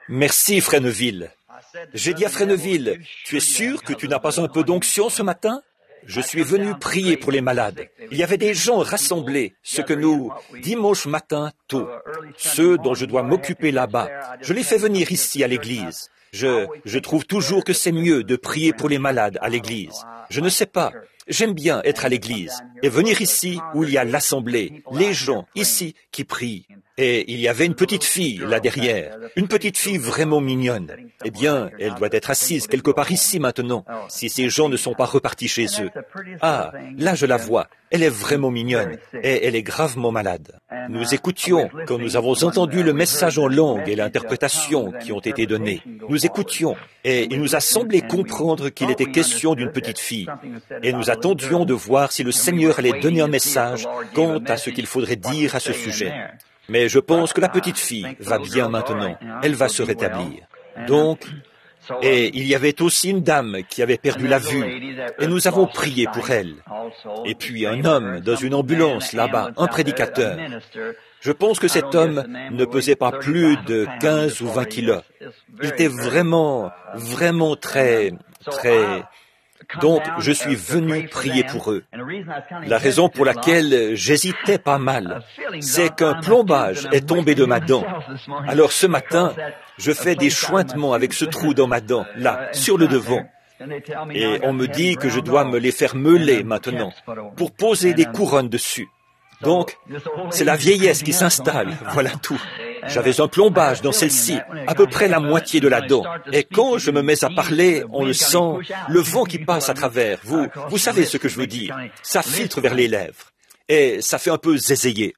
Merci, Fresneville. J'ai dit à Fresneville, tu es sûr que tu n'as pas un peu d'onction ce matin? Je suis venu prier pour les malades. Il y avait des gens rassemblés, ce que nous, dimanche matin tôt, ceux dont je dois m'occuper là-bas. Je les fais venir ici à l'église. Je trouve toujours que c'est mieux de prier pour les malades à l'église. Je ne sais pas. J'aime bien être à l'église et venir ici où il y a l'assemblée, les gens ici qui prient. Et il y avait une petite fille là derrière, une petite fille vraiment mignonne. Eh bien, elle doit être assise quelque part ici maintenant, si ces gens ne sont pas repartis chez eux. Ah, là je la vois, elle est vraiment mignonne et elle est gravement malade. Nous écoutions quand nous avons entendu le message en langue et l'interprétation qui ont été donnés. Nous écoutions et il nous a semblé comprendre qu'il était question d'une petite fille. Et nous attendions de voir si le Seigneur allait donner un message quant à ce qu'il faudrait dire à ce sujet. Mais je pense que la petite fille va bien maintenant. Elle va se rétablir. Donc, et il y avait aussi une dame qui avait perdu la vue, et nous avons prié pour elle. Et puis un homme dans une ambulance là-bas, un prédicateur. Je pense que cet homme ne pesait pas plus de 15 ou 20 kilos. Il était vraiment très... Donc, je suis venu prier pour eux. La raison pour laquelle j'hésitais pas mal, c'est qu'un plombage est tombé de ma dent. Alors ce matin, je fais des chointements avec ce trou dans ma dent, là, sur le devant. Et on me dit que je dois me les faire meuler maintenant, pour poser des couronnes dessus. Donc, c'est la vieillesse qui s'installe, voilà tout. J'avais un plombage dans celle-ci, à peu près la moitié de la dent. Et quand je me mets à parler, on le sent, le vent qui passe à travers. Vous savez ce que je veux dire. Ça filtre vers les lèvres. Et ça fait un peu zézayer.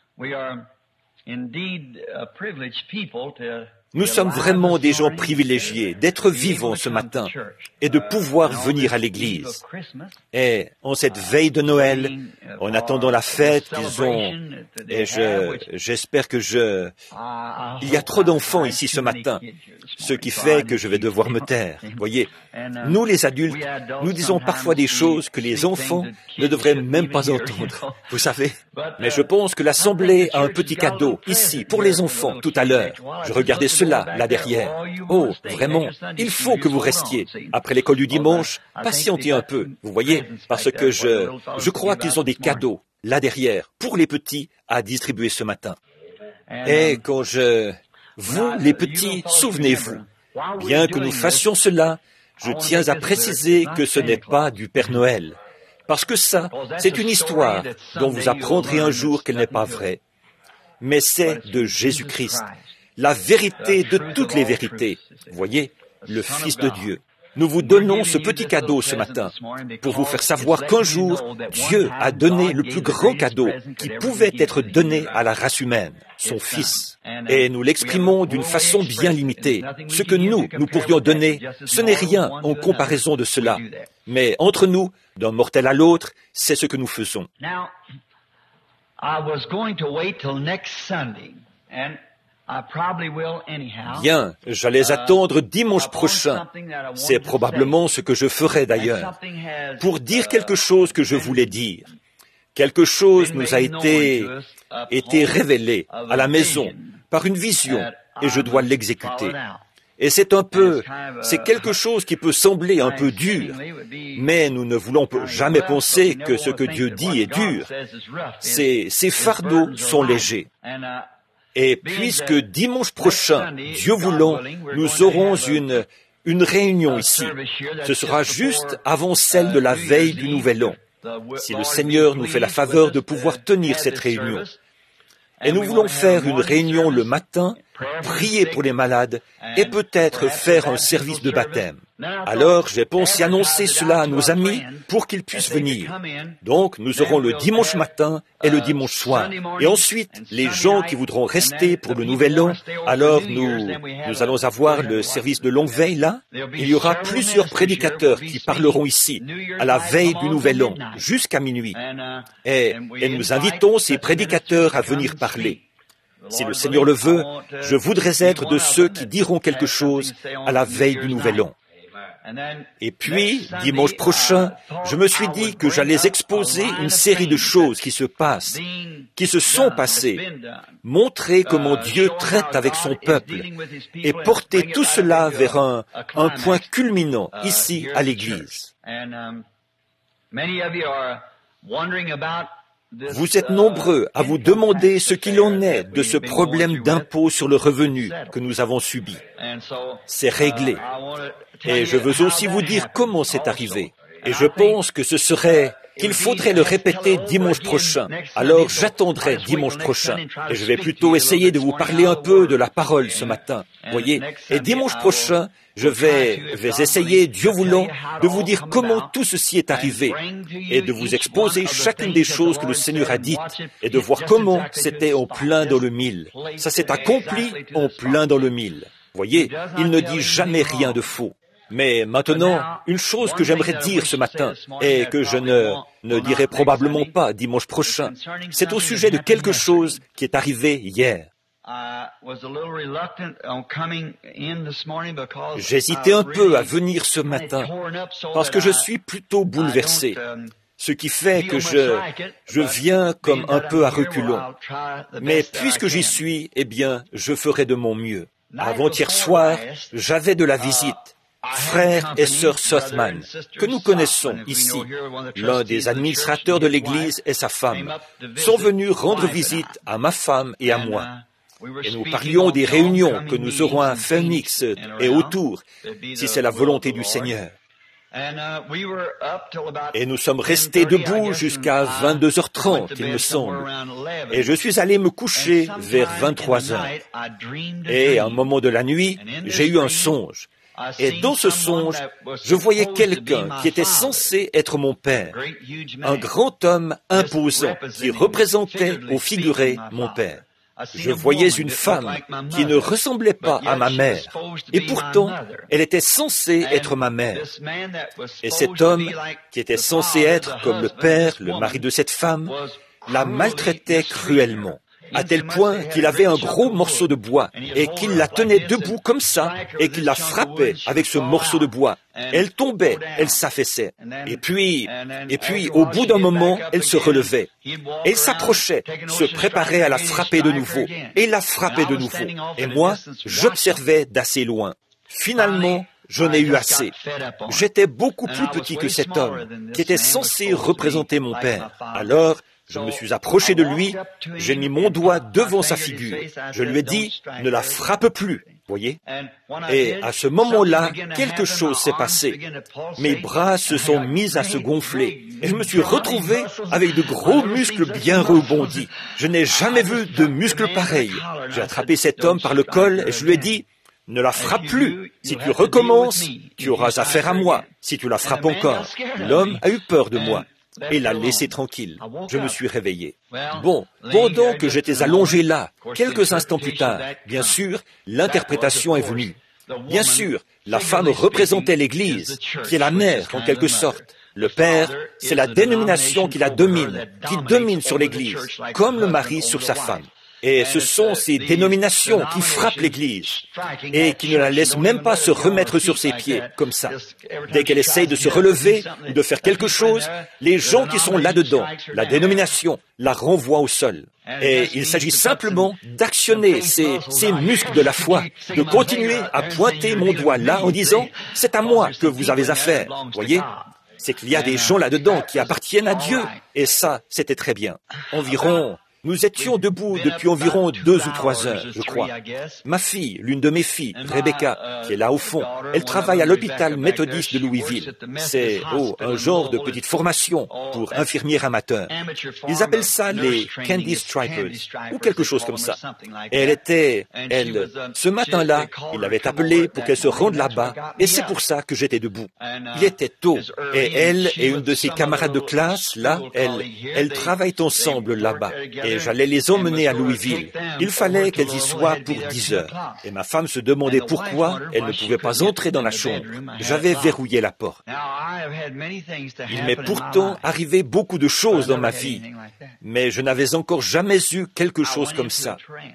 Nous sommes vraiment des gens privilégiés d'être vivants ce matin et de pouvoir venir à l'église. Et en cette veille de Noël, en attendant la fête qu'ils ont, et j'espère que il y a trop d'enfants ici ce matin, ce qui fait que je vais devoir me taire. Voyez, nous les adultes, nous disons parfois des choses que les enfants ne devraient même pas entendre, vous savez. Mais je pense que l'Assemblée a un petit cadeau ici pour les enfants tout à l'heure. Je regardais cela là derrière. Oh, vraiment, il faut que vous restiez. Après l'école du dimanche, patientez un peu, vous voyez, parce que je crois qu'ils ont des cadeaux là derrière pour les petits à distribuer ce matin. Et quand vous, les petits, souvenez-vous, bien que nous fassions cela, je tiens à préciser que ce n'est pas du Père Noël. Parce que ça, c'est une histoire dont vous apprendrez un jour qu'elle n'est pas vraie. Mais c'est de Jésus-Christ, la vérité de toutes les vérités. Vous voyez, le Fils de Dieu. Nous vous donnons ce petit cadeau ce matin pour vous faire savoir qu'un jour, Dieu a donné le plus grand cadeau qui pouvait être donné à la race humaine, son Fils. Et nous l'exprimons d'une façon bien limitée. Ce que nous pourrions donner, ce n'est rien en comparaison de cela. Mais entre nous, d'un mortel à l'autre, c'est ce que nous faisons. Bien, j'allais attendre dimanche prochain. C'est probablement ce que je ferai d'ailleurs, pour dire quelque chose que je voulais dire. Quelque chose nous a été révélé à la maison par une vision, et je dois l'exécuter. Et c'est quelque chose qui peut sembler un peu dur, mais nous ne voulons jamais penser que ce que Dieu dit est dur. Ces fardeaux sont légers. Et puisque dimanche prochain, Dieu voulant, nous aurons une réunion ici, ce sera juste avant celle de la veille du Nouvel An, si le Seigneur nous fait la faveur de pouvoir tenir cette réunion. Et nous voulons faire une réunion le matin, prier pour les malades et peut-être faire un service de baptême. Alors, j'ai pensé annoncer cela à nos amis pour qu'ils puissent venir. Donc, nous aurons le dimanche matin et le dimanche soir. Et ensuite, les gens qui voudront rester pour le Nouvel An, alors nous allons avoir le service de longue veille là. Il y aura plusieurs prédicateurs qui parleront ici, à la veille du Nouvel An, jusqu'à minuit. Et nous invitons ces prédicateurs à venir parler. Si le Seigneur le veut, je voudrais être de ceux qui diront quelque chose à la veille du Nouvel An. Et puis, dimanche prochain, je me suis dit que j'allais exposer une série de choses qui se passent, qui se sont passées, montrer comment Dieu traite avec son peuple et porter tout cela vers un point culminant ici à l'Église. Vous êtes nombreux à vous demander ce qu'il en est de ce problème d'impôt sur le revenu que nous avons subi. C'est réglé. Et je veux aussi vous dire comment c'est arrivé. Et je pense que ce serait qu'il faudrait le répéter dimanche prochain. Alors j'attendrai dimanche prochain. Et je vais plutôt essayer de vous parler un peu de la parole ce matin. Voyez. Et dimanche prochain, je vais essayer, Dieu voulant, de vous dire comment tout ceci est arrivé et de vous exposer chacune des choses que le Seigneur a dites et de voir comment c'était en plein dans le mille. Ça s'est accompli en plein dans le mille. Voyez, il ne dit jamais rien de faux. Mais maintenant, une chose que j'aimerais dire ce matin et que je ne dirai probablement pas dimanche prochain, c'est au sujet de quelque chose qui est arrivé hier. J'hésitais un peu à venir ce matin parce que je suis plutôt bouleversé, ce qui fait que je viens comme un peu à reculons. Mais puisque j'y suis, eh bien, je ferai de mon mieux. Avant-hier soir, j'avais de la visite. Frère et sœur Sothman, que nous connaissons ici, l'un des administrateurs de l'Église et sa femme, sont venus rendre visite à ma femme et à moi. Et nous parlions des réunions que nous aurons à Phoenix et autour, si c'est la volonté du Seigneur. Et nous sommes restés debout jusqu'à 22h30, il me semble. Et je suis allé me coucher vers 23h. Et à un moment de la nuit, j'ai eu un songe. Et dans ce songe, je voyais quelqu'un qui était censé être mon père, un grand homme imposant qui représentait ou figurait mon père. Je voyais une femme qui ne ressemblait pas à ma mère, et pourtant, elle était censée être ma mère. Et cet homme, qui était censé être comme le père, le mari de cette femme, la maltraitait cruellement, à tel point qu'il avait un gros morceau de bois et qu'il la tenait debout comme ça et qu'il la frappait avec ce morceau de bois. Elle tombait, elle s'affaissait. Et puis, au bout d'un moment, elle se relevait. Elle s'approchait, se préparait à la frapper de nouveau et la frappait de nouveau. Et moi, j'observais d'assez loin. Finalement, j'en ai eu assez. J'étais beaucoup plus petit que cet homme qui était censé représenter mon père. Alors, je me suis approché de lui, j'ai mis mon doigt devant sa figure. Je lui ai dit, ne la frappe plus, voyez. Et à ce moment-là, quelque chose s'est passé. Mes bras se sont mis à se gonfler. Et je me suis retrouvé avec de gros muscles bien rebondis. Je n'ai jamais vu de muscles pareils. J'ai attrapé cet homme par le col et je lui ai dit, ne la frappe plus. Si tu recommences, tu auras affaire à moi. Si tu la frappes encore. L'homme a eu peur de moi et l'a laissé tranquille. Je me suis réveillé. Bon, pendant que j'étais allongé là, quelques instants plus tard, bien sûr, l'interprétation est venue. Bien sûr, la femme représentait l'Église, qui est la mère en quelque sorte. Le père, c'est la dénomination qui la domine, qui domine sur l'Église, comme le mari sur sa femme. Et ce sont ces dénominations qui frappent l'Église et qui ne la laissent même pas se remettre sur ses pieds, comme ça. Dès qu'elle essaye de se relever ou de faire quelque chose, les gens qui sont là-dedans, la dénomination, la renvoient au sol. Et il s'agit simplement d'actionner ces muscles de la foi, de continuer à pointer mon doigt là en disant « c'est à moi que vous avez affaire ». Voyez ? C'est qu'il y a des gens là-dedans qui appartiennent à Dieu. Et ça, c'était très bien. Nous étions debout depuis environ 2 ou 3 heures, je crois. Ma fille, l'une de mes filles, Rebecca, qui est là au fond, elle travaille à l'hôpital méthodiste de Louisville. C'est, un genre de petite formation pour infirmières amateurs. Ils appellent ça les Candy Stripers, ou quelque chose comme ça. Et ce matin-là, il l'avait appelée pour qu'elle se rende là-bas, et c'est pour ça que j'étais debout. Il était tôt, et elle et une de ses camarades de classe, là, elles travaillent ensemble là-bas. Et j'allais les emmener à Louisville. Il fallait qu'elles y soient pour 10 heures. Et ma femme se demandait pourquoi elle ne pouvait pas entrer dans la chambre. J'avais verrouillé la porte. Il m'est pourtant arrivé beaucoup de choses dans ma vie, mais je n'avais encore jamais eu quelque chose comme ça.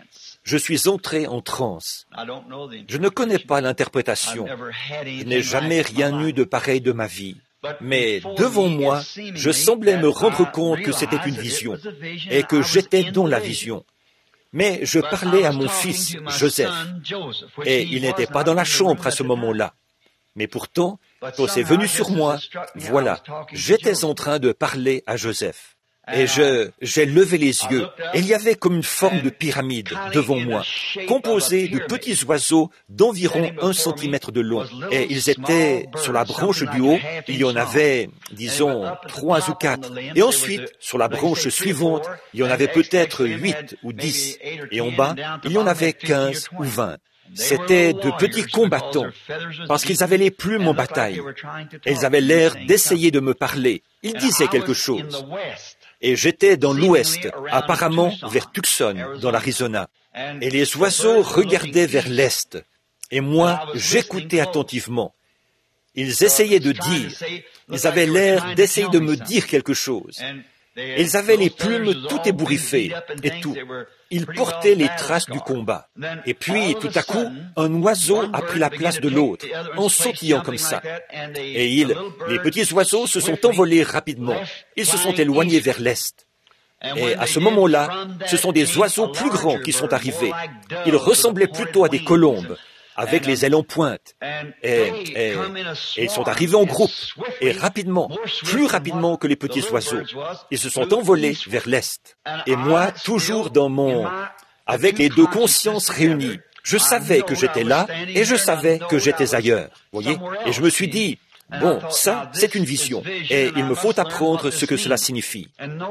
je suis entré en transe. Je ne connais pas l'interprétation. Je n'ai jamais rien eu de pareil de ma vie. Mais devant moi, je semblais me rendre compte que c'était une vision et que j'étais dans la vision. Mais je parlais à mon fils, Joseph, et il n'était pas dans la chambre à ce moment-là. Mais pourtant, quand c'est venu sur moi, voilà, j'étais en train de parler à Joseph. Et j'ai levé les yeux, et il y avait comme une forme de pyramide devant moi, composée de petits oiseaux d'environ 1 centimètre de long. Et ils étaient sur la branche du haut, il y en avait, disons, 3 ou 4. Et ensuite, sur la branche suivante, il y en avait peut-être 8 ou 10. Et en bas, il y en avait 15 ou 20. C'étaient de petits combattants, parce qu'ils avaient les plumes en bataille. Et ils avaient l'air d'essayer de me parler. Ils disaient quelque chose. Et j'étais dans l'ouest, apparemment vers Tucson, dans l'Arizona. Et les oiseaux regardaient vers l'est. Et moi, j'écoutais attentivement. Ils essayaient de dire, ils avaient l'air d'essayer de me dire quelque chose. Ils avaient les plumes tout ébouriffées et tout. Ils portaient les traces du combat. Et puis, tout à coup, un oiseau a pris la place de l'autre, en sautillant comme ça. Et les petits oiseaux se sont envolés rapidement. Ils se sont éloignés vers l'est. Et à ce moment-là, ce sont des oiseaux plus grands qui sont arrivés. Ils ressemblaient plutôt à des colombes, avec les ailes en pointe. Et ils sont arrivés en groupe, et rapidement, plus rapidement que les petits oiseaux. Ils se sont envolés vers l'est. Et moi, toujours avec les deux consciences réunies, je savais que j'étais là, et je savais que j'étais ailleurs. Voyez? Et je me suis dit, bon, ça, c'est une vision, et il me faut apprendre ce que cela signifie.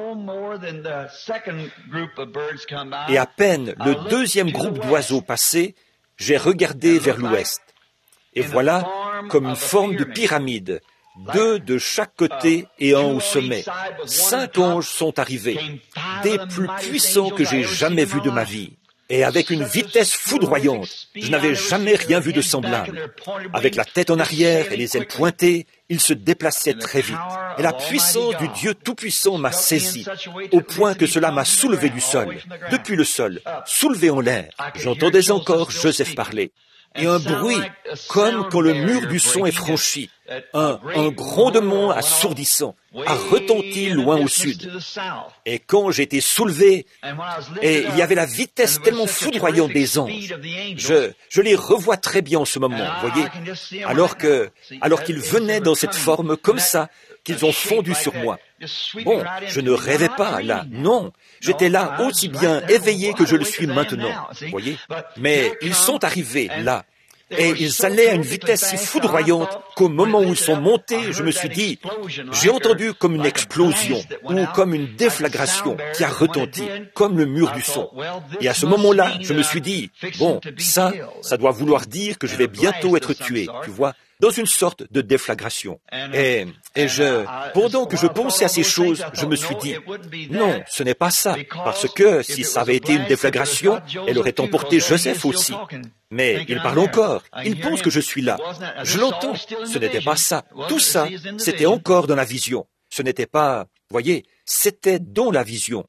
Et à peine le deuxième groupe d'oiseaux passé, j'ai regardé vers l'ouest. Et voilà, comme une forme de pyramide, 2 de chaque côté et 1 au sommet. 5 anges sont arrivés, des plus puissants que j'ai jamais vus de ma vie. Et avec une vitesse foudroyante, je n'avais jamais rien vu de semblable. Avec la tête en arrière et les ailes pointées, ils se déplaçaient très vite. Et la puissance du Dieu Tout-Puissant m'a saisi, au point que cela m'a soulevé du sol, depuis le sol, soulevé en l'air. J'entendais encore Joseph parler. Et un bruit, comme quand le mur du son est franchi, un grondement assourdissant, a retenti loin au sud. Et quand j'ai été soulevé, et il y avait la vitesse tellement foudroyante des anges, je les revois très bien en ce moment, voyez, alors qu'ils venaient dans cette forme comme ça, qu'ils ont fondu sur moi. Bon, je ne rêvais pas, là, non. J'étais là aussi bien éveillé que je le suis maintenant, voyez. Mais ils sont arrivés, là. Et ils allaient à une vitesse si foudroyante qu'au moment où ils sont montés, je me suis dit, j'ai entendu comme une explosion ou comme une déflagration qui a retenti, comme le mur du son. Et à ce moment-là, je me suis dit, bon, ça doit vouloir dire que je vais bientôt être tué, tu vois, dans une sorte de déflagration. Et pendant que je pensais à ces choses, je me suis dit, non, ce n'est pas ça, parce que si ça avait été une déflagration, elle aurait emporté Joseph aussi. Mais il parle encore, il pense que je suis là. Je l'entends, ce n'était pas ça. Tout ça, c'était encore dans la vision. Ce n'était pas, voyez, c'était dans la vision.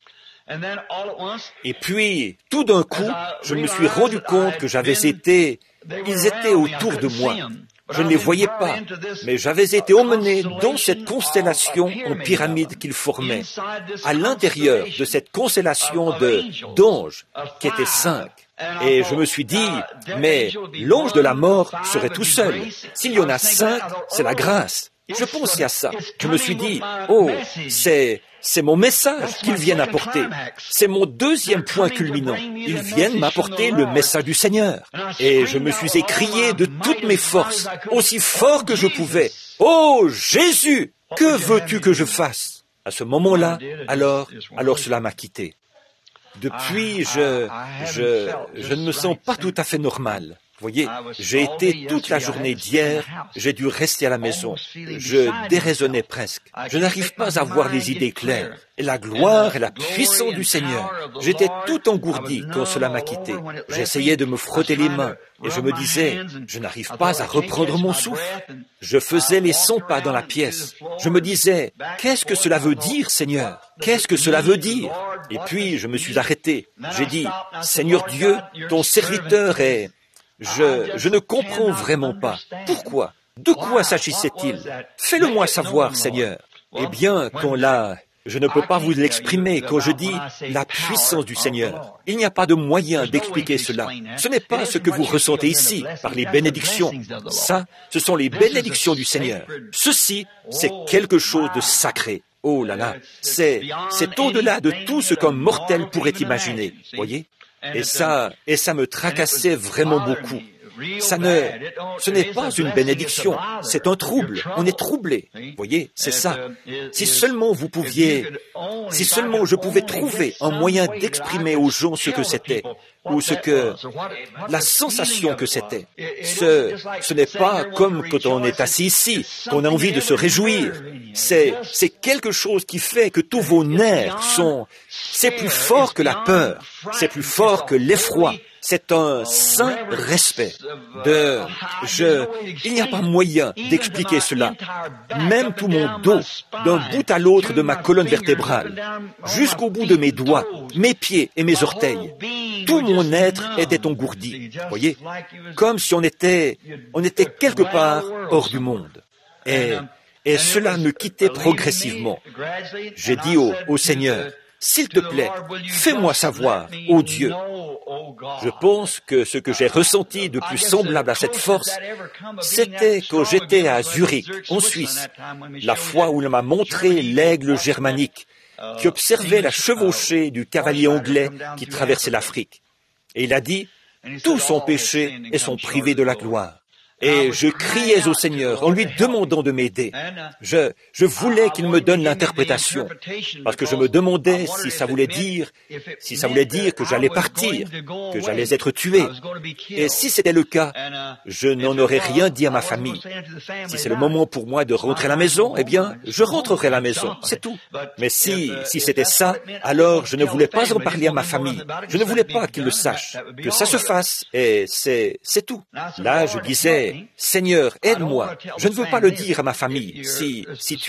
Et puis, tout d'un coup, je me suis rendu compte que ils étaient autour de moi. Je ne les voyais pas, mais j'avais été emmené dans cette constellation en pyramide qu'ils formaient, à l'intérieur de cette constellation d'anges, qui étaient 5. Et je me suis dit, mais l'ange de la mort serait tout seul. S'il y en a 5, c'est la grâce. Je pensais à ça. Je me suis dit, oh, c'est mon message qu'ils viennent apporter. C'est mon deuxième point culminant. Ils viennent m'apporter le message du Seigneur. Et je me suis écrié de toutes mes forces, aussi fort que je pouvais. Oh, Jésus, que veux-tu que je fasse? À ce moment-là, alors cela m'a quitté. Depuis, je ne me sens pas tout à fait normal. Voyez, j'ai été toute la journée d'hier, j'ai dû rester à la maison. Je déraisonnais presque. Je n'arrive pas à voir les idées claires. Et la gloire et la puissance du Seigneur. J'étais tout engourdi quand cela m'a quitté. J'essayais de me frotter les mains et je me disais, je n'arrive pas à reprendre mon souffle. Je faisais les 100 pas dans la pièce. Je me disais, qu'est-ce que cela veut dire, Seigneur? Qu'est-ce que cela veut dire? Et puis, je me suis arrêté. J'ai dit, Seigneur Dieu, ton serviteur est... Je ne comprends vraiment pas. Pourquoi? De quoi s'agissait-il? Fais-le-moi savoir, Seigneur. Eh bien, quand je ne peux pas vous l'exprimer quand je dis la puissance du Seigneur. Il n'y a pas de moyen d'expliquer cela. Ce n'est pas ce que vous ressentez ici par les bénédictions. Ça, ce sont les bénédictions du Seigneur. Ceci, c'est quelque chose de sacré. Oh là là, c'est au-delà de tout ce qu'un mortel pourrait imaginer. Voyez? Et ça me tracassait vraiment beaucoup. Ce n'est pas une bénédiction, c'est un trouble. On est troublé. Voyez, c'est ça. Si seulement je pouvais trouver un moyen d'exprimer aux gens ce que c'était, ou la sensation que c'était. Ce n'est pas comme quand on est assis ici, qu'on a envie de se réjouir. C'est quelque chose qui fait que tous vos nerfs c'est plus fort que la peur, c'est plus fort que l'effroi. C'est un saint respect. Il n'y a pas moyen d'expliquer cela. Même tout mon dos, d'un bout à l'autre de ma colonne vertébrale, jusqu'au bout de mes doigts, mes pieds et mes orteils, tout mon être était engourdi. Voyez, comme si on était quelque part hors du monde. Et cela me quittait progressivement. J'ai dit au Seigneur, s'il te plaît, fais-moi savoir, ô Dieu. Je pense que ce que j'ai ressenti de plus semblable à cette force, c'était quand j'étais à Zurich, en Suisse, la fois où l'on m'a montré l'aigle germanique, qui observait la chevauchée du cavalier anglais qui traversait l'Afrique. Et il a dit, tous sont péchés et sont privés de la gloire. Et je criais au Seigneur en lui demandant de m'aider. Je voulais qu'il me donne l'interprétation, parce que je me demandais si ça voulait dire que j'allais partir, que j'allais être tué. Et si c'était le cas, je n'en aurais rien dit à ma famille. Si c'est le moment pour moi de rentrer à la maison, eh bien, je rentrerai à la maison, c'est tout. Mais si c'était ça, alors je ne voulais pas en parler à ma famille. Je ne voulais pas qu'ils le sachent, que ça se fasse, et c'est tout. Là, je disais, Seigneur, aide-moi. Je ne veux pas le dire à ma famille. Si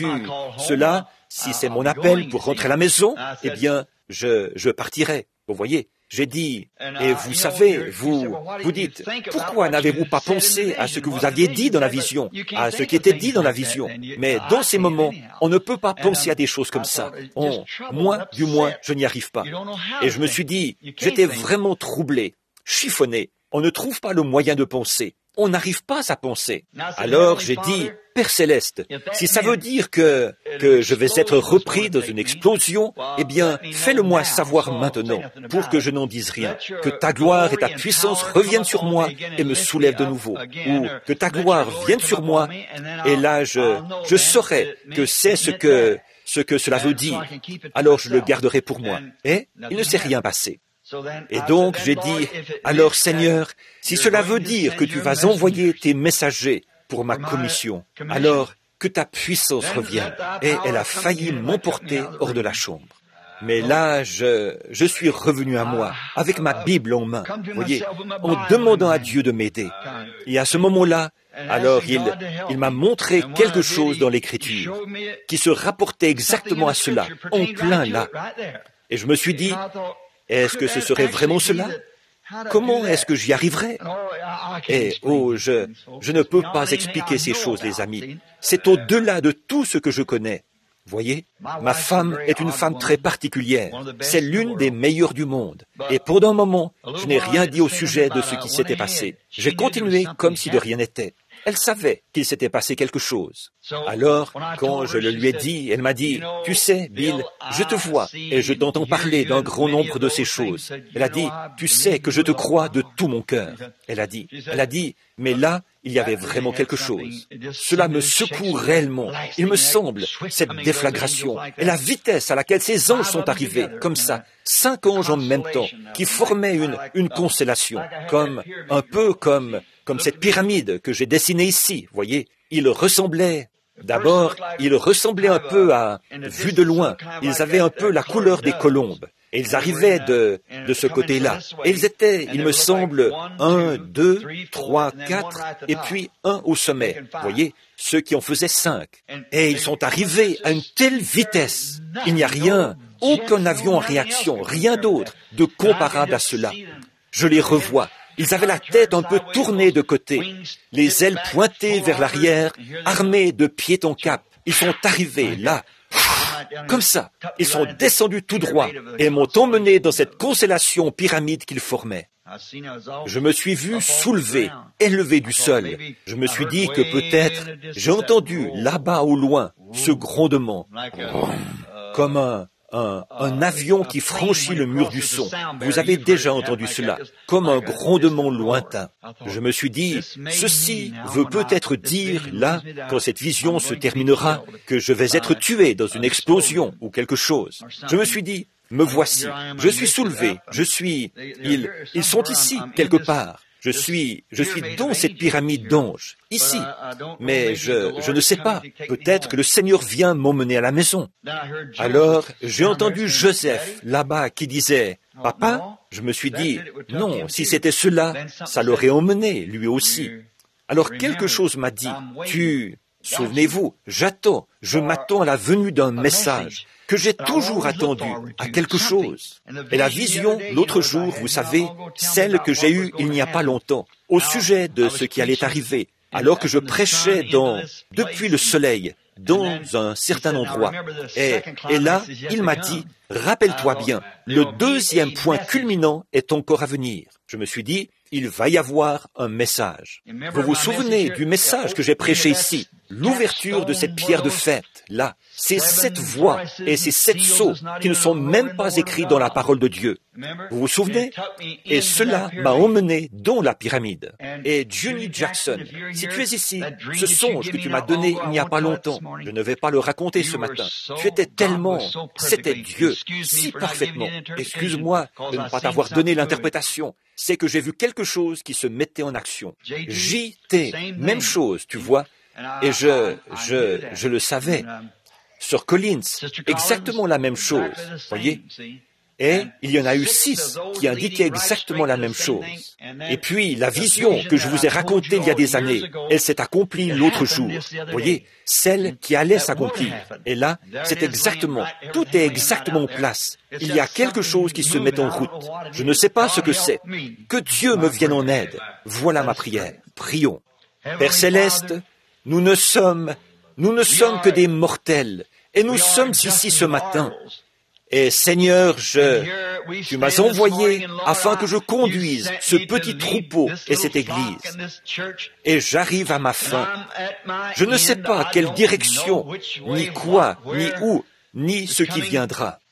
c'est mon appel pour rentrer à la maison, eh bien, je partirai. Vous voyez, j'ai dit, et vous savez, vous dites, pourquoi n'avez-vous pas pensé à ce que vous aviez dit dans la vision, à ce qui était dit dans la vision? Mais dans ces moments, on ne peut pas penser à des choses comme ça. Moi, du moins, je n'y arrive pas. Et je me suis dit, j'étais vraiment troublé, chiffonné. On ne trouve pas le moyen de penser. On n'arrive pas à penser. Alors j'ai dit, Père Céleste, si ça veut dire que je vais être repris dans une explosion, eh bien, fais-le-moi savoir maintenant, pour que je n'en dise rien. Que ta gloire et ta puissance reviennent sur moi et me soulèvent de nouveau. Ou que ta gloire vienne sur moi, et là je saurai que c'est ce que cela veut dire. Alors je le garderai pour moi. Et il ne s'est rien passé. Et donc j'ai dit, alors Seigneur, si cela veut dire que tu vas envoyer tes messagers pour ma commission, alors que ta puissance revienne. Et elle a failli m'emporter hors de la chambre. Mais là, je suis revenu à moi, avec ma Bible en main, voyez, en demandant à Dieu de m'aider. Et à ce moment-là, alors il m'a montré quelque chose dans l'Écriture qui se rapportait exactement à cela, en plein là. Et je me suis dit, est-ce que ce serait vraiment cela? Comment est-ce que j'y arriverais? Et je ne peux pas expliquer ces choses, les amis. C'est au-delà de tout ce que je connais. Voyez, ma femme est une femme très particulière. C'est l'une des meilleures du monde. Et pendant un moment, je n'ai rien dit au sujet de ce qui s'était passé. J'ai continué comme si de rien n'était. Elle savait qu'il s'était passé quelque chose. Alors, quand je le lui ai dit, elle m'a dit, « Tu sais, Bill, je te vois et je t'entends parler d'un grand nombre de ces choses. » Elle a dit, « Tu sais que je te crois de tout mon cœur. » Elle a dit, « Mais là, il y avait vraiment quelque chose. Cela me secoue réellement. Il me semble, cette déflagration et la vitesse à laquelle ces anges sont arrivés, comme ça, 5 anges en même temps, qui formaient une constellation, un peu comme cette pyramide que j'ai dessinée ici, voyez. D'abord, ils ressemblaient un peu à, vu de loin, ils avaient un peu la couleur des colombes. Et ils arrivaient de ce côté-là. Et ils étaient, il me semble, 1, 2, 3, 4, et puis un au sommet. Vous voyez, ceux qui en faisaient 5. Et ils sont arrivés à une telle vitesse. Il n'y a rien, aucun avion en réaction, rien d'autre de comparable à cela. Je les revois. Ils avaient la tête un peu tournée de côté, les ailes pointées vers l'arrière, armés de pied en cap. Ils sont arrivés là, comme ça. Ils sont descendus tout droit et m'ont emmené dans cette constellation pyramide qu'ils formaient. Je me suis vu soulevé, élevé du sol. Je me suis dit que peut-être j'ai entendu là-bas au loin ce grondement, comme un avion qui franchit le mur du son. Vous avez déjà entendu cela, comme un grondement lointain. Je me suis dit, ceci veut peut-être dire, là, quand cette vision se terminera, que je vais être tué dans une explosion ou quelque chose. Je me suis dit, me voici, je suis soulevé, ils sont ici, quelque part. Je suis dans cette pyramide d'anges, ici. Mais je ne sais pas. Peut-être que le Seigneur vient m'emmener à la maison. Alors, j'ai entendu Joseph, là-bas, qui disait, « Papa ?» Je me suis dit, « Non, si c'était cela, ça l'aurait emmené, lui aussi. » Alors, quelque chose m'a dit, « Souvenez-vous, je m'attends à la venue d'un message. » que j'ai toujours attendu à quelque chose. Et la vision, l'autre jour, vous savez, celle que j'ai eue il n'y a pas longtemps, au sujet de ce qui allait arriver, alors que je prêchais depuis le soleil, dans un certain endroit. Et là, il m'a dit, rappelle-toi bien, le deuxième point culminant est encore à venir. Je me suis dit, il va y avoir un message. Vous vous souvenez du message que j'ai prêché ici? L'ouverture de cette pierre de fête, là, c'est 7 voix et ces 7 sceaux qui ne sont même pas écrits dans la parole de Dieu. Vous vous souvenez? Et cela m'a emmené dans la pyramide. Et Juni Jackson, si tu es ici, ce songe que tu m'as donné il n'y a pas longtemps, je ne vais pas le raconter ce matin. Tu étais c'était Dieu, si parfaitement. Excuse-moi de ne pas t'avoir donné l'interprétation. C'est que j'ai vu quelque chose qui se mettait en action. JT, même chose, tu vois. Et je le savais. Sur Collins, exactement la même chose, voyez. Et il y en a eu 6 qui indiquaient exactement la même chose. Et puis, la vision que je vous ai racontée il y a des années, elle s'est accomplie l'autre jour. Voyez, celle qui allait s'accomplir. Et là, tout est exactement en place. Il y a quelque chose qui se met en route. Je ne sais pas ce que c'est. Que Dieu me vienne en aide. Voilà ma prière. Prions. Père Céleste, nous ne sommes que des mortels. Et nous sommes ici ce matin. Et Seigneur, tu m'as envoyé afin que je conduise ce petit troupeau et cette église. Et j'arrive à ma fin. Je ne sais pas quelle direction, ni quoi, ni où, ni ce qui viendra.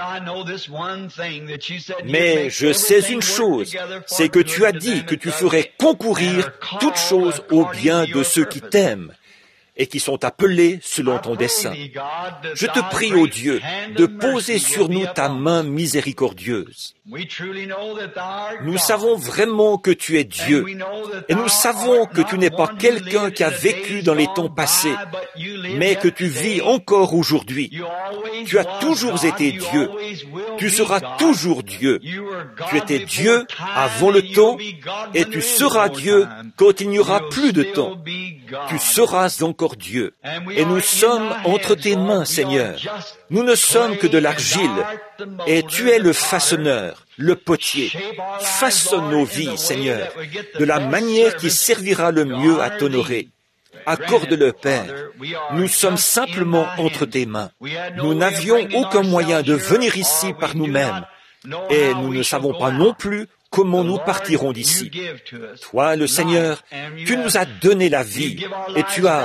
Mais je sais une chose, c'est que tu as dit que tu ferais concourir toutes choses au bien de ceux qui t'aiment et qui sont appelés selon ton dessein. Je te prie, ô Dieu, de poser sur nous ta main miséricordieuse. Nous savons vraiment que tu es Dieu, et nous savons que tu n'es pas quelqu'un qui a vécu dans les temps passés, mais que tu vis encore aujourd'hui. Tu as toujours été Dieu. Tu seras toujours Dieu. Tu étais Dieu avant le temps, et tu seras Dieu quand il n'y aura plus de temps. Tu seras encore Dieu. Et nous sommes entre tes mains, Seigneur. Nous ne sommes que de l'argile, et tu es le façonneur, le potier. Façonne nos vies, Seigneur, de la manière qui servira le mieux à t'honorer. Accorde-le, Père. Nous sommes simplement entre tes mains. Nous n'avions aucun moyen de venir ici par nous-mêmes. Et nous ne savons pas non plus comment nous partirons d'ici. Toi, le Seigneur, tu nous as donné la vie et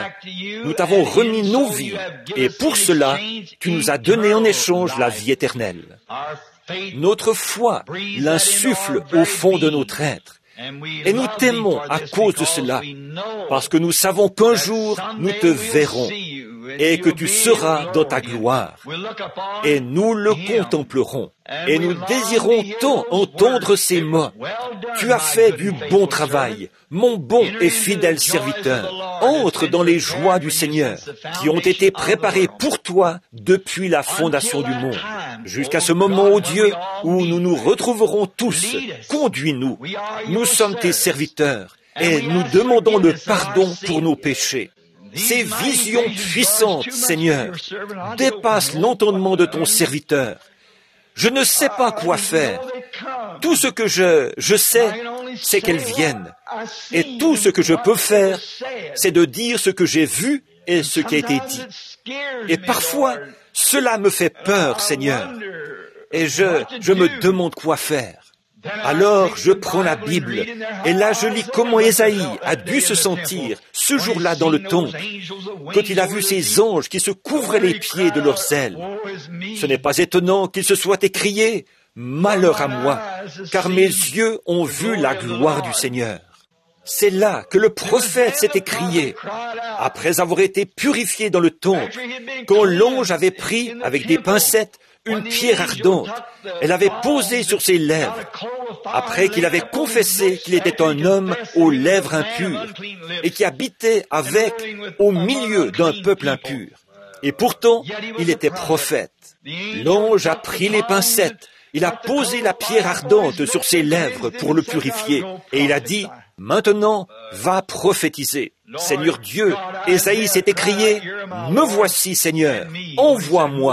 nous t'avons remis nos vies et pour cela, tu nous as donné en échange la vie éternelle. Notre foi l'insuffle au fond de notre être. Et nous t'aimons à cause de cela, parce que nous savons qu'un jour nous te verrons et que tu seras dans ta gloire. Et nous le contemplerons. Et nous désirons tant entendre ces mots. Tu as fait du bon travail, mon bon et fidèle serviteur. Entre dans les joies du Seigneur, qui ont été préparées pour toi depuis la fondation du monde. Jusqu'à ce moment, ô Dieu, où nous nous retrouverons tous, conduis-nous. Nous sommes tes serviteurs et nous demandons le pardon pour nos péchés. Ces visions puissantes, Seigneur, dépassent l'entendement de ton serviteur. Je ne sais pas quoi faire. Tout ce que je sais, c'est qu'elles viennent. Et tout ce que je peux faire, c'est de dire ce que j'ai vu et ce qui a été dit. Et parfois, cela me fait peur, Seigneur. Et je me demande quoi faire. Alors je prends la Bible, et là je lis comment Ésaïe a dû se sentir ce jour-là dans le temple, quand il a vu ces anges qui se couvraient les pieds de leurs ailes. Ce n'est pas étonnant qu'il se soit écrié « Malheur à moi, car mes yeux ont vu la gloire du Seigneur ». C'est là que le prophète s'est écrié, après avoir été purifié dans le temple, quand l'ange avait pris, avec des pincettes, une pierre ardente. Elle avait posé sur ses lèvres, après qu'il avait confessé qu'il était un homme aux lèvres impures, et qui habitait au milieu d'un peuple impur. Et pourtant, il était prophète. L'ange a pris les pincettes, il a posé la pierre ardente sur ses lèvres pour le purifier, et il a dit, « Maintenant, va prophétiser. » Seigneur Dieu, Ésaïe s'est écrié, « Me voici, Seigneur, envoie-moi. »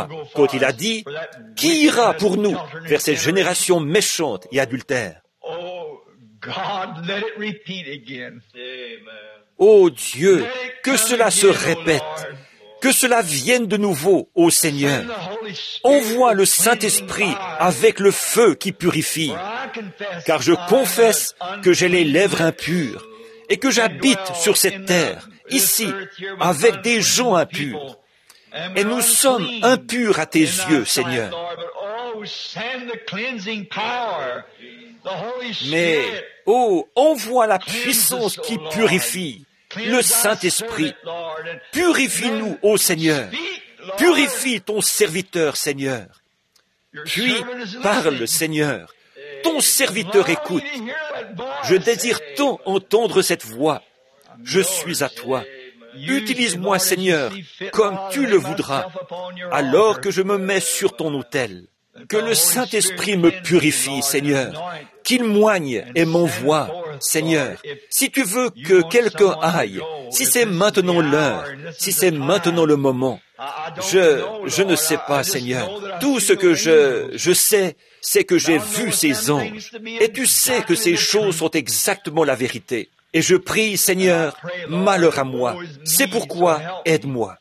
Quand il a dit, « Qui ira pour nous vers cette génération méchante et adultère? » Ô Dieu, que cela se répète, que cela vienne de nouveau, ô Seigneur. Envoie le Saint-Esprit avec le feu qui purifie, car je confesse que j'ai les lèvres impures et que j'habite sur cette terre, ici, avec des gens impurs. Et nous sommes impurs à tes yeux, Seigneur. Mais, envoie la puissance qui purifie, le Saint-Esprit. Purifie-nous, ô Seigneur. Purifie ton serviteur, Seigneur. Puis, parle, Seigneur. Ton serviteur écoute. Je désire tant entendre cette voix. Je suis à toi. Utilise-moi, Seigneur, comme tu le voudras, alors que je me mets sur ton autel. Que le Saint-Esprit me purifie, Seigneur, qu'il moigne et m'envoie, Seigneur. Si tu veux que quelqu'un aille, si c'est maintenant l'heure, si c'est maintenant le moment, je ne sais pas, Seigneur. Tout ce que je sais, c'est que j'ai vu ces anges. Et tu sais que ces choses sont exactement la vérité. Et je prie, Seigneur, malheur à moi. C'est pourquoi aide-moi.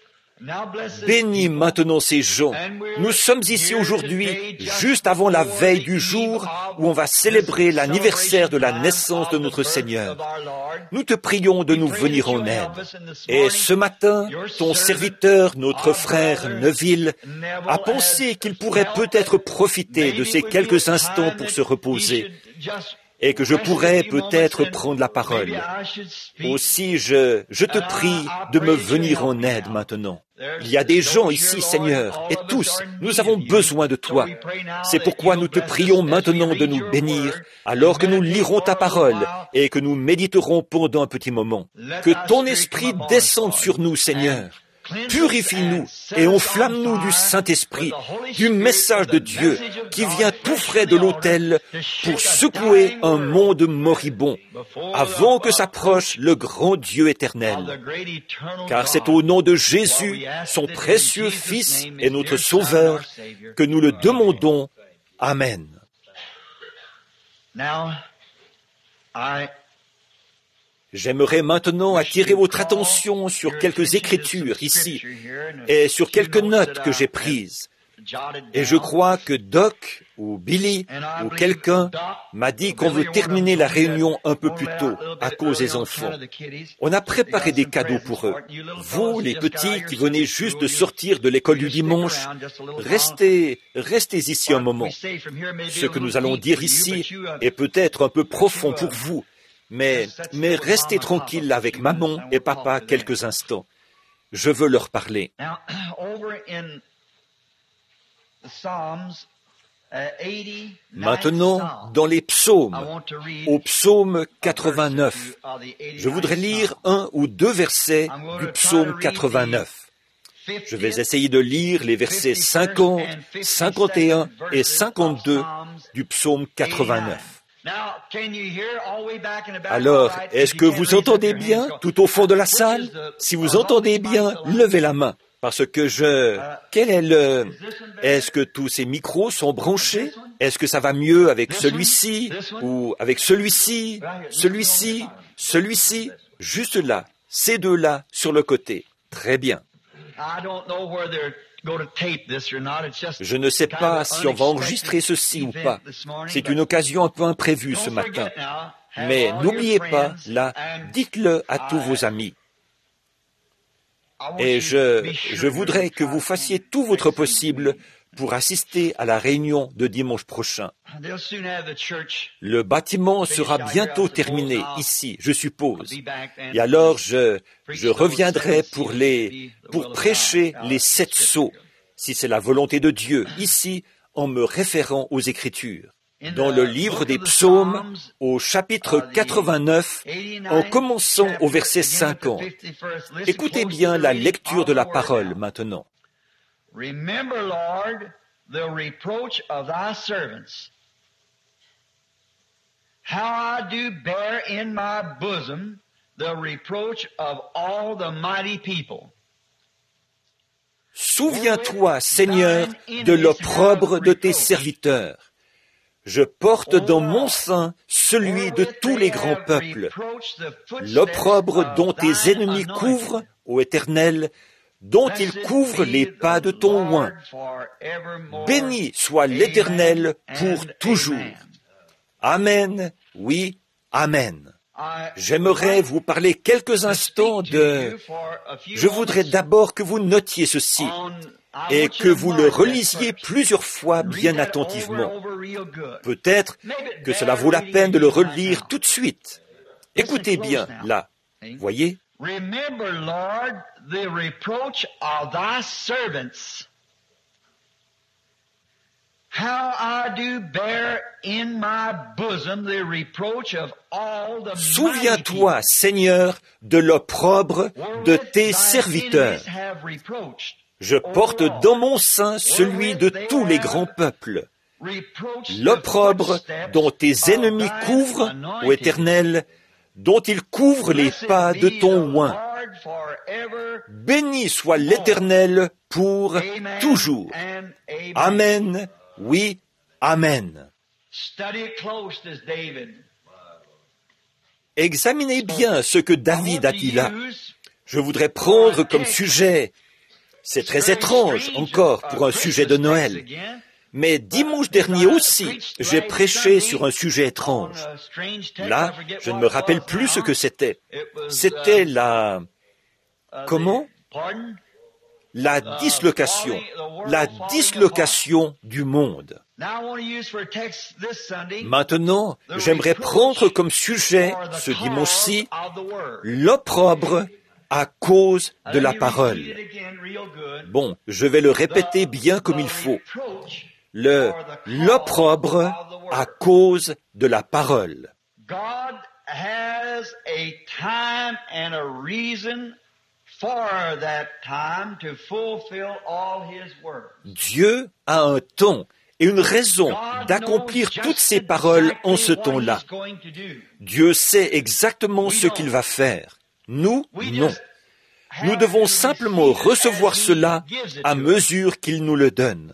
Bénis maintenant ces gens. Nous sommes ici aujourd'hui, juste avant la veille du jour où on va célébrer l'anniversaire de la naissance de notre Seigneur. Nous te prions de nous venir en aide. Et ce matin, ton serviteur, notre frère Neville, a pensé qu'il pourrait peut-être profiter de ces quelques instants pour se reposer, et que je pourrais peut-être prendre la parole. Aussi, je te prie de me venir en aide maintenant. Il y a des gens ici, Seigneur, et tous, nous avons besoin de toi. C'est pourquoi nous te prions maintenant de nous bénir, alors que nous lirons ta parole et que nous méditerons pendant un petit moment. Que ton esprit descende sur nous, Seigneur. Purifie-nous et enflamme-nous du Saint-Esprit, du message de Dieu qui vient tout frais de l'autel pour secouer un monde moribond avant que s'approche le grand Dieu éternel. Car c'est au nom de Jésus, son précieux Fils et notre Sauveur, que nous le demandons. Amen. J'aimerais maintenant attirer votre attention sur quelques écritures ici et sur quelques notes que j'ai prises Et je crois que Doc ou Billy ou quelqu'un m'a dit qu'on veut terminer la réunion un peu plus tôt à cause des enfants. On a préparé des cadeaux pour eux. Vous, les petits qui venez juste de sortir de l'école du dimanche, restez ici un moment. Ce que nous allons dire ici est peut-être un peu profond pour vous, mais restez tranquilles avec maman et papa quelques instants. Je veux leur parler. Maintenant, dans les psaumes, au psaume 89, je voudrais lire un ou deux versets du psaume 89. Je vais essayer de lire les versets 50, 51 et 52 du psaume 89. Alors, est-ce que vous entendez bien tout au fond de la salle? Si vous entendez bien, levez la main. Parce que est-ce que tous ces micros sont branchés? Est-ce que ça va mieux avec celui-ci? Ou avec celui-ci? Celui-ci? Juste là. Ces deux-là, sur le côté. Très bien. Je ne sais pas si on va enregistrer ceci ou pas. C'est une occasion un peu imprévue ce matin. Mais n'oubliez pas, là, dites-le à tous vos amis. Et je voudrais que vous fassiez tout votre possible pour assister à la réunion de dimanche prochain. Le bâtiment sera bientôt terminé, ici, je suppose. Et alors, je reviendrai pour prêcher les 7 sceaux, si c'est la volonté de Dieu, ici, en me référant aux Écritures. Dans le livre des psaumes, au chapitre 89, en commençant au verset 50. Écoutez bien la lecture de la parole maintenant. Remember, Lord, the reproach of thy servants. How I do bear in my bosom the reproach of all the mighty people. Souviens-toi, Seigneur, de l'opprobre de tes serviteurs. Je porte dans mon sein celui de tous les grands peuples, l'opprobre dont tes ennemis couvrent, ô Éternel, dont ils couvrent les pas de ton oint. Béni soit l'Éternel pour toujours. Amen, oui, Amen. J'aimerais vous parler quelques instants Je voudrais d'abord que vous notiez ceci et que vous le relisiez plusieurs fois bien attentivement. Peut-être que cela vaut la peine de le relire tout de suite. Écoutez bien, là. Voyez? Remember, Lord, the reproach of thy servants. How I do bear in my bosom the reproach of all the mighty people. Souviens-toi, Seigneur, de l'opprobre de tes serviteurs. Je porte dans mon sein celui de tous les grands peuples. L'opprobre dont tes ennemis couvrent, ô Éternel, dont ils couvrent les pas de ton oint. Béni soit l'Éternel pour toujours. Amen, oui, Amen. Examinez bien ce que David a dit là. Je voudrais prendre comme sujet, c'est très étrange encore pour un sujet de Noël, mais dimanche dernier aussi, j'ai prêché sur un sujet étrange. Là, je ne me rappelle plus ce que c'était. C'était comment? La dislocation du monde. Maintenant, j'aimerais prendre comme sujet, ce dimanche-ci, l'opprobre à cause de la parole. Bon, je vais le répéter bien comme il faut. L'opprobre à cause de la parole. God has a time and a reason for that time to fulfill all his words. Dieu a un temps et une raison d'accomplir toutes ses paroles en ce temps-là. Dieu sait exactement ce qu'il va faire. Nous, non. Nous devons simplement recevoir cela à mesure qu'il nous le donne.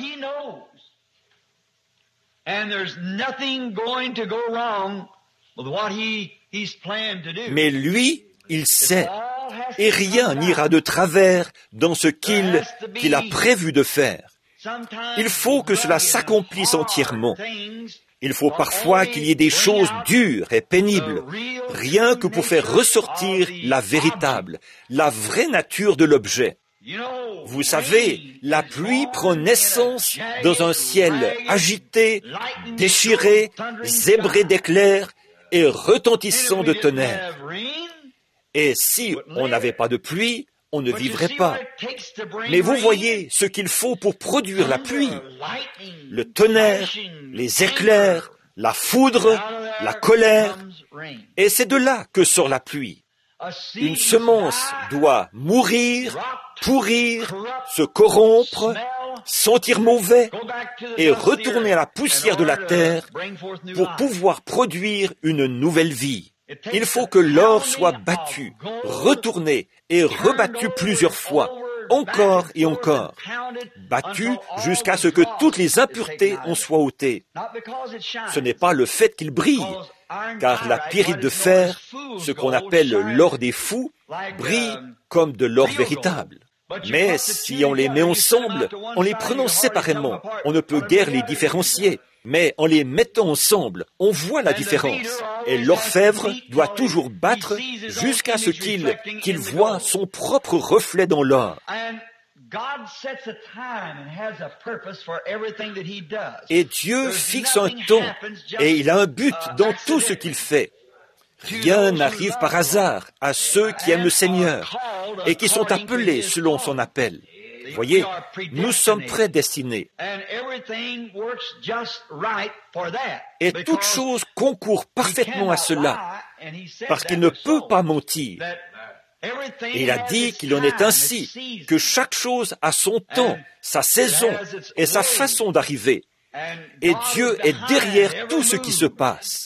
Mais lui, il sait, et rien n'ira de travers dans ce qu'il a prévu de faire. Il faut que cela s'accomplisse entièrement. Il faut parfois qu'il y ait des choses dures et pénibles, rien que pour faire ressortir la véritable, la vraie nature de l'objet. Vous savez, la pluie prend naissance dans un ciel agité, déchiré, zébré d'éclairs et retentissant de tonnerre. Et si on n'avait pas de pluie, on ne vivrait pas. Mais vous voyez ce qu'il faut pour produire la pluie. Le tonnerre, les éclairs, la foudre, la colère. Et c'est de là que sort la pluie. Une semence doit mourir, pourrir, se corrompre, sentir mauvais et retourner à la poussière de la terre pour pouvoir produire une nouvelle vie. Il faut que l'or soit battu, retourné et rebattu plusieurs fois, encore et encore, battu jusqu'à ce que toutes les impuretés en soient ôtées. Ce n'est pas le fait qu'il brille, car la pyrite de fer, ce qu'on appelle l'or des fous, brille comme de l'or véritable. Mais si on les met ensemble, en les prenant séparément, on ne peut guère les différencier. Mais en les mettant ensemble, on voit la différence. Et l'orfèvre doit toujours battre jusqu'à ce qu'il voit son propre reflet dans l'or. Et Dieu fixe un temps, et il a un but dans tout ce qu'il fait. Rien n'arrive par hasard à ceux qui aiment le Seigneur et qui sont appelés selon son appel. Voyez, nous sommes prédestinés. Et toute chose concourt parfaitement à cela, parce qu'il ne peut pas mentir. Et il a dit qu'il en est ainsi, que chaque chose a son temps, sa saison et sa façon d'arriver. Et Dieu est derrière tout ce qui se passe.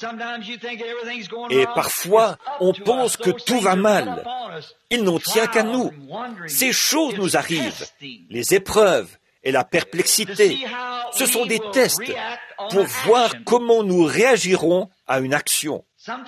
Et parfois, on pense que tout va mal. Il n'en tient qu'à nous. Ces choses nous arrivent, les épreuves et la perplexité. Ce sont des tests pour voir comment nous réagirons à une action.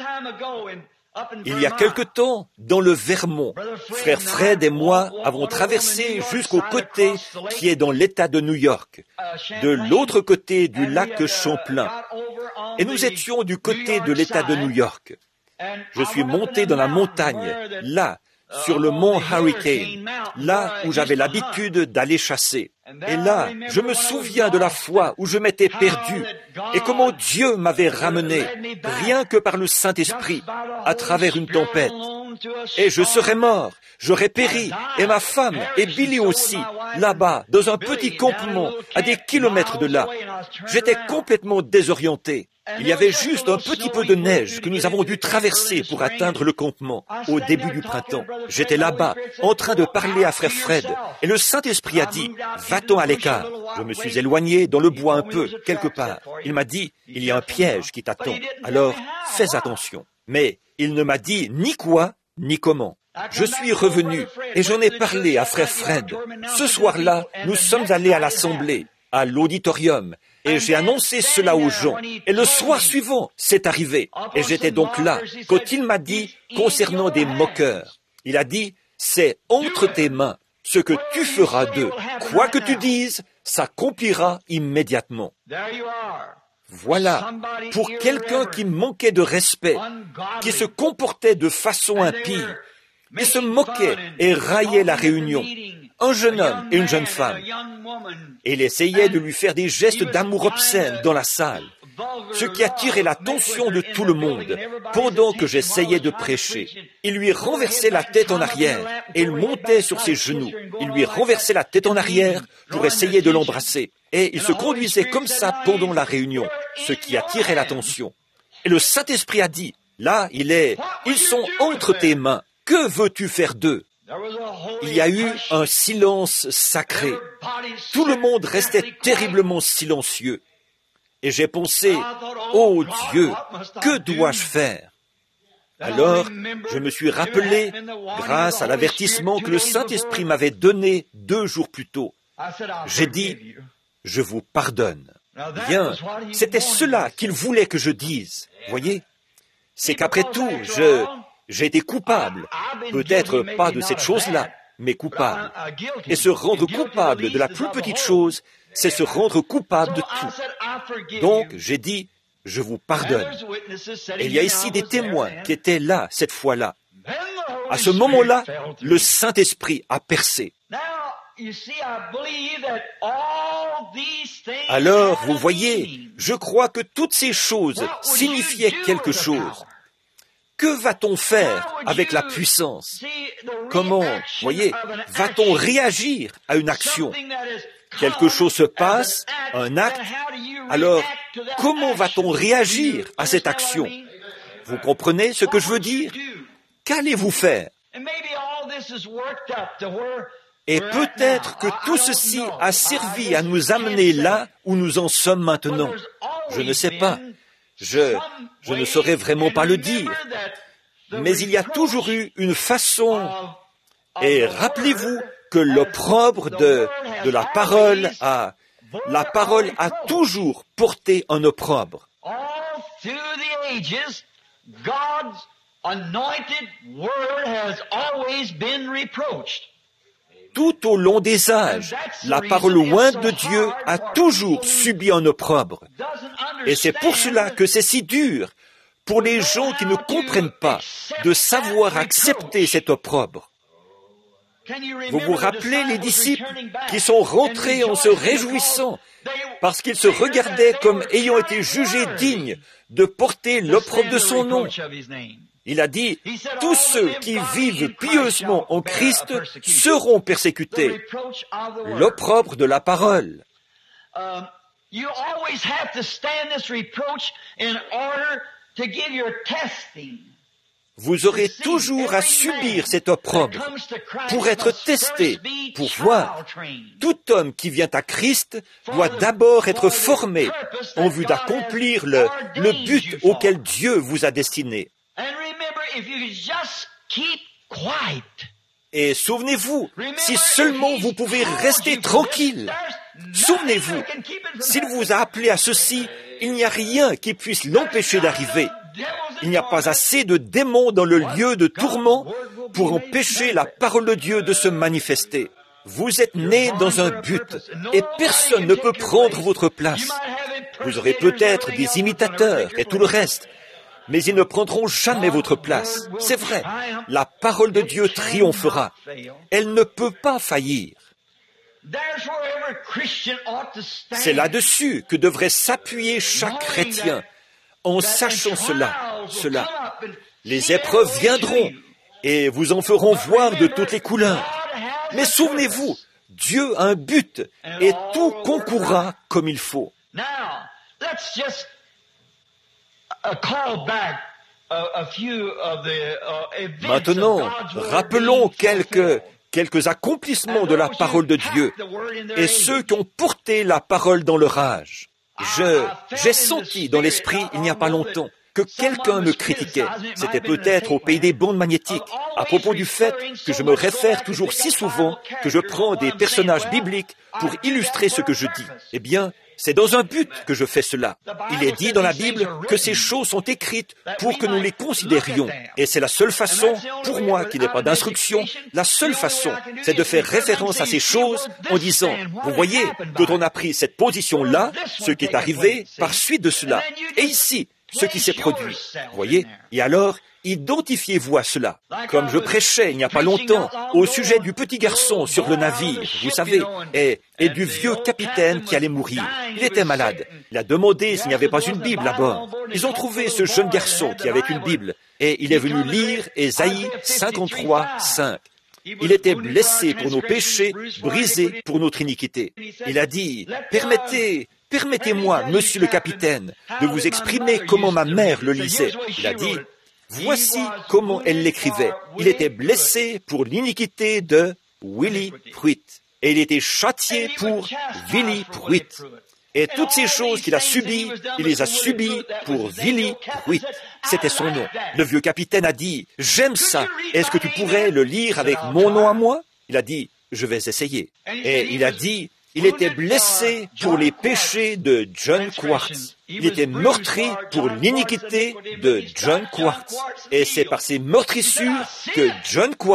Il y a quelque temps, dans le Vermont, frère Fred et moi avons traversé jusqu'au côté qui est dans l'État de New York, de l'autre côté du lac Champlain. Et nous étions du côté de l'État de New York. Je suis monté dans la montagne, là, sur le mont Hurricane, là où j'avais l'habitude d'aller chasser. Et là, je me souviens de la fois où je m'étais perdu et comment Dieu m'avait ramené, rien que par le Saint-Esprit, à travers une tempête. Et je serais mort, j'aurais péri, et ma femme, et Billy aussi, là-bas, dans un petit campement, à des kilomètres de là. J'étais complètement désorienté. Il y avait juste un petit peu de neige que nous avons dû traverser pour atteindre le campement au début du printemps. J'étais là-bas, en train de parler à frère Fred, et le Saint-Esprit a dit, va-t'en à l'écart. Je me suis éloigné dans le bois un peu, quelque part. Il m'a dit, il y a un piège qui t'attend, alors fais attention. Mais il ne m'a dit ni quoi, ni comment. Je suis revenu, et j'en ai parlé à frère Fred. Ce soir-là, nous sommes allés à l'assemblée, à l'auditorium, et j'ai annoncé cela aux gens. Et le soir suivant, c'est arrivé. Et j'étais donc là, quand il m'a dit, concernant des moqueurs, il a dit, c'est entre tes mains. Ce que tu feras d'eux, quoi que tu dises, s'accomplira immédiatement. Voilà, pour quelqu'un qui manquait de respect, qui se comportait de façon impie, et se moquait et raillait la réunion, un jeune homme et une jeune femme, et il essayait de lui faire des gestes d'amour obscènes dans la salle, ce qui attirait l'attention de tout le monde, pendant que j'essayais de prêcher. Il lui renversait la tête en arrière, et il montait sur ses genoux. Il lui renversait la tête en arrière pour essayer de l'embrasser. Et il se conduisait comme ça pendant la réunion, ce qui attirait l'attention. Et le Saint-Esprit a dit, là, ils sont entre tes mains. Que veux-tu faire d'eux? Il y a eu un silence sacré. Tout le monde restait terriblement silencieux. Et j'ai pensé, oh Dieu, que dois-je faire? Alors, je me suis rappelé, grâce à l'avertissement que le Saint-Esprit m'avait donné 2 jours plus tôt. J'ai dit, je vous pardonne. Bien, c'était cela qu'il voulait que je dise. Voyez, c'est qu'après tout, j'ai été coupable. Peut-être pas de cette chose-là, mais coupable. Et se rendre coupable de la plus petite chose, c'est se rendre coupable de tout. Donc, j'ai dit, je vous pardonne. Et il y a ici des témoins qui étaient là, cette fois-là. À ce moment-là, le Saint-Esprit a percé. Alors, vous voyez, je crois que toutes ces choses signifiaient quelque chose. Que va-t-on faire avec la puissance? Comment, voyez, va-t-on réagir à une action? Quelque chose se passe, un acte, alors comment va-t-on réagir à cette action? Vous comprenez ce que je veux dire? Qu'allez-vous faire? Et peut-être que tout ceci a servi à nous amener là où nous en sommes maintenant. Je ne sais pas. Je ne saurais vraiment pas le dire. Mais il y a toujours eu une façon. Et rappelez-vous que l'opprobre de la parole a toujours porté un opprobre. Tout au long des âges, la parole ointe de Dieu a toujours subi un opprobre. Et c'est pour cela que c'est si dur pour les gens qui ne comprennent pas de savoir accepter cet opprobre. Vous vous rappelez les disciples qui sont rentrés en se réjouissant parce qu'ils se regardaient comme ayant été jugés dignes de porter l'opprobre de son nom. Il a dit, tous ceux qui vivent pieusement en Christ seront persécutés. L'opprobre de la parole. Vous aurez toujours à subir cet opprobre pour être testé, pour voir. Tout homme qui vient à Christ doit d'abord être formé en vue d'accomplir le but auquel Dieu vous a destiné. Et souvenez-vous, si seulement vous pouvez rester tranquille, souvenez-vous, s'il vous a appelé à ceci, il n'y a rien qui puisse l'empêcher d'arriver. Il n'y a pas assez de démons dans le lieu de tourment pour empêcher la parole de Dieu de se manifester. Vous êtes nés dans un but et personne ne peut prendre votre place. Vous aurez peut-être des imitateurs et tout le reste, mais ils ne prendront jamais votre place. C'est vrai, la parole de Dieu triomphera. Elle ne peut pas faillir. C'est là-dessus que devrait s'appuyer chaque chrétien, en sachant cela. Les épreuves viendront et vous en feront voir de toutes les couleurs. Mais souvenez-vous, Dieu a un but et tout concourra comme il faut. Maintenant, rappelons quelques accomplissements de la parole de Dieu et ceux qui ont porté la parole dans leur âge. J'ai senti dans l'esprit, il n'y a pas longtemps, que quelqu'un me critiquait. C'était peut-être au pays des bandes magnétiques, à propos du fait que je me réfère toujours si souvent que je prends des personnages bibliques pour illustrer ce que je dis. Eh bien, c'est dans un but que je fais cela. Il est dit dans la Bible que ces choses sont écrites pour que nous les considérions. Et c'est la seule façon, pour moi qui n'ai pas d'instruction, la seule façon, c'est de faire référence à ces choses en disant, vous voyez, quand on a pris cette position-là, ce qui est arrivé par suite de cela. Et ici, ce qui s'est produit. Vous voyez? Et alors, identifiez-vous à cela. Comme je prêchais il n'y a pas longtemps au sujet du petit garçon sur le navire, vous savez, et du vieux capitaine qui allait mourir. Il était malade. Il a demandé s'il n'y avait pas une Bible à bord. Ils ont trouvé ce jeune garçon qui avait une Bible et il est venu lire Ésaïe 53, 5. Il était blessé pour nos péchés, brisé pour notre iniquité. Il a dit, Permettez-moi, monsieur le capitaine, de vous exprimer comment ma mère le lisait. Il a dit, voici comment elle l'écrivait. Il était blessé pour l'iniquité de Willie Pruitt. Et il était châtié pour Willie Pruitt. Et toutes ces choses qu'il a subies, il les a subies pour Willie Pruitt. C'était son nom. Le vieux capitaine a dit, j'aime ça. Est-ce que tu pourrais le lire avec mon nom à moi? Il a dit, je vais essayer. Et il a dit, il était blessé pour les péchés de John Quartz. Il était meurtri pour l'iniquité de John Quartz. Et c'est par ces meurtrissures que John Quartz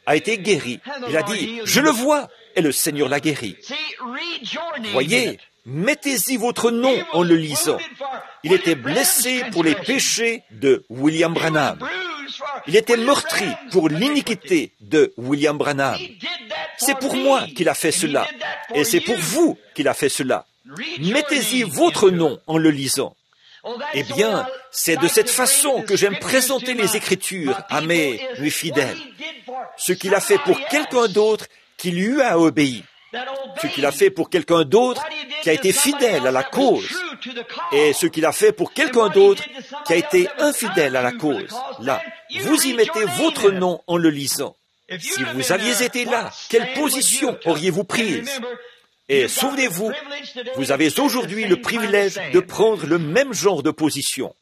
a été guéri. Il a dit, je le vois, et le Seigneur l'a guéri. Voyez, mettez-y votre nom en le lisant. Il était blessé pour les péchés de William Branham. Il était meurtri pour l'iniquité de William Branham. C'est pour moi qu'il a fait cela, et c'est pour vous qu'il a fait cela. Mettez-y votre nom en le lisant. Eh bien, c'est de cette façon que j'aime présenter les Écritures à mes fidèles. Ce qu'il a fait pour quelqu'un d'autre qui lui a obéi. Ce qu'il a fait pour quelqu'un d'autre qui a été fidèle à la cause. Et ce qu'il a fait pour quelqu'un d'autre qui a été infidèle à la cause. Là, vous y mettez votre nom en le lisant. Si vous aviez été là, quelle position auriez-vous prise? Et souvenez-vous, vous avez aujourd'hui le privilège de prendre le même genre de position.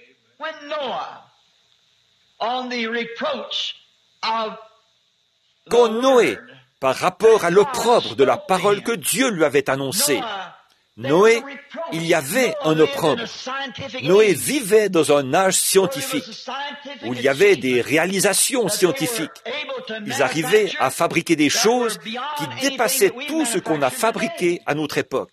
Quand Noé, par rapport à l'opprobre de la parole que Dieu lui avait annoncée, Noé, il y avait un opprobre. Noé vivait dans un âge scientifique, où il y avait des réalisations scientifiques. Ils arrivaient à fabriquer des choses qui dépassaient tout ce qu'on a fabriqué à notre époque.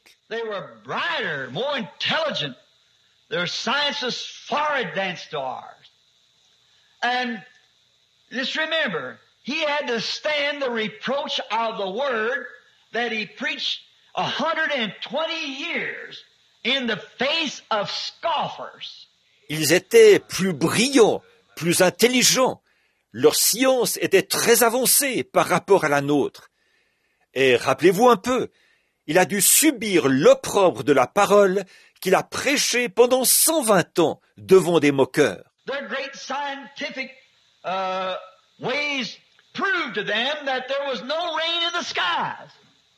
He had to stand the reproach of the word that he preached 120 years in the face of scoffers. Ils étaient plus brillants, plus intelligents. Leur science était très avancée par rapport à la nôtre. Et rappelez-vous un peu, il a dû subir l'opprobre de la parole qu'il a prêchée pendant 120 ans devant des moqueurs. Their great scientific ways proved to them that there was no rain in the skies.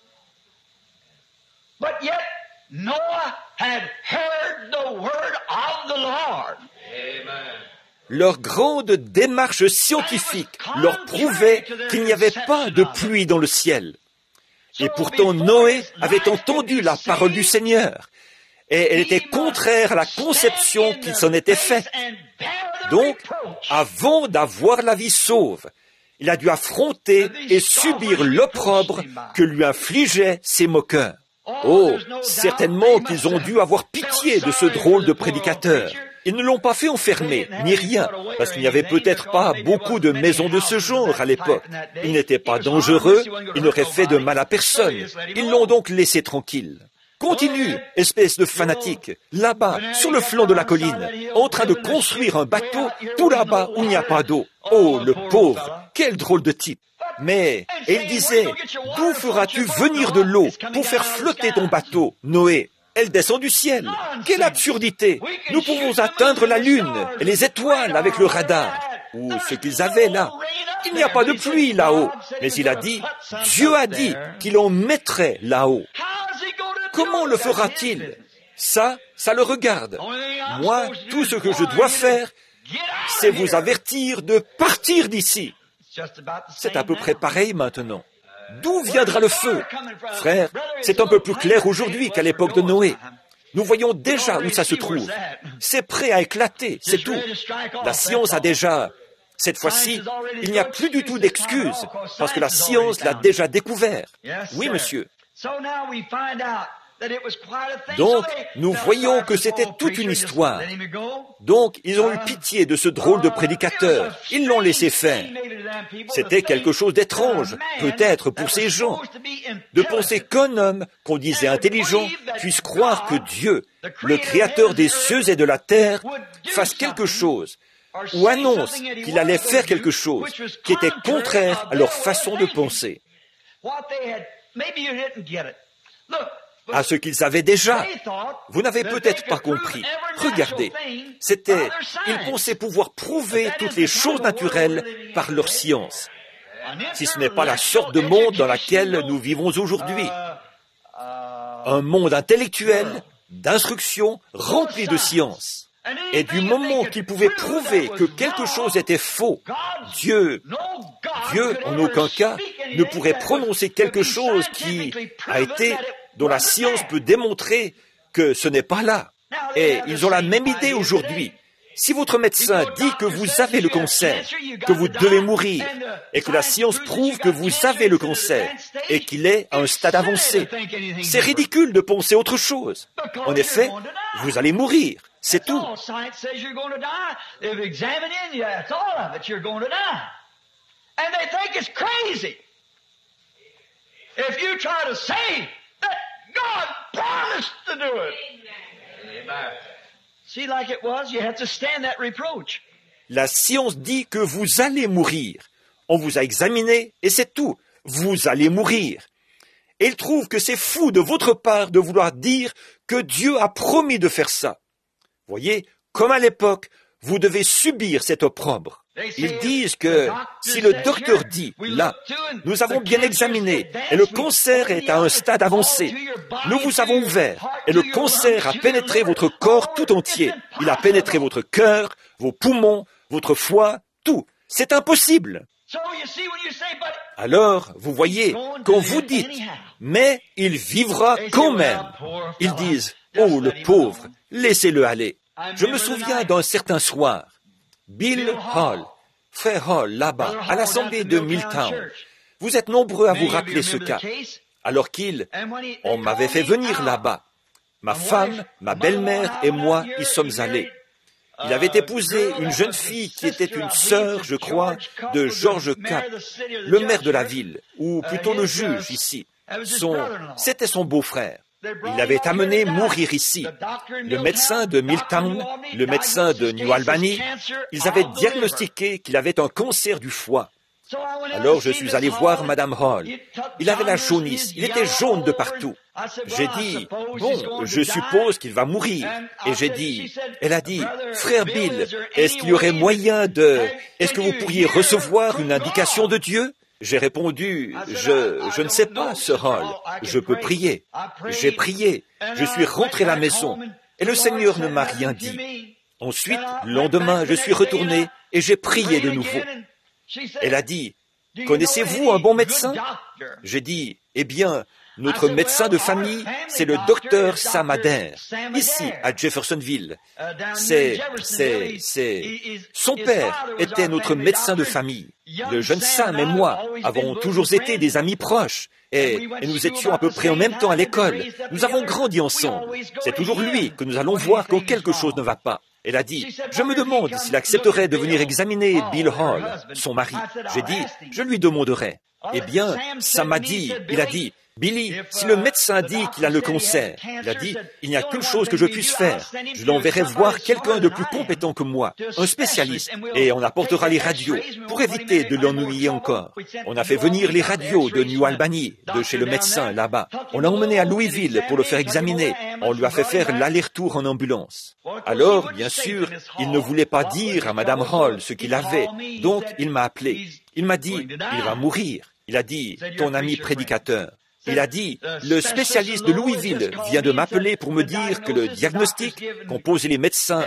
But yet Noah had heard the word of the Lord. Amen. Leur grande démarche scientifique leur prouvait qu'il n'y avait pas de pluie dans le ciel. Et pourtant Noé avait entendu la parole du Seigneur. Et elle était contraire à la conception qu'il s'en était faite. Donc, avant d'avoir la vie sauve, il a dû affronter et subir l'opprobre que lui infligeaient ses moqueurs. Oh, certainement qu'ils ont dû avoir pitié de ce drôle de prédicateur. Ils ne l'ont pas fait enfermer, ni rien, parce qu'il n'y avait peut-être pas beaucoup de maisons de ce genre à l'époque. Il n'était pas dangereux, il n'aurait fait de mal à personne. Ils l'ont donc laissé tranquille. Continue, espèce de fanatique, là-bas, sur le flanc de la colline, en train de construire un bateau, tout là-bas où il n'y a pas d'eau. Oh, le pauvre, quel drôle de type. Mais, et il disait, d'où feras-tu venir de l'eau pour faire flotter ton bateau, Noé? Elle descend du ciel. Quelle absurdité! Nous pouvons atteindre la lune et les étoiles avec le radar. Ou ce qu'ils avaient là. Il n'y a pas de pluie là-haut. Mais il a dit, Dieu a dit qu'il en mettrait là-haut. Comment le fera-t-il? Ça le regarde. Moi, tout ce que je dois faire, c'est vous avertir de partir d'ici. C'est à peu près pareil maintenant. D'où viendra le feu? Frère, c'est un peu plus clair aujourd'hui qu'à l'époque de Noé. Nous voyons déjà où ça se trouve. C'est prêt à éclater, c'est tout. La science a déjà... Cette fois-ci, il n'y a plus du tout d'excuses, parce que la science l'a déjà découvert. Oui, monsieur. Donc, nous voyons que c'était toute une histoire. Donc, ils ont eu pitié de ce drôle de prédicateur. Ils l'ont laissé faire. C'était quelque chose d'étrange, peut-être pour ces gens, de penser qu'un homme, qu'on disait intelligent, puisse croire que Dieu, le Créateur des cieux et de la terre, fasse quelque chose, ou annonce qu'il allait faire quelque chose qui était contraire à leur façon de penser. À ce qu'ils avaient déjà. Vous n'avez peut-être pas compris. Regardez, ils pensaient pouvoir prouver toutes les choses naturelles par leur science. Si ce n'est pas la sorte de monde dans laquelle nous vivons aujourd'hui. Un monde intellectuel, d'instruction, rempli de science. Et du moment qu'ils pouvaient prouver que quelque chose était faux, Dieu, en aucun cas, ne pourrait prononcer quelque chose qui a été, dont la science peut démontrer que ce n'est pas là. Et ils ont la même idée aujourd'hui. Si votre médecin dit que vous avez le cancer, que vous devez mourir, et que la science prouve que vous avez le cancer, et qu'il est à un stade avancé, c'est ridicule de penser autre chose. En effet, vous allez mourir, c'est tout. La science dit que vous allez mourir. On vous a examiné et c'est tout. Vous allez mourir. Et il trouve que c'est fou de votre part de vouloir dire que Dieu a promis de faire ça. Voyez, comme à l'époque, vous devez subir cet opprobre. Ils disent que si le docteur dit, là, nous avons bien examiné et le cancer est à un stade avancé, nous vous avons ouvert et le cancer a pénétré votre corps tout entier. Il a pénétré votre cœur, vos poumons, votre foie, tout. C'est impossible. Alors, vous voyez, quand vous dites, mais il vivra quand même, ils disent, oh le pauvre, laissez-le aller. Je me souviens d'un certain soir, Bill Hall, frère Hall, là-bas, à l'assemblée de Milltown. Vous êtes nombreux à vous rappeler ce cas. Alors on m'avait fait venir là-bas. Ma femme, ma belle-mère et moi y sommes allés. Il avait épousé une jeune fille qui était une sœur, je crois, de George Capp, le maire de la ville, ou plutôt le juge ici. C'était son beau-frère. Il l'avait amené mourir ici. Le médecin de Milltown, le médecin de New Albany, ils avaient diagnostiqué qu'il avait un cancer du foie. Alors je suis allé voir Madame Hall. Il avait la jaunisse, il était jaune de partout. J'ai dit, bon, je suppose qu'il va mourir. Et elle a dit, frère Bill, est-ce qu'il y aurait moyen est-ce que vous pourriez recevoir une indication de Dieu? J'ai répondu, je ne sais pas, Sir Hall, je peux prier. J'ai prié, je suis rentré à la maison, et le Seigneur ne m'a rien dit. Ensuite, le lendemain, je suis retourné, et j'ai prié de nouveau. Elle a dit, connaissez-vous un bon médecin? J'ai dit, eh bien, notre médecin de famille, c'est le docteur Sam Adair, ici, à Jeffersonville. Son père était notre médecin de famille. Le jeune Sam et moi avons toujours été des amis proches, et nous étions à peu près en même temps à l'école. Nous avons grandi ensemble. C'est toujours lui que nous allons voir quand quelque chose ne va pas. Elle a dit, je me demande s'il accepterait de venir examiner Bill Hall, son mari. J'ai dit, je lui demanderai. Eh bien, Sam m'a dit, il a dit, Billy, si le médecin dit qu'il a le cancer, il a dit, il n'y a qu'une chose que je puisse faire. Je l'enverrai voir quelqu'un de plus compétent que moi, un spécialiste, et on apportera les radios pour éviter de l'ennuyer encore. On a fait venir les radios de New Albany, de chez le médecin là-bas. On l'a emmené à Louisville pour le faire examiner. On lui a fait faire l'aller-retour en ambulance. Alors, bien sûr, il ne voulait pas dire à Madame Hall ce qu'il avait, donc il m'a appelé. Il m'a dit, il va mourir. Il a dit, ton ami prédicateur. Il a dit, le spécialiste de Louisville vient de m'appeler pour me dire que le diagnostic qu'ont posé les médecins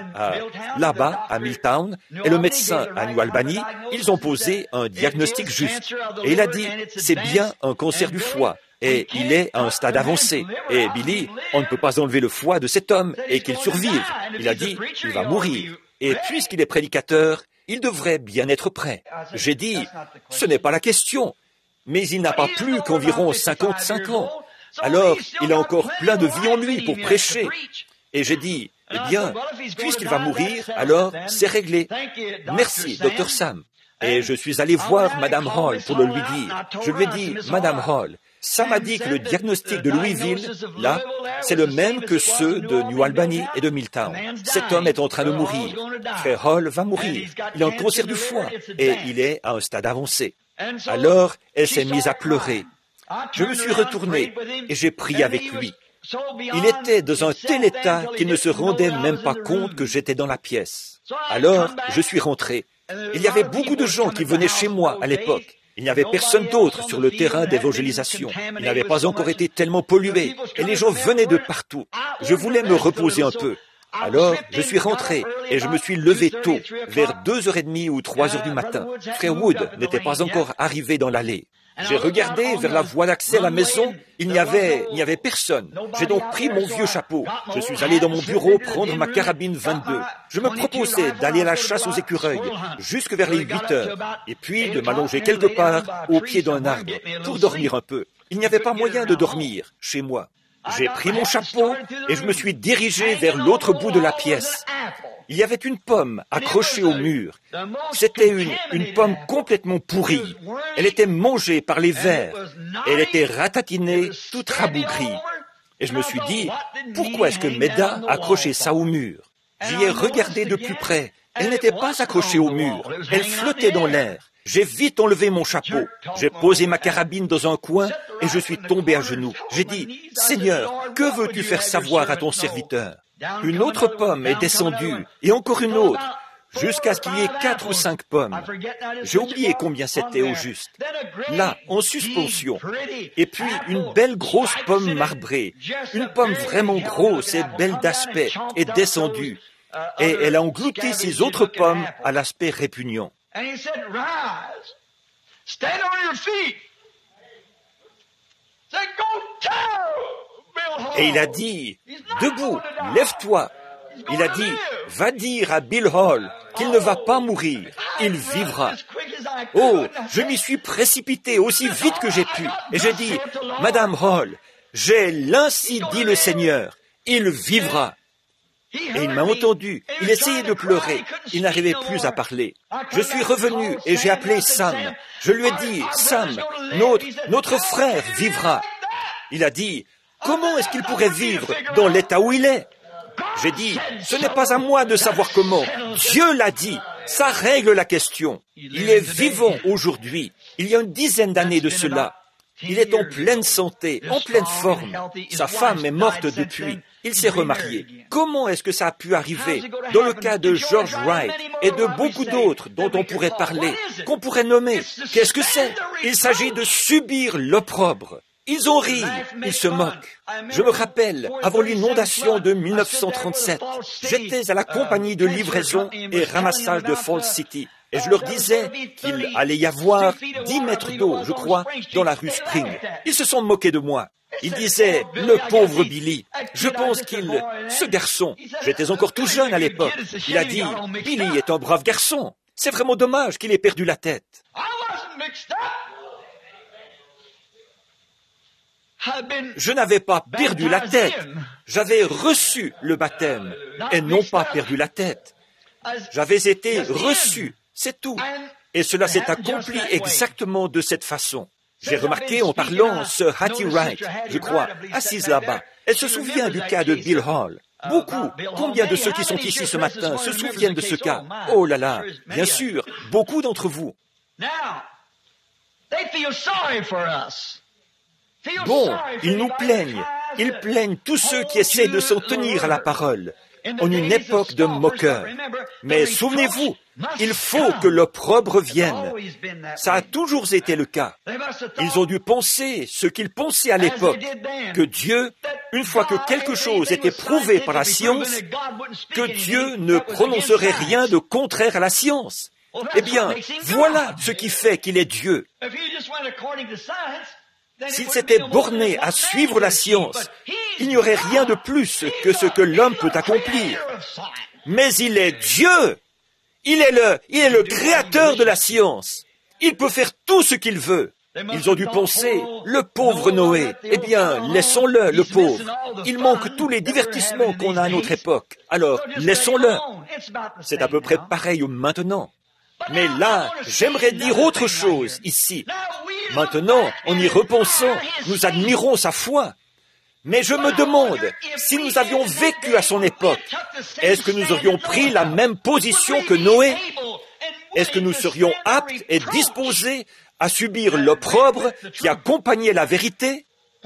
là-bas, à Milltown, et le médecin à New Albany, ils ont posé un diagnostic juste. Et il a dit, c'est bien un cancer du foie, et il est à un stade avancé. Et Billy, on ne peut pas enlever le foie de cet homme et qu'il survive. Il a dit, il va mourir. Et puisqu'il est prédicateur, il devrait bien être prêt. J'ai dit, ce n'est pas la question. Mais il n'a pas plus qu'environ 55 ans. Alors, il a encore plein de vie en lui pour prêcher. Et j'ai dit, eh bien, puisqu'il va mourir, alors c'est réglé. Merci, Dr. Sam. Et je suis allé voir Madame Hall pour le lui dire. Je lui ai dit, Madame Hall, Sam a dit que le diagnostic de Louisville, là, c'est le même que ceux de New Albany et de Milltown. Cet homme est en train de mourir. Frère Hall va mourir. Il a un cancer du foie et il est à un stade avancé. Alors, elle s'est mise à pleurer. Je me suis retourné et j'ai prié avec lui. Il était dans un tel état qu'il ne se rendait même pas compte que j'étais dans la pièce. Alors, je suis rentré. Il y avait beaucoup de gens qui venaient chez moi à l'époque. Il n'y avait personne d'autre sur le terrain d'évangélisation. Il n'avait pas encore été tellement pollué, et les gens venaient de partout. Je voulais me reposer un peu. Alors, je suis rentré, et je me suis levé tôt, vers 2h30 ou 3h du matin. Frère Wood n'était pas encore arrivé dans l'allée. J'ai regardé vers la voie d'accès à la maison, il n'y avait personne. J'ai donc pris mon vieux chapeau. Je suis allé dans mon bureau prendre ma carabine 22. Je me proposais d'aller à la chasse aux écureuils, jusque vers les 8 heures, et puis de m'allonger quelque part au pied d'un arbre, pour dormir un peu. Il n'y avait pas moyen de dormir chez moi. J'ai pris mon chapeau et je me suis dirigé vers l'autre bout de la pièce. Il y avait une pomme accrochée au mur. C'était une pomme complètement pourrie. Elle était mangée par les vers. Elle était ratatinée, toute rabougrie. Et je me suis dit, pourquoi est-ce que Méda accrochait ça au mur? J'y ai regardé de plus près. Elle n'était pas accrochée au mur. Elle flottait dans l'air. J'ai vite enlevé mon chapeau. J'ai posé ma carabine dans un coin et je suis tombé à genoux. J'ai dit, « Seigneur, que veux-tu faire savoir à ton serviteur ?» Une autre pomme est descendue, et encore une autre, jusqu'à ce qu'il y ait 4 ou 5 pommes. J'ai oublié combien c'était au juste. Là, en suspension. Et puis, une belle grosse pomme marbrée, une pomme vraiment grosse et belle d'aspect, est descendue, et elle a englouti ces autres pommes à l'aspect répugnant. Et il a dit, « Debout, lève-toi !» Il a dit, « Va dire à Bill Hall qu'il ne va pas mourir, il vivra. » Oh, je m'y suis précipité aussi vite que j'ai pu. Et j'ai dit, « Madame Hall, j'ai l'ainsi dit le Seigneur, il vivra. » Et il m'a entendu, il essayait de pleurer, il n'arrivait plus à parler. Je suis revenu et j'ai appelé Sam. Je lui ai dit, « Sam, notre frère vivra. » Il a dit, « Comment est-ce qu'il pourrait vivre dans l'état où il est ?» J'ai dit, « Ce n'est pas à moi de savoir comment. Dieu l'a dit. Ça règle la question. Il est vivant aujourd'hui. Il y a une dizaine d'années de cela. Il est en pleine santé, en pleine forme. Sa femme est morte depuis. Il s'est remarié. Comment est-ce que ça a pu arriver dans le cas de George Wright et de beaucoup d'autres dont on pourrait parler, qu'on pourrait nommer? Qu'est-ce que c'est? Il s'agit de subir l'opprobre. Ils ont ri, ils se moquent. Je me rappelle, avant l'inondation de 1937, j'étais à la compagnie de livraison et ramassage de Falls City. Et je leur disais qu'il allait y avoir 10 mètres d'eau, je crois, dans la rue Spring. Ils se sont moqués de moi. Ils disaient, le pauvre Billy. Je pense ce garçon, j'étais encore tout jeune à l'époque. Il a dit, Billy est un brave garçon. C'est vraiment dommage qu'il ait perdu la tête. Je n'avais pas perdu la tête. J'avais reçu le baptême et non pas perdu la tête. J'avais été reçu, c'est tout. Et cela s'est accompli exactement de cette façon. J'ai remarqué en parlant Sir Hattie Wright, je crois, assise là-bas. Elle se souvient du cas de Bill Hall. Beaucoup, combien de ceux qui sont ici ce matin se souviennent de ce cas? Oh là là, bien sûr, beaucoup d'entre vous. Bon, ils nous plaignent. Ils plaignent tous ceux qui essaient de s'en tenir à la parole, en une époque de moqueurs. Mais souvenez-vous, il faut que l'opprobre vienne. Ça a toujours été le cas. Ils ont dû penser ce qu'ils pensaient à l'époque, que Dieu, une fois que quelque chose était prouvé par la science, que Dieu ne prononcerait rien de contraire à la science. Eh bien, voilà ce qui fait qu'il est Dieu. S'il s'était borné à suivre la science, il n'y aurait rien de plus que ce que l'homme peut accomplir. Mais il est Dieu. Il est le créateur de la science. Il peut faire tout ce qu'il veut. Ils ont dû penser, le pauvre Noé, eh bien, laissons-le, le pauvre. Il manque tous les divertissements qu'on a à notre époque. Alors, laissons-le. C'est à peu près pareil maintenant. Mais là, j'aimerais dire autre chose ici. Maintenant, en y repensant, nous admirons sa foi. Mais je me demande, si nous avions vécu à son époque, est-ce que nous aurions pris la même position que Noé? Est-ce que nous serions aptes et disposés à subir l'opprobre qui accompagnait la vérité?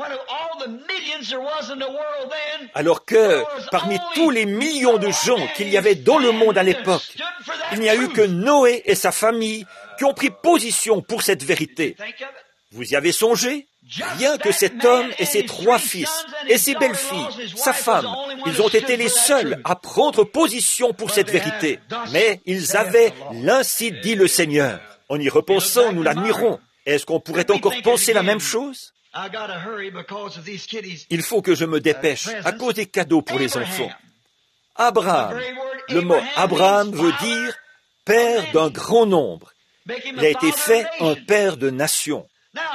Alors que, parmi tous les millions de gens qu'il y avait dans le monde à l'époque, il n'y a eu que Noé et sa famille qui ont pris position pour cette vérité. Vous y avez songé? Rien que cet homme et ses 3 fils et ses belles-filles, sa femme, ils ont été les seuls à prendre position pour cette vérité. Mais ils avaient l'ainsi dit le Seigneur. En y repensant, nous l'admirons. Est-ce qu'on pourrait encore penser la même chose? Il faut que je me dépêche à cause des cadeaux pour les enfants. Abraham. Le mot Abraham veut dire père d'un grand nombre. Il a été fait un père de nations.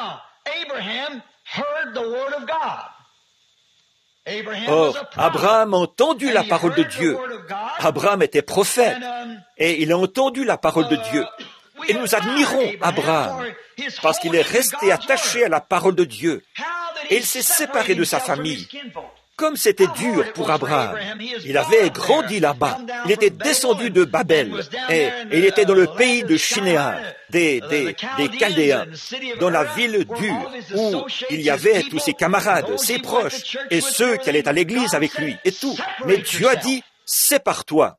Or, Abraham a entendu la parole de Dieu. Abraham était prophète et il a entendu la parole de Dieu. Et nous admirons Abraham parce qu'il est resté attaché à la parole de Dieu. Et il s'est séparé de sa famille. Comme c'était dur pour Abraham, il avait grandi là-bas. Il était descendu de Babel et il était dans le pays de Shinéar, des Chaldéens, dans la ville dure où il y avait tous ses camarades, ses proches et ceux qui allaient à l'église avec lui et tout. Mais Dieu a dit, sépare-toi.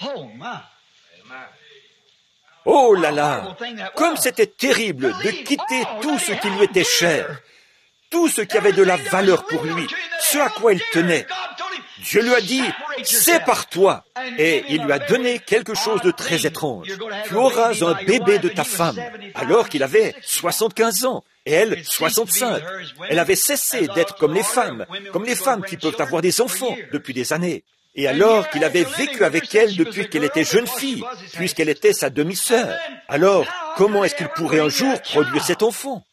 Oh là là, comme c'était terrible de quitter tout ce qui lui était cher. Tout ce qui avait de la valeur pour lui, ce à quoi il tenait. Dieu lui a dit, sépare-toi. Et il lui a donné quelque chose de très étrange. Tu auras un bébé de ta femme, alors qu'il avait 75 ans, et elle 65. Elle avait cessé d'être comme les femmes qui peuvent avoir des enfants depuis des années. Et alors qu'il avait vécu avec elle depuis qu'elle était jeune fille, puisqu'elle était sa demi-sœur. Alors, comment est-ce qu'il pourrait un jour produire cet enfant?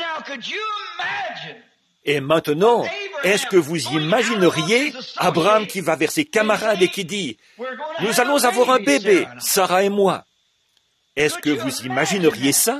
Et maintenant, est-ce que vous imagineriez Abraham qui va vers ses camarades et qui dit « Nous allons avoir un bébé, Sarah et moi ». Est-ce que vous imagineriez ça?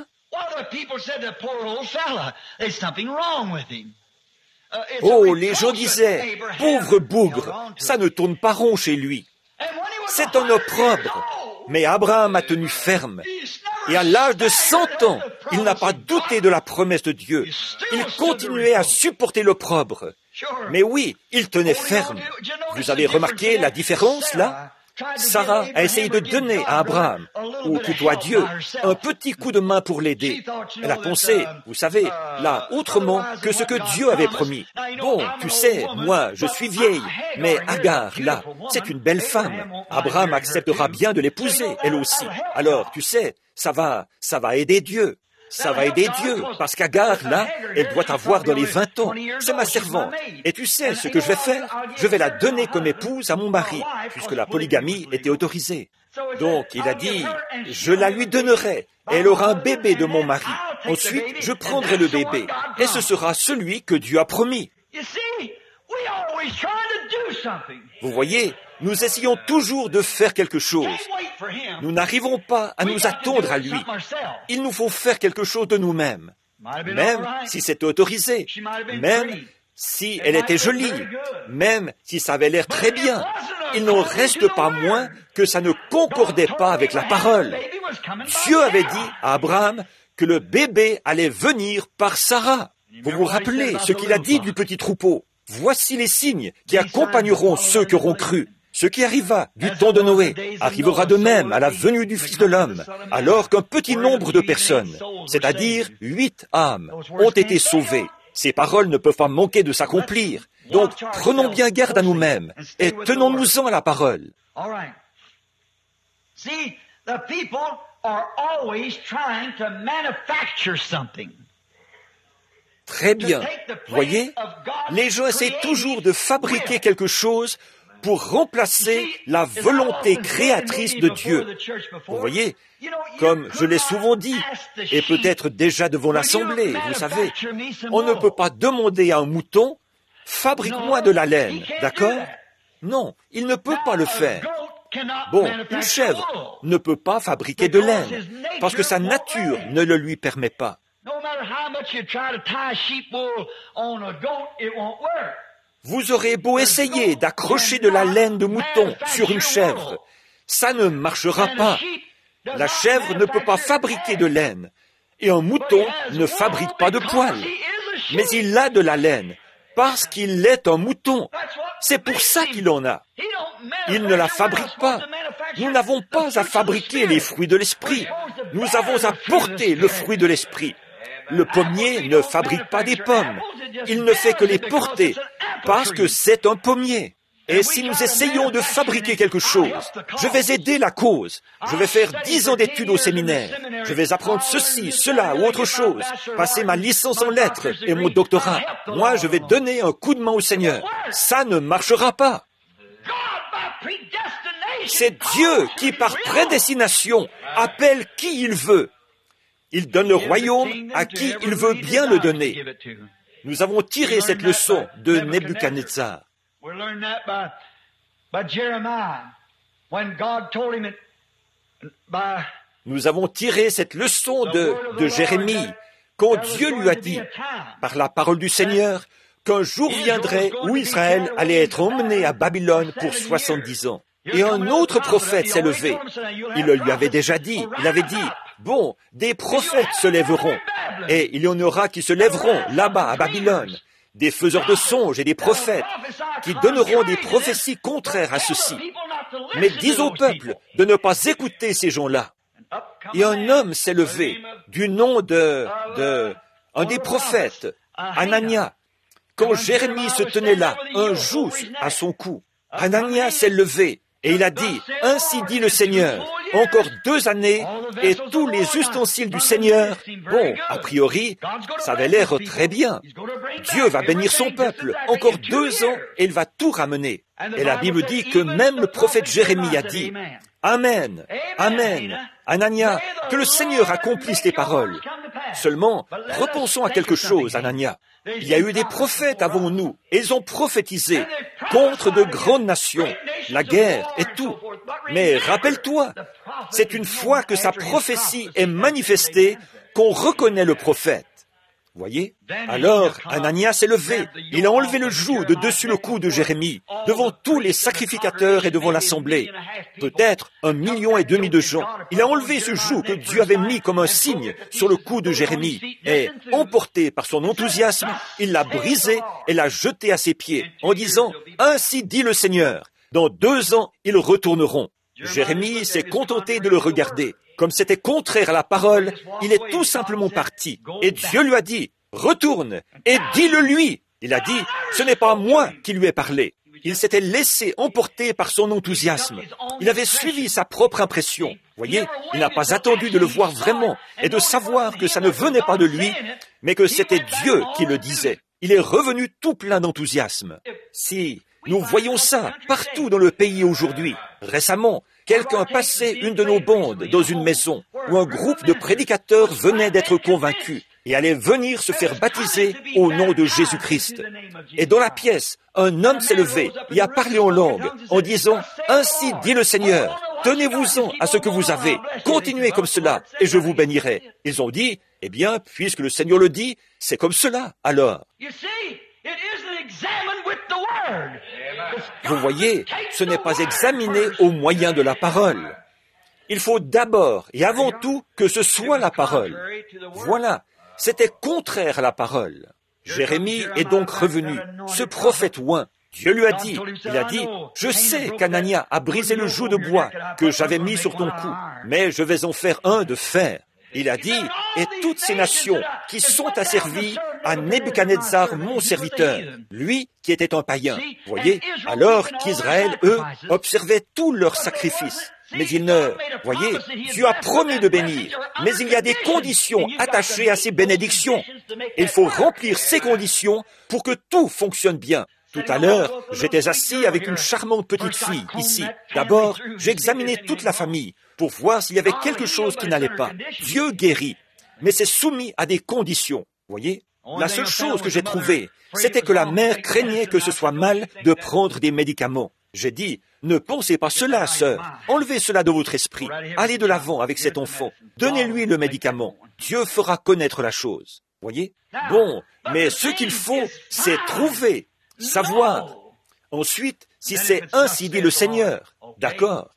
Oh, les gens disaient « Pauvre bougre, ça ne tourne pas rond chez lui. C'est un opprobre. » Mais Abraham a tenu ferme. Et à l'âge de 100 ans, il n'a pas douté de la promesse de Dieu. Il continuait à supporter l'opprobre. Mais oui, il tenait ferme. Vous avez remarqué la différence là? Sarah a essayé de donner à Abraham, ou plutôt à Dieu, un petit coup de main pour l'aider. Elle a pensé, vous savez, là, autrement que ce que Dieu avait promis. Bon, tu sais, moi, je suis vieille, mais Agar, là, c'est une belle femme. Abraham acceptera bien de l'épouser, elle aussi. Alors, tu sais, ça va aider Dieu. Ça va aider Dieu, parce qu'Agar, là, elle doit avoir dans les 20 ans. C'est ma servante. Et tu sais ce que je vais faire? Je vais la donner comme épouse à mon mari, puisque la polygamie était autorisée. Donc, il a dit, je la lui donnerai, et elle aura un bébé de mon mari. Ensuite, je prendrai le bébé, et ce sera celui que Dieu a promis. Vous voyez, nous essayons toujours de faire quelque chose. Nous n'arrivons pas à nous attendre à lui. Il nous faut faire quelque chose de nous-mêmes. Même si c'est autorisé. Même si elle était jolie. Même si ça avait l'air très bien. Il n'en reste pas moins que ça ne concordait pas avec la parole. Dieu avait dit à Abraham que le bébé allait venir par Sarah. Vous vous rappelez ce qu'il a dit du petit troupeau? Voici les signes qui accompagneront ceux qui auront cru. Ce qui arriva du temps de Noé arrivera de même à la venue du Fils de l'homme, alors qu'un petit nombre de personnes, c'est-à-dire 8 âmes, ont été sauvées. Ces paroles ne peuvent pas manquer de s'accomplir. Donc, prenons bien garde à nous-mêmes et tenons-nous-en à la parole. Très bien. Voyez, les gens essaient toujours de fabriquer quelque chose pour remplacer la volonté créatrice de Dieu. Vous voyez, comme je l'ai souvent dit, et peut-être déjà devant l'Assemblée, vous savez, on ne peut pas demander à un mouton, fabrique-moi de la laine, d'accord? Non, il ne peut pas le faire. Bon, une chèvre ne peut pas fabriquer de laine, parce que sa nature ne le lui permet pas. Vous aurez beau essayer d'accrocher de la laine de mouton sur une chèvre, ça ne marchera pas. La chèvre ne peut pas fabriquer de laine, et un mouton ne fabrique pas de poils. Mais il a de la laine, parce qu'il est un mouton. C'est pour ça qu'il en a. Il ne la fabrique pas. Nous n'avons pas à fabriquer les fruits de l'esprit. Nous avons à porter le fruit de l'esprit. Le pommier ne fabrique pas des pommes. Il ne fait que les porter, parce que c'est un pommier. Et si nous essayons de fabriquer quelque chose, je vais aider la cause. Je vais faire 10 ans d'études au séminaire. Je vais apprendre ceci, cela ou autre chose. Passer ma licence en lettres et mon doctorat. Moi, je vais donner un coup de main au Seigneur. Ça ne marchera pas. C'est Dieu qui, par prédestination, appelle qui il veut. Il donne le royaume à qui il veut bien le donner. Nous avons tiré cette leçon de Nebuchadnezzar. Nous avons tiré cette leçon de Jérémie, quand Dieu lui a dit, par la parole du Seigneur, qu'un jour viendrait où Israël allait être emmené à Babylone pour 70 ans. Et un autre prophète s'est levé. Il le lui avait déjà dit. Il avait dit, bon, des prophètes se lèveront, et il y en aura qui se lèveront là-bas à Babylone, des faiseurs de songes et des prophètes, qui donneront des prophéties contraires à ceci. Mais dis au peuple de ne pas écouter ces gens-là. Et un homme s'est levé, du nom un des prophètes, Anania. Quand Jérémie se tenait là, un joug à son cou, Anania s'est levé, et il a dit, « Ainsi dit le Seigneur, encore 2 années, et tous les ustensiles du Seigneur, bon, a priori, ça avait l'air très bien. Dieu va bénir son peuple, encore 2 ans, et il va tout ramener. » Et la Bible dit que même le prophète Jérémie a dit, « Amen, Amen, Anania, que le Seigneur accomplisse tes paroles. » Seulement, repensons à quelque chose, Anania. Il y a eu des prophètes avant nous, et ils ont prophétisé contre de grandes nations, la guerre et tout. Mais rappelle-toi, c'est une fois que sa prophétie est manifestée qu'on reconnaît le prophète. Voyez? Alors, Anania s'est levé. Il a enlevé le joug de dessus le cou de Jérémie, devant tous les sacrificateurs et devant l'assemblée. Peut-être 1,5 million de gens. Il a enlevé ce joug que Dieu avait mis comme un signe sur le cou de Jérémie. Et, emporté par son enthousiasme, il l'a brisé et l'a jeté à ses pieds, en disant, « Ainsi dit le Seigneur, dans 2 ans, ils retourneront. » Jérémie s'est contenté de le regarder. Comme c'était contraire à la parole, il est tout simplement parti. Et Dieu lui a dit, « Retourne et dis-le lui. » Il a dit, « Ce n'est pas moi qui lui ai parlé. » Il s'était laissé emporter par son enthousiasme. Il avait suivi sa propre impression. Voyez, il n'a pas attendu de le voir vraiment et de savoir que ça ne venait pas de lui, mais que c'était Dieu qui le disait. Il est revenu tout plein d'enthousiasme. Si nous voyons ça partout dans le pays aujourd'hui, récemment, quelqu'un passait une de nos bandes dans une maison où un groupe de prédicateurs venait d'être convaincus et allait venir se faire baptiser au nom de Jésus-Christ. Et dans la pièce, un homme s'est levé et a parlé en langue en disant « Ainsi dit le Seigneur, tenez-vous-en à ce que vous avez, continuez comme cela et je vous bénirai. » Ils ont dit « Eh bien, puisque le Seigneur le dit, c'est comme cela alors. » Vous voyez, ce n'est pas examiné au moyen de la parole. Il faut d'abord et avant tout que ce soit la parole. Voilà, c'était contraire à la parole. Jérémie est donc revenu, ce prophète oint. Dieu lui a dit, « Je sais qu'Anania a brisé le joug de bois que j'avais mis sur ton cou, mais je vais en faire un de fer. » Il a dit, « Et toutes ces nations qui sont asservies à Nebuchadnezzar, mon serviteur, lui qui était un païen. » Voyez, alors qu'Israël, eux, observaient tous leurs sacrifices. Mais ils ne... Voyez, Dieu a promis de bénir, mais il y a des conditions attachées à ces bénédictions. Il faut remplir ces conditions pour que tout fonctionne bien. Tout à l'heure, j'étais assis avec une charmante petite fille, ici. D'abord, j'ai examiné toute la famille pour voir s'il y avait quelque chose qui n'allait pas. Dieu guérit, mais c'est soumis à des conditions. Voyez, la seule chose que j'ai trouvée, c'était que la mère craignait que ce soit mal de prendre des médicaments. J'ai dit, ne pensez pas cela, sœur. Enlevez cela de votre esprit. Allez de l'avant avec cet enfant. Donnez-lui le médicament. Dieu fera connaître la chose. Voyez? Bon, mais ce qu'il faut, c'est trouver, savoir. Ensuite, si c'est ainsi dit le Seigneur, d'accord.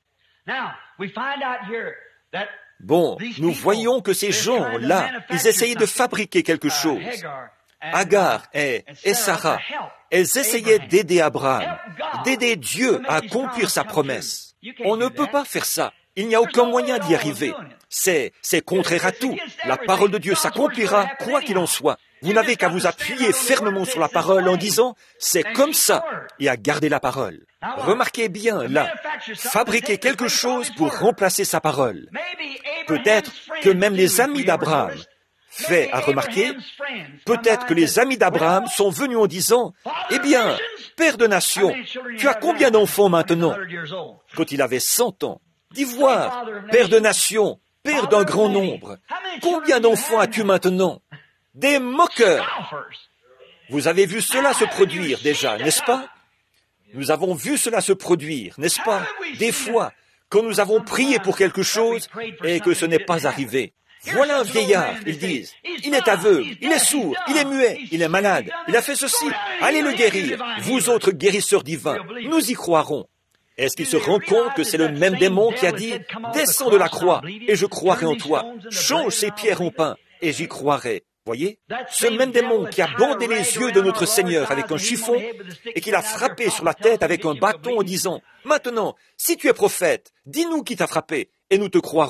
Bon, nous voyons que ces gens-là, ils essayaient de fabriquer quelque chose. Agar et Sarah, elles essayaient d'aider Abraham, d'aider Dieu à accomplir sa promesse. On ne peut pas faire ça. Il n'y a aucun moyen d'y arriver. c'est contraire à tout. La parole de Dieu s'accomplira, quoi qu'il en soit. Vous n'avez qu'à vous appuyer fermement sur la parole en disant « c'est comme ça » et à garder la parole. Remarquez bien, là, fabriquer quelque chose pour remplacer sa parole. Peut-être que même les amis d'Abraham, fait à remarquer, peut-être que les amis d'Abraham sont venus en disant « Eh bien, père de nation, tu as combien d'enfants maintenant ?» Quand il avait 100 ans. Dis voir, père de nation, père d'un grand nombre, combien d'enfants as-tu maintenant? Des moqueurs. Vous avez vu cela se produire déjà, n'est-ce pas? Nous avons vu cela se produire, n'est-ce pas? Des fois, quand nous avons prié pour quelque chose et que ce n'est pas arrivé. Voilà un vieillard, ils disent. Il est aveugle, il est sourd, il est muet, il est malade, il a fait ceci. Allez le guérir, vous autres guérisseurs divins, nous y croirons. Est-ce qu'il se rend compte que c'est le même démon qui a dit « Descends de la croix, et je croirai en toi. Change ces pierres en pain, et j'y croirai. » Voyez, ce même démon qui a bandé les yeux de notre Seigneur avec un chiffon et qui l'a frappé sur la tête avec un bâton en disant « Maintenant, si tu es prophète, dis-nous qui t'a frappé, et nous te croirons. »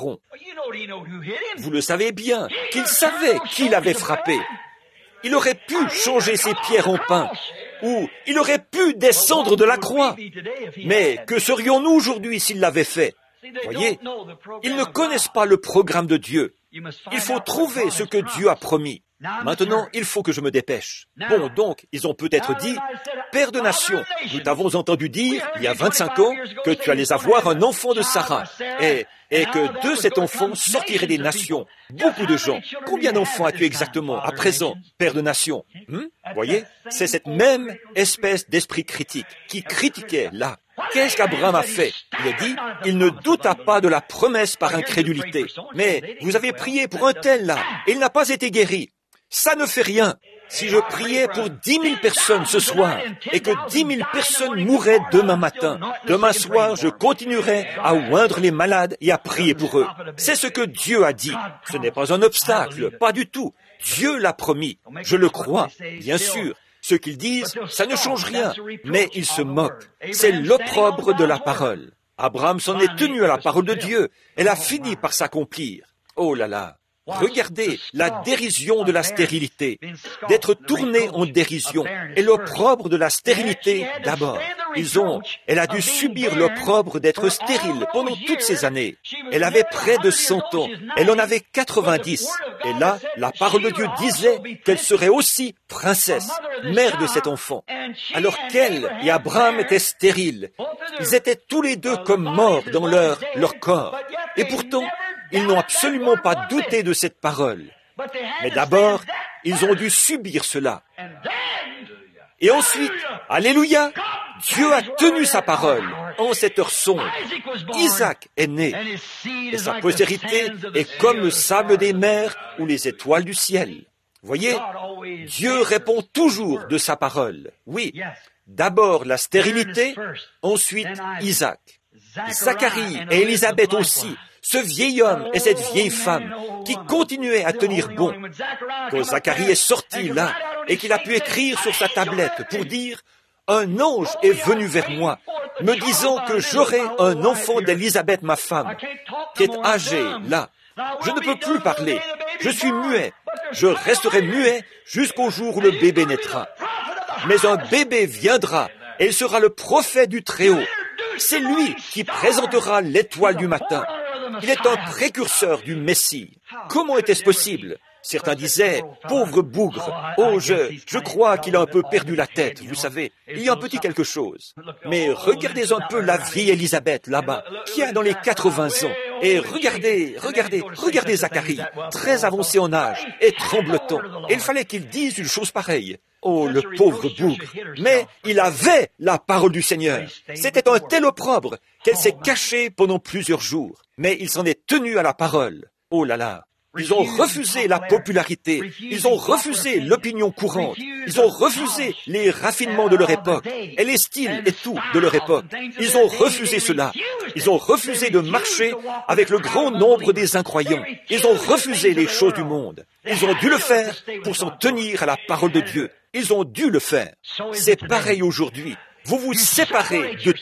Vous le savez bien, qu'il savait qui l'avait frappé. Il aurait pu changer ces pierres en pain, ou il aurait pu descendre de la croix. Mais que serions-nous aujourd'hui s'il l'avait fait? Voyez, ils ne connaissent pas le programme de Dieu. Il faut trouver ce que Dieu a promis. Maintenant, il faut que je me dépêche. Bon, donc, ils ont peut-être dit, « Père de nation, nous t'avons entendu dire, il y a 25 ans, que tu allais avoir un enfant de Sarah, et que de cet enfant sortiraient des nations, beaucoup de gens. Combien d'enfants as-tu exactement, à présent, Père de nation? Voyez, c'est cette même espèce d'esprit critique qui critiquait là. Qu'est-ce qu'Abraham a fait? Il a dit, il ne douta pas de la promesse par incrédulité. Mais vous avez prié pour un tel là, et il n'a pas été guéri. Ça ne fait rien. Si je priais pour 10 000 personnes ce soir, et que 10 000 personnes mourraient demain matin, demain soir, je continuerai à oindre les malades et à prier pour eux. C'est ce que Dieu a dit. Ce n'est pas un obstacle, pas du tout. Dieu l'a promis. Je le crois, bien sûr. Ce qu'ils disent, ça ne change rien, mais ils se moquent. C'est l'opprobre de la parole. Abraham s'en est tenu à la parole de Dieu. Elle a fini par s'accomplir. Oh là là! Regardez la dérision de la stérilité, d'être tourné en dérision, et l'opprobre de la stérilité d'abord. Elle a dû subir l'opprobre d'être stérile pendant toutes ces années. Elle avait près de 100 ans, elle en avait 90. Et là, la parole de Dieu disait qu'elle serait aussi princesse, mère de cet enfant. Alors qu'elle et Abraham étaient stériles. Ils étaient tous les deux comme morts dans leur corps. Et pourtant, ils n'ont absolument pas douté de cette parole. Mais d'abord, ils ont dû subir cela. Et ensuite, alléluia, Dieu a tenu sa parole en cette heure sombre. Isaac est né, et sa postérité est comme le sable des mers ou les étoiles du ciel. Voyez, Dieu répond toujours de sa parole. Oui, d'abord la stérilité, ensuite Isaac. Zacharie et Élisabeth aussi, ce vieil homme et cette vieille femme qui continuaient à tenir bon. Quand Zacharie est sorti là et qu'il a pu écrire sur sa tablette pour dire « Un ange est venu vers moi, me disant que j'aurai un enfant d'Élisabeth, ma femme, qui est âgée là. Je ne peux plus parler, je suis muet, je resterai muet jusqu'au jour où le bébé naîtra. Mais un bébé viendra et il sera le prophète du Très-Haut. C'est lui qui présentera l'étoile du matin. Il est un précurseur du Messie. Comment était-ce possible? Certains disaient, pauvre bougre, oh, je crois qu'il a un peu perdu la tête, vous savez, il y a un petit quelque chose. Mais regardez un peu la vieille Élisabeth là-bas, qui a dans les 80 ans, et regardez Zacharie, très avancé en âge, et tremblotant, et il fallait qu'il dise une chose pareille. Oh, le pauvre bougre! Mais il avait la parole du Seigneur. C'était un tel opprobre qu'elle s'est cachée pendant plusieurs jours. Mais il s'en est tenu à la parole. Oh là là! Ils ont refusé la popularité. Ils ont refusé l'opinion courante. Ils ont refusé les raffinements de leur époque et les styles et tout de leur époque. Ils ont refusé cela. Ils ont refusé de marcher avec le grand nombre des incroyants. Ils ont refusé les choses du monde. Ils ont dû le faire pour s'en tenir à la parole de Dieu. Ils ont dû le faire. C'est pareil aujourd'hui. Vous vous séparez de tout.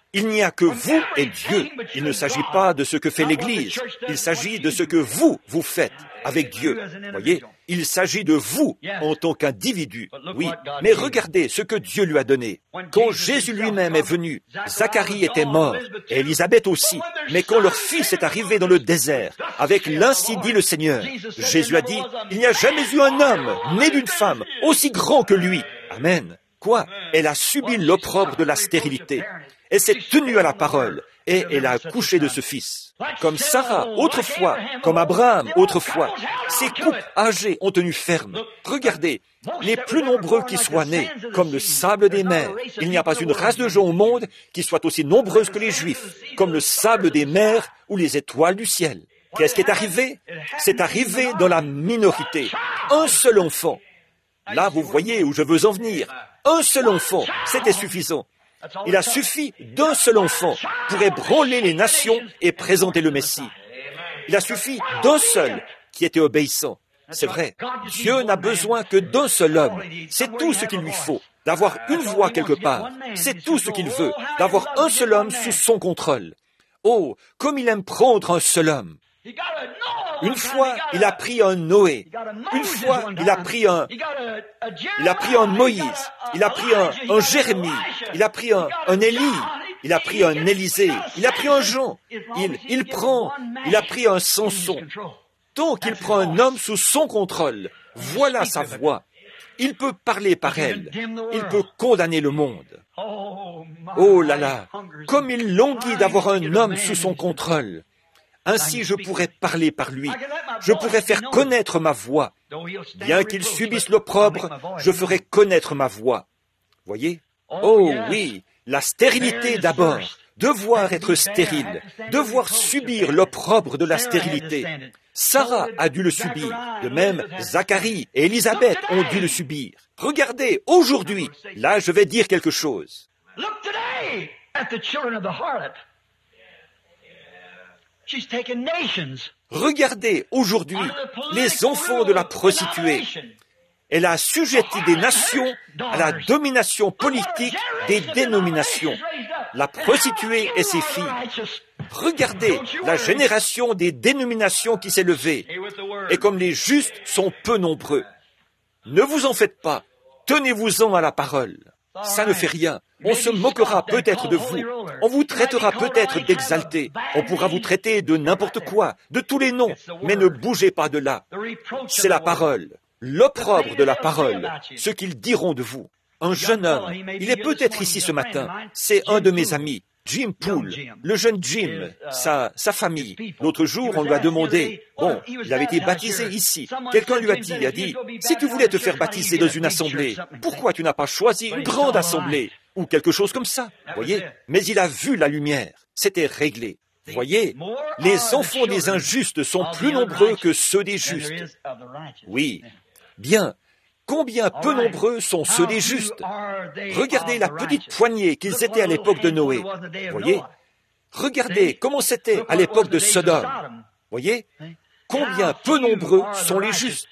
Il n'y a que vous et Dieu. Il ne s'agit pas de ce que fait l'Église. Il s'agit de ce que vous faites avec Dieu. Voyez, il s'agit de vous en tant qu'individu. Oui, mais regardez ce que Dieu lui a donné. Quand Jésus lui-même est venu, Zacharie était mort, et Élisabeth aussi. Mais quand leur fils est arrivé dans le désert, avec l'Ainsi dit le Seigneur, Jésus a dit, il n'y a jamais eu un homme né d'une femme aussi grand que lui. Amen. Quoi? Elle a subi l'opprobre de la stérilité. Elle s'est tenue à la parole et elle a accouché de ce fils. Comme Sarah autrefois, comme Abraham autrefois, ces couples âgés ont tenu ferme. Regardez, les plus nombreux qui soient nés, comme le sable des mers. Il n'y a pas une race de gens au monde qui soit aussi nombreuse que les Juifs, comme le sable des mers ou les étoiles du ciel. Qu'est-ce qui est arrivé? C'est arrivé dans la minorité. Un seul enfant. Là, vous voyez où je veux en venir. Un seul enfant, c'était suffisant. Il a suffi d'un seul enfant pour ébranler les nations et présenter le Messie. Il a suffi d'un seul qui était obéissant. C'est vrai, Dieu n'a besoin que d'un seul homme. C'est tout ce qu'il lui faut, d'avoir une voix quelque part. C'est tout ce qu'il veut, d'avoir un seul homme sous son contrôle. Oh, comme il aime prendre un seul homme. Une fois, il a pris un Noé. Une fois, il a pris un Moïse. Il a pris un Jérémie. Il a pris un Élie. Il a pris un Élisée. Il a pris un Jean. Il a pris un Samson. Tant qu'il prend un homme sous son contrôle, voilà sa voix. Il peut parler par elle. Il peut condamner le monde. Oh là là, comme il languit d'avoir un homme sous son contrôle. Ainsi, je pourrais parler par lui. Je pourrais faire connaître ma voix. Bien qu'il subisse l'opprobre, je ferai connaître ma voix. Voyez? Oh oui, la stérilité d'abord. Devoir être stérile. Devoir subir l'opprobre de la stérilité. Sarah a dû le subir. De même, Zacharie et Élisabeth ont dû le subir. Regardez, aujourd'hui, là je vais dire quelque chose. Regardez aujourd'hui les enfants de la prostituée. Elle a assujetti des nations à la domination politique des dénominations. La prostituée et ses filles. Regardez la génération des dénominations qui s'est levée. Et comme les justes sont peu nombreux. Ne vous en faites pas. Tenez-vous-en à la parole. Ça ne fait rien. On se moquera peut-être de vous. On vous traitera peut-être d'exalté. On pourra vous traiter de n'importe quoi, de tous les noms. Mais ne bougez pas de là. C'est la parole. L'opprobre de la parole. Ce qu'ils diront de vous. Un jeune homme. Il est peut-être ici ce matin. C'est un de mes amis. Jim Poole, le jeune Jim, sa famille. L'autre jour, on lui a demandé, il avait été baptisé ici. Quelqu'un lui a dit, si tu voulais te faire baptiser dans une assemblée, pourquoi tu n'as pas choisi une grande assemblée? Ou quelque chose comme ça, voyez? Mais il a vu la lumière. C'était réglé. Voyez, les enfants des injustes sont plus nombreux que ceux des justes. Oui, bien. Combien peu nombreux sont ceux des justes? Regardez la petite poignée qu'ils étaient à l'époque de Noé. Voyez? Regardez comment c'était à l'époque de Sodome. Voyez? Combien peu nombreux sont les justes?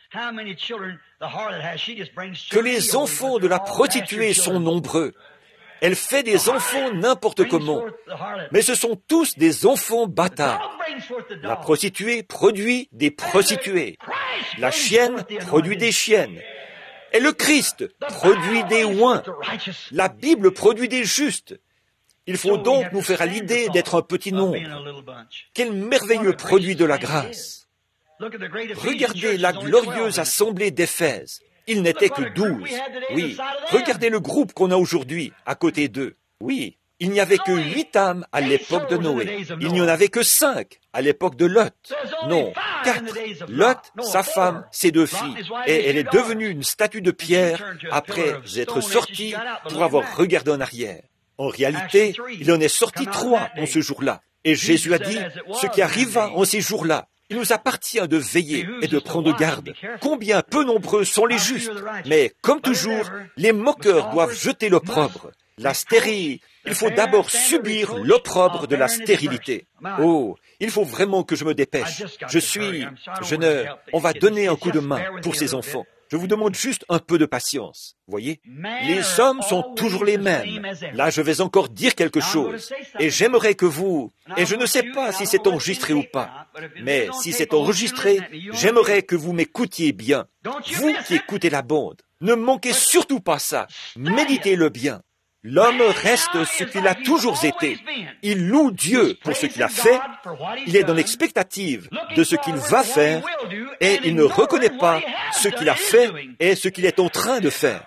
Que les enfants de la prostituée sont nombreux. Elle fait des enfants n'importe comment. Mais ce sont tous des enfants bâtards. La prostituée produit des prostituées. La chienne produit des chiennes. Et le Christ produit des oins. La Bible produit des justes. Il faut donc nous faire à l'idée d'être un petit nombre. Quel merveilleux produit de la grâce. Regardez la glorieuse assemblée d'Éphèse. Ils n'étaient que 12. Oui, regardez le groupe qu'on a aujourd'hui à côté d'eux. Oui, il n'y avait que 8 âmes à l'époque de Noé. Il n'y en avait que 5 à l'époque de Lot. Non, 4. Lot, sa femme, ses 2 filles. Et elle est devenue une statue de pierre après être sortie pour avoir regardé en arrière. En réalité, il en est sorti 3 en ce jour-là. Et Jésus a dit, ce qui arriva en ces jours-là, il nous appartient de veiller et de prendre garde. Combien peu nombreux sont les justes. Mais, comme toujours, les moqueurs doivent jeter l'opprobre. La stérile, il faut d'abord subir l'opprobre de la stérilité. Oh, il faut vraiment que je me dépêche. On va donner un coup de main pour ces enfants. Je vous demande juste un peu de patience. Voyez, les hommes sont toujours les mêmes. Là, je vais encore dire quelque chose. Et j'aimerais que vous, et je ne sais pas si c'est enregistré ou pas, mais si c'est enregistré, j'aimerais que vous m'écoutiez bien. Vous qui écoutez la bande, ne manquez surtout pas ça. Méditez-le bien. L'homme reste ce qu'il a toujours été. Il loue Dieu pour ce qu'il a fait, il est dans l'expectative de ce qu'il va faire, et il ne reconnaît pas ce qu'il a fait et ce qu'il est en train de faire.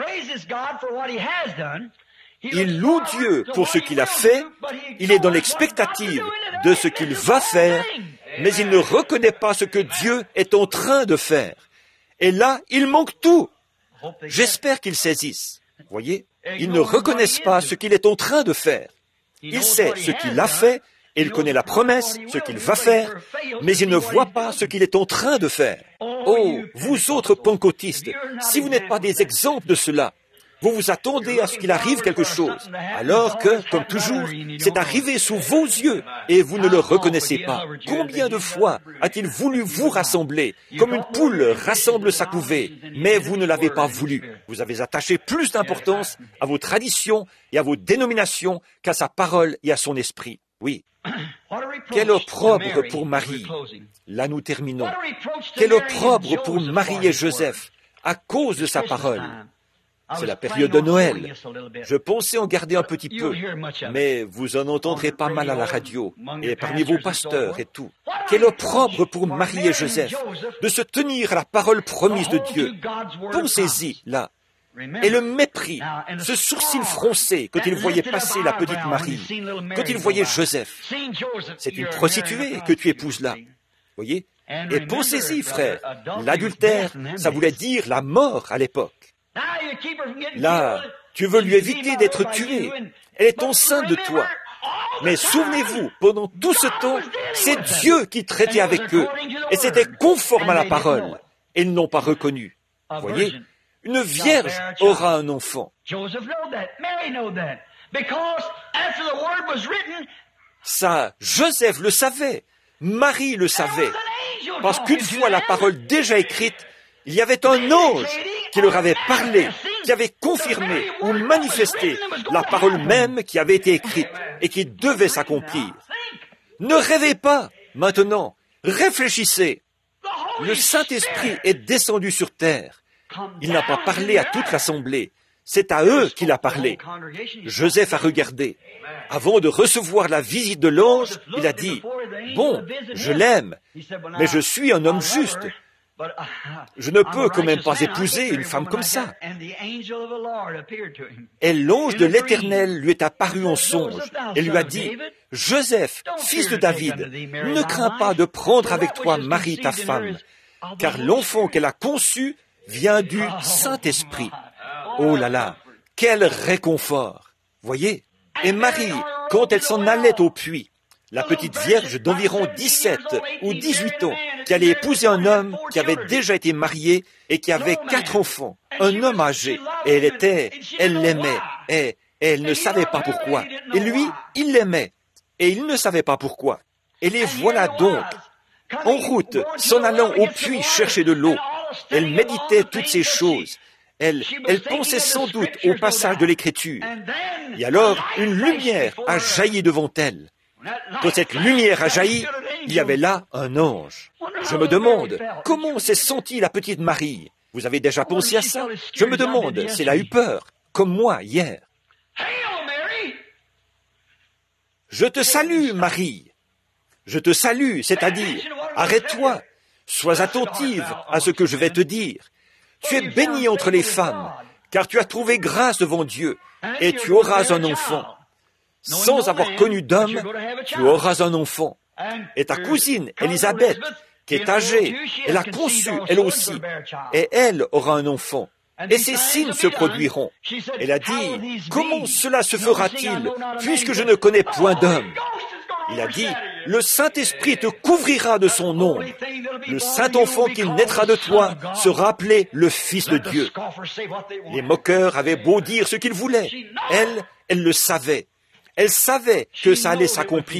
Il loue Dieu pour ce qu'il a fait, il est dans l'expectative de ce qu'il va faire, mais il ne reconnaît pas ce que Dieu est en train de faire. Et là, il manque tout. J'espère qu'ils saisissent. Voyez, ils ne reconnaissent pas ce qu'il est en train de faire. Il sait ce qu'il a fait, et il connaît la promesse, ce qu'il va faire, mais il ne voit pas ce qu'il est en train de faire. Oh, vous autres pentecôtistes, si vous n'êtes pas des exemples de cela, vous vous attendez à ce qu'il arrive quelque chose, alors que, comme toujours, c'est arrivé sous vos yeux et vous ne le reconnaissez pas. Combien de fois a-t-il voulu vous rassembler, comme une poule rassemble sa couvée, mais vous ne l'avez pas voulu. Vous avez attaché plus d'importance à vos traditions et à vos dénominations qu'à sa parole et à son esprit. Oui. Quel opprobre pour Marie. Là nous terminons. Quel opprobre pour Marie et Joseph, à cause de sa parole. C'est la période de Noël. Je pensais en garder un petit peu, mais vous en entendrez pas mal à la radio, et parmi vos pasteurs et tout. Quel opprobre pour Marie et Joseph de se tenir à la parole promise de Dieu. Pensez-y, là. Et le mépris, ce sourcil froncé quand il voyait passer la petite Marie, quand il voyait Joseph. C'est une prostituée que tu épouses là. Voyez? Et pensez-y, frère, l'adultère, ça voulait dire la mort à l'époque. Là, tu veux lui éviter d'être tué. Elle est enceinte de toi. Mais souvenez-vous, pendant tout ce temps, c'est Dieu qui traitait avec eux. Et c'était conforme à la parole. Et ils ne l'ont pas reconnu. Voyez, une vierge aura un enfant. Ça, Joseph le savait. Marie le savait. Parce qu'une fois la parole déjà écrite, il y avait un ange qui leur avait parlé, qui avait confirmé ou manifesté la parole même qui avait été écrite et qui devait s'accomplir. Ne rêvez pas maintenant, réfléchissez. Le Saint-Esprit est descendu sur terre. Il n'a pas parlé à toute l'assemblée. C'est à eux qu'il a parlé. Joseph a regardé. Avant de recevoir la visite de l'ange, il a dit, « Bon, je l'aime, mais je suis un homme juste. Je ne peux quand même pas épouser une femme comme ça. » Et l'ange de l'Éternel lui est apparu en songe et lui a dit, « Joseph, fils de David, ne crains pas de prendre avec toi Marie ta femme, car l'enfant qu'elle a conçu vient du Saint-Esprit. » Oh là là, quel réconfort! Voyez? Et Marie, quand elle s'en allait au puits, la petite vierge d'environ 17 ou 18 ans, qui allait épouser un homme qui avait déjà été marié et qui avait 4 enfants, un homme âgé, et elle l'aimait, et elle ne savait pas pourquoi. Et lui, il l'aimait, et il ne savait pas pourquoi. Et les voilà donc, en route, s'en allant au puits chercher de l'eau. Elle méditait toutes ces choses. Elle pensait sans doute au passage de l'Écriture. Et alors, une lumière a jailli devant elle. Quand cette lumière a jailli, il y avait là un ange. Je me demande, comment s'est sentie la petite Marie? Vous avez déjà pensé à ça? Je me demande si elle a eu peur, comme moi hier. Je te salue, Marie. Je te salue, c'est-à-dire, arrête-toi, sois attentive à ce que je vais te dire. Tu es bénie entre les femmes, car tu as trouvé grâce devant Dieu, et tu auras un enfant. Sans avoir connu d'homme, tu auras un enfant. Et ta cousine, Élisabeth, qui est âgée, elle a conçu, elle aussi, et elle aura un enfant. Et ces signes se produiront. Elle a dit, comment cela se fera-t-il, puisque je ne connais point d'homme? Il a dit, le Saint-Esprit te couvrira de son ombre. Le Saint-Enfant qui naîtra de toi sera appelé le Fils de Dieu. Les moqueurs avaient beau dire ce qu'ils voulaient. Elle le savait. Elle savait que ça allait s'accomplir.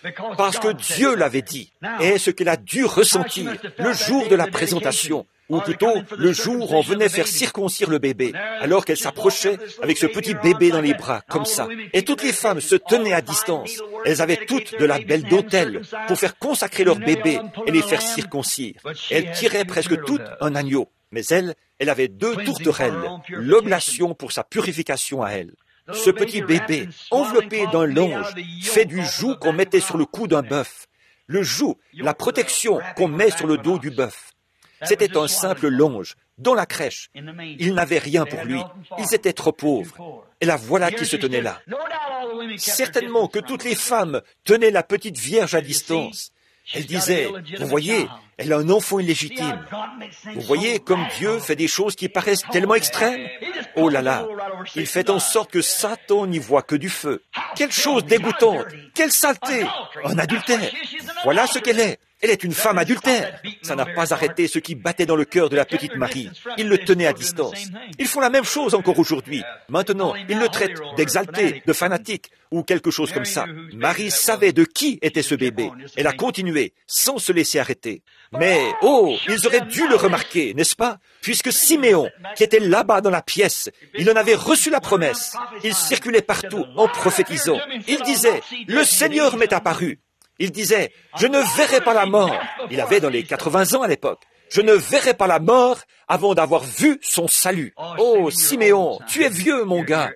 Parce que Dieu l'avait dit. Et ce qu'elle a dû ressentir le jour de la présentation, ou plutôt le jour où on venait faire circoncire le bébé, alors qu'elle s'approchait avec ce petit bébé dans les bras, comme ça. Et toutes les femmes se tenaient à distance. Elles avaient toutes de la belle dentelle pour faire consacrer leur bébé et les faire circoncire. Elles tiraient presque toutes un agneau. Mais elle avait 2 tourterelles, l'oblation pour sa purification à elle. Ce petit bébé, enveloppé d'un linge, fait du joug qu'on mettait sur le cou d'un bœuf. Le joug, la protection qu'on met sur le dos du bœuf. C'était un simple linge, dans la crèche. Ils n'avaient rien pour lui. Ils étaient trop pauvres. Et la voilà qui se tenait là. Certainement que toutes les femmes tenaient la petite Vierge à distance. Elles disaient, vous voyez, elle a un enfant illégitime. Vous voyez comme Dieu fait des choses qui paraissent tellement extrêmes. Oh là là, il fait en sorte que Satan n'y voit que du feu. Quelle chose dégoûtante, quelle saleté, un adultère. Voilà ce qu'elle est. Elle est une femme adultère. Ça n'a pas arrêté ce qui battait dans le cœur de la petite Marie. Ils le tenaient à distance. Ils font la même chose encore aujourd'hui. Maintenant, ils le traitent d'exalté, de fanatique, ou quelque chose comme ça. Marie savait de qui était ce bébé. Elle a continué, sans se laisser arrêter. Mais, oh, ils auraient dû le remarquer, n'est-ce pas? Puisque Siméon, qui était là-bas dans la pièce, il en avait reçu la promesse. Il circulait partout en prophétisant. Il disait, le Seigneur m'est apparu. Il disait, je ne verrai pas la mort. Il avait dans les 80 ans à l'époque. Je ne verrai pas la mort avant d'avoir vu son salut. Oh, Siméon, tu es vieux, mon gars.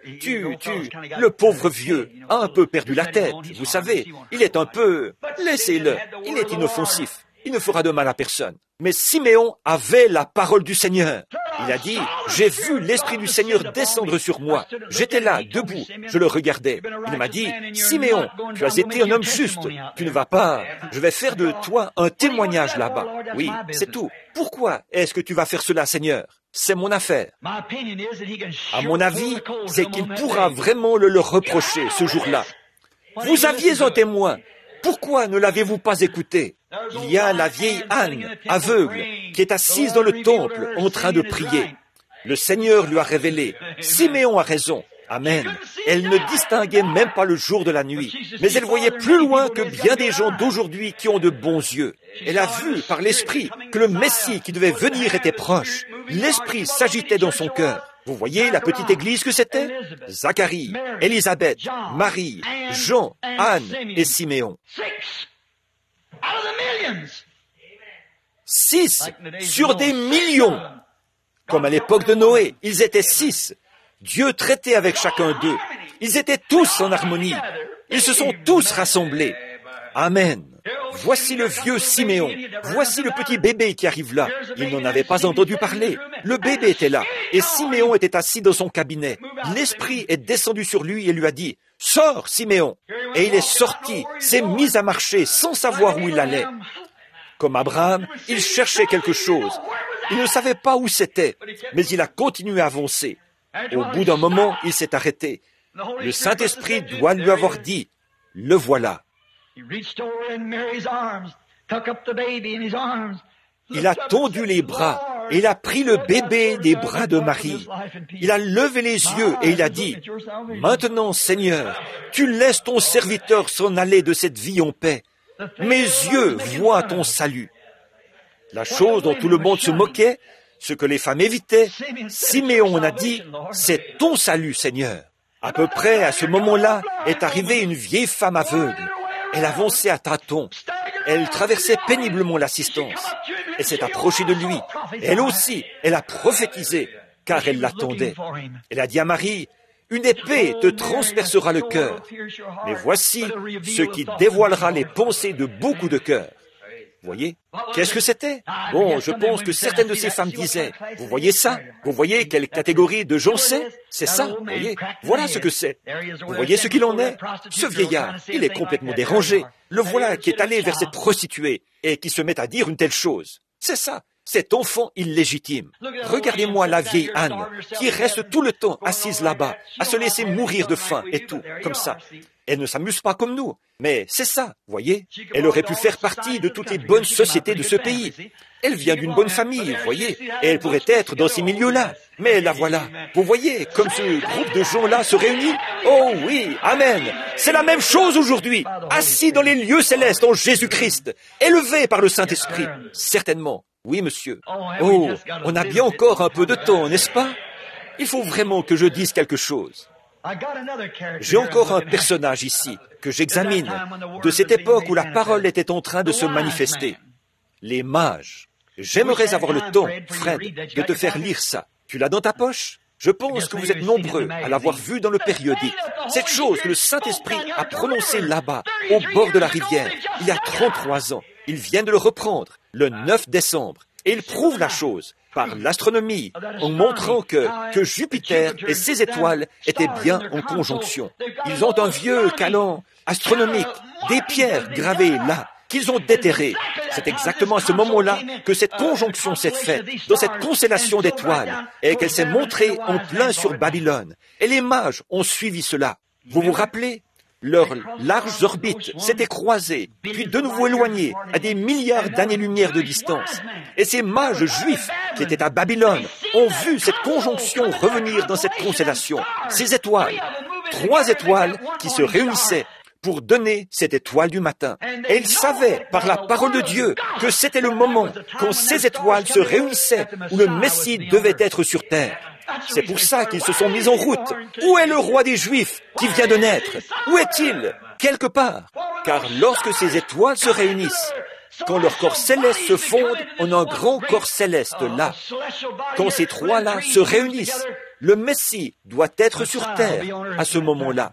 Le pauvre vieux a un peu perdu la tête. Vous savez, il est un peu... Laissez-le. Il est inoffensif. Il ne fera de mal à personne. Mais Siméon avait la parole du Seigneur. Il a dit, j'ai vu l'Esprit du Seigneur descendre sur moi. J'étais là, debout, je le regardais. Il m'a dit, Siméon, tu as été un homme juste. Tu ne vas pas, je vais faire de toi un témoignage là-bas. Oui, c'est tout. Pourquoi est-ce que tu vas faire cela, Seigneur? C'est mon affaire. À mon avis, c'est qu'il pourra vraiment le leur reprocher ce jour-là. Vous aviez un témoin. Pourquoi ne l'avez-vous pas écouté? Il y a la vieille Anne, aveugle, qui est assise dans le temple en train de prier. Le Seigneur lui a révélé. Siméon a raison. Amen. Elle ne distinguait même pas le jour de la nuit, mais elle voyait plus loin que bien des gens d'aujourd'hui qui ont de bons yeux. Elle a vu par l'Esprit que le Messie qui devait venir était proche. L'Esprit s'agitait dans son cœur. Vous voyez la petite église que c'était? Zacharie, Élisabeth, Marie, Jean, Anne et Siméon. 6 sur des millions. Comme à l'époque de Noé, ils étaient 6. Dieu traitait avec chacun d'eux. Ils étaient tous en harmonie. Ils se sont tous rassemblés. Amen. Voici le vieux Siméon. Voici le petit bébé qui arrive là. Il n'en avait pas entendu parler. Le bébé était là. Et Siméon était assis dans son cabinet. L'Esprit est descendu sur lui et lui a dit, « Sors, Siméon !» Et il est sorti, s'est mis à marcher sans savoir où il allait. Comme Abraham, il cherchait quelque chose. Il ne savait pas où c'était, mais il a continué à avancer. Au bout d'un moment, il s'est arrêté. Le Saint-Esprit doit lui avoir dit, « Le voilà !» Il a tendu les bras et il a pris le bébé des bras de Marie. Il a levé les yeux et il a dit, « Maintenant, Seigneur, tu laisses ton serviteur s'en aller de cette vie en paix. Mes yeux voient ton salut. » La chose dont tout le monde se moquait, ce que les femmes évitaient, Siméon a dit, « C'est ton salut, Seigneur. » À peu près à ce moment-là est arrivée une vieille femme aveugle. Elle avançait à tâtons. Elle traversait péniblement l'assistance. Elle s'est approchée de lui. Elle aussi, elle a prophétisé, car elle l'attendait. Elle a dit à Marie, « Une épée te transpercera le cœur. Mais voici ce qui dévoilera les pensées de beaucoup de cœurs. » Voyez? Qu'est-ce que c'était? Bon, je pense que certaines de ces femmes disaient, « Vous voyez ça? Vous voyez quelle catégorie de gens c'est? C'est ça, vous voyez? Voilà ce que c'est. Vous voyez ce qu'il en est? Ce vieillard, il est complètement dérangé. Le voilà qui est allé vers cette prostituée et qui se met à dire une telle chose. C'est ça, cet enfant illégitime. Regardez-moi la vieille Anne qui reste tout le temps assise là-bas, à se laisser mourir de faim et tout, comme ça. Elle ne s'amuse pas comme nous. Mais c'est ça, voyez. Elle aurait pu faire partie de toutes les bonnes sociétés de ce pays. Elle vient d'une bonne famille, voyez. Et elle pourrait être dans ces milieux-là. Mais la voilà. Vous voyez, comme ce groupe de gens-là se réunit. Oh oui, amen. C'est la même chose aujourd'hui. Assis dans les lieux célestes en Jésus-Christ. Élevé par le Saint-Esprit. Certainement. Oui, monsieur. Oh, on a bien encore un peu de temps, n'est-ce pas? Il faut vraiment que je dise quelque chose. J'ai encore un personnage ici que j'examine de cette époque où la parole était en train de se manifester. Les mages. J'aimerais avoir le temps, Fred, de te faire lire ça. Tu l'as dans ta poche? Je pense que vous êtes nombreux à l'avoir vu dans le périodique. Cette chose que le Saint-Esprit a prononcée là-bas, au bord de la rivière, il y a 33 ans. Ils viennent de le reprendre, le 9 décembre. Et ils prouvent la chose par l'astronomie, en montrant que Jupiter et ses étoiles étaient bien en conjonction. Ils ont un vieux canon astronomique, des pierres gravées là, qu'ils ont déterrées. C'est exactement à ce moment-là que cette conjonction s'est faite, dans cette constellation d'étoiles, et qu'elle s'est montrée en plein sur Babylone. Et les mages ont suivi cela. Vous vous rappelez? Leurs larges orbites s'étaient croisées, puis de nouveau éloignées à des milliards d'années-lumière de distance. Et ces mages juifs qui étaient à Babylone ont vu cette conjonction revenir dans cette constellation. Ces étoiles, 3 étoiles qui se réunissaient pour donner cette étoile du matin. Et ils savaient, par la parole de Dieu, que c'était le moment quand ces étoiles se réunissaient où le Messie devait être sur terre. C'est pour ça qu'ils se sont mis en route. Où est le roi des Juifs qui vient de naître? Où est-il? Quelque part. Car lorsque ces étoiles se réunissent, quand leurs corps célestes se fondent en un grand corps céleste là, quand ces 3-là se réunissent, le Messie doit être sur terre à ce moment-là.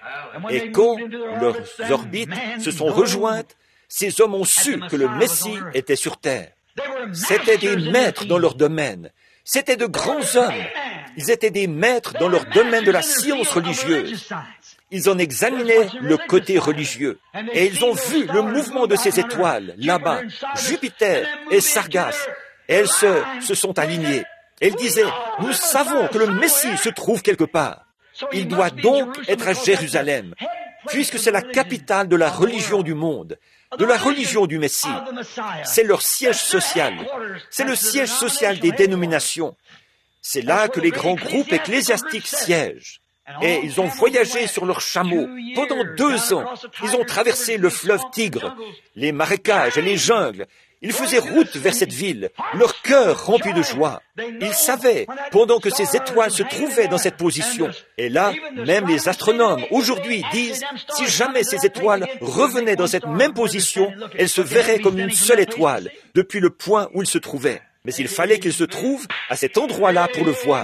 Et quand leurs orbites se sont rejointes, ces hommes ont su que le Messie était sur terre. C'étaient des maîtres dans leur domaine. C'étaient de grands hommes. Ils étaient des maîtres dans leur domaine de la science religieuse. Ils en examinaient le côté religieux. Et ils ont vu le mouvement de ces étoiles, là-bas, Jupiter et Sargas. Et elles se sont alignées. Et ils disaient, nous savons que le Messie se trouve quelque part. Il doit donc être à Jérusalem, puisque c'est la capitale de la religion du monde, de la religion du Messie. C'est leur siège social. C'est le siège social des dénominations. C'est là que les grands groupes ecclésiastiques siègent. Et ils ont voyagé sur leurs chameaux. Pendant 2 ans, ils ont traversé le fleuve Tigre, les marécages et les jungles. Ils faisaient route vers cette ville, leur cœur rempli de joie. Ils savaient, pendant que ces étoiles se trouvaient dans cette position. Et là, même les astronomes, aujourd'hui, disent, si jamais ces étoiles revenaient dans cette même position, elles se verraient comme une seule étoile, depuis le point où ils se trouvaient. Mais il fallait qu'ils se trouvent à cet endroit-là pour le voir.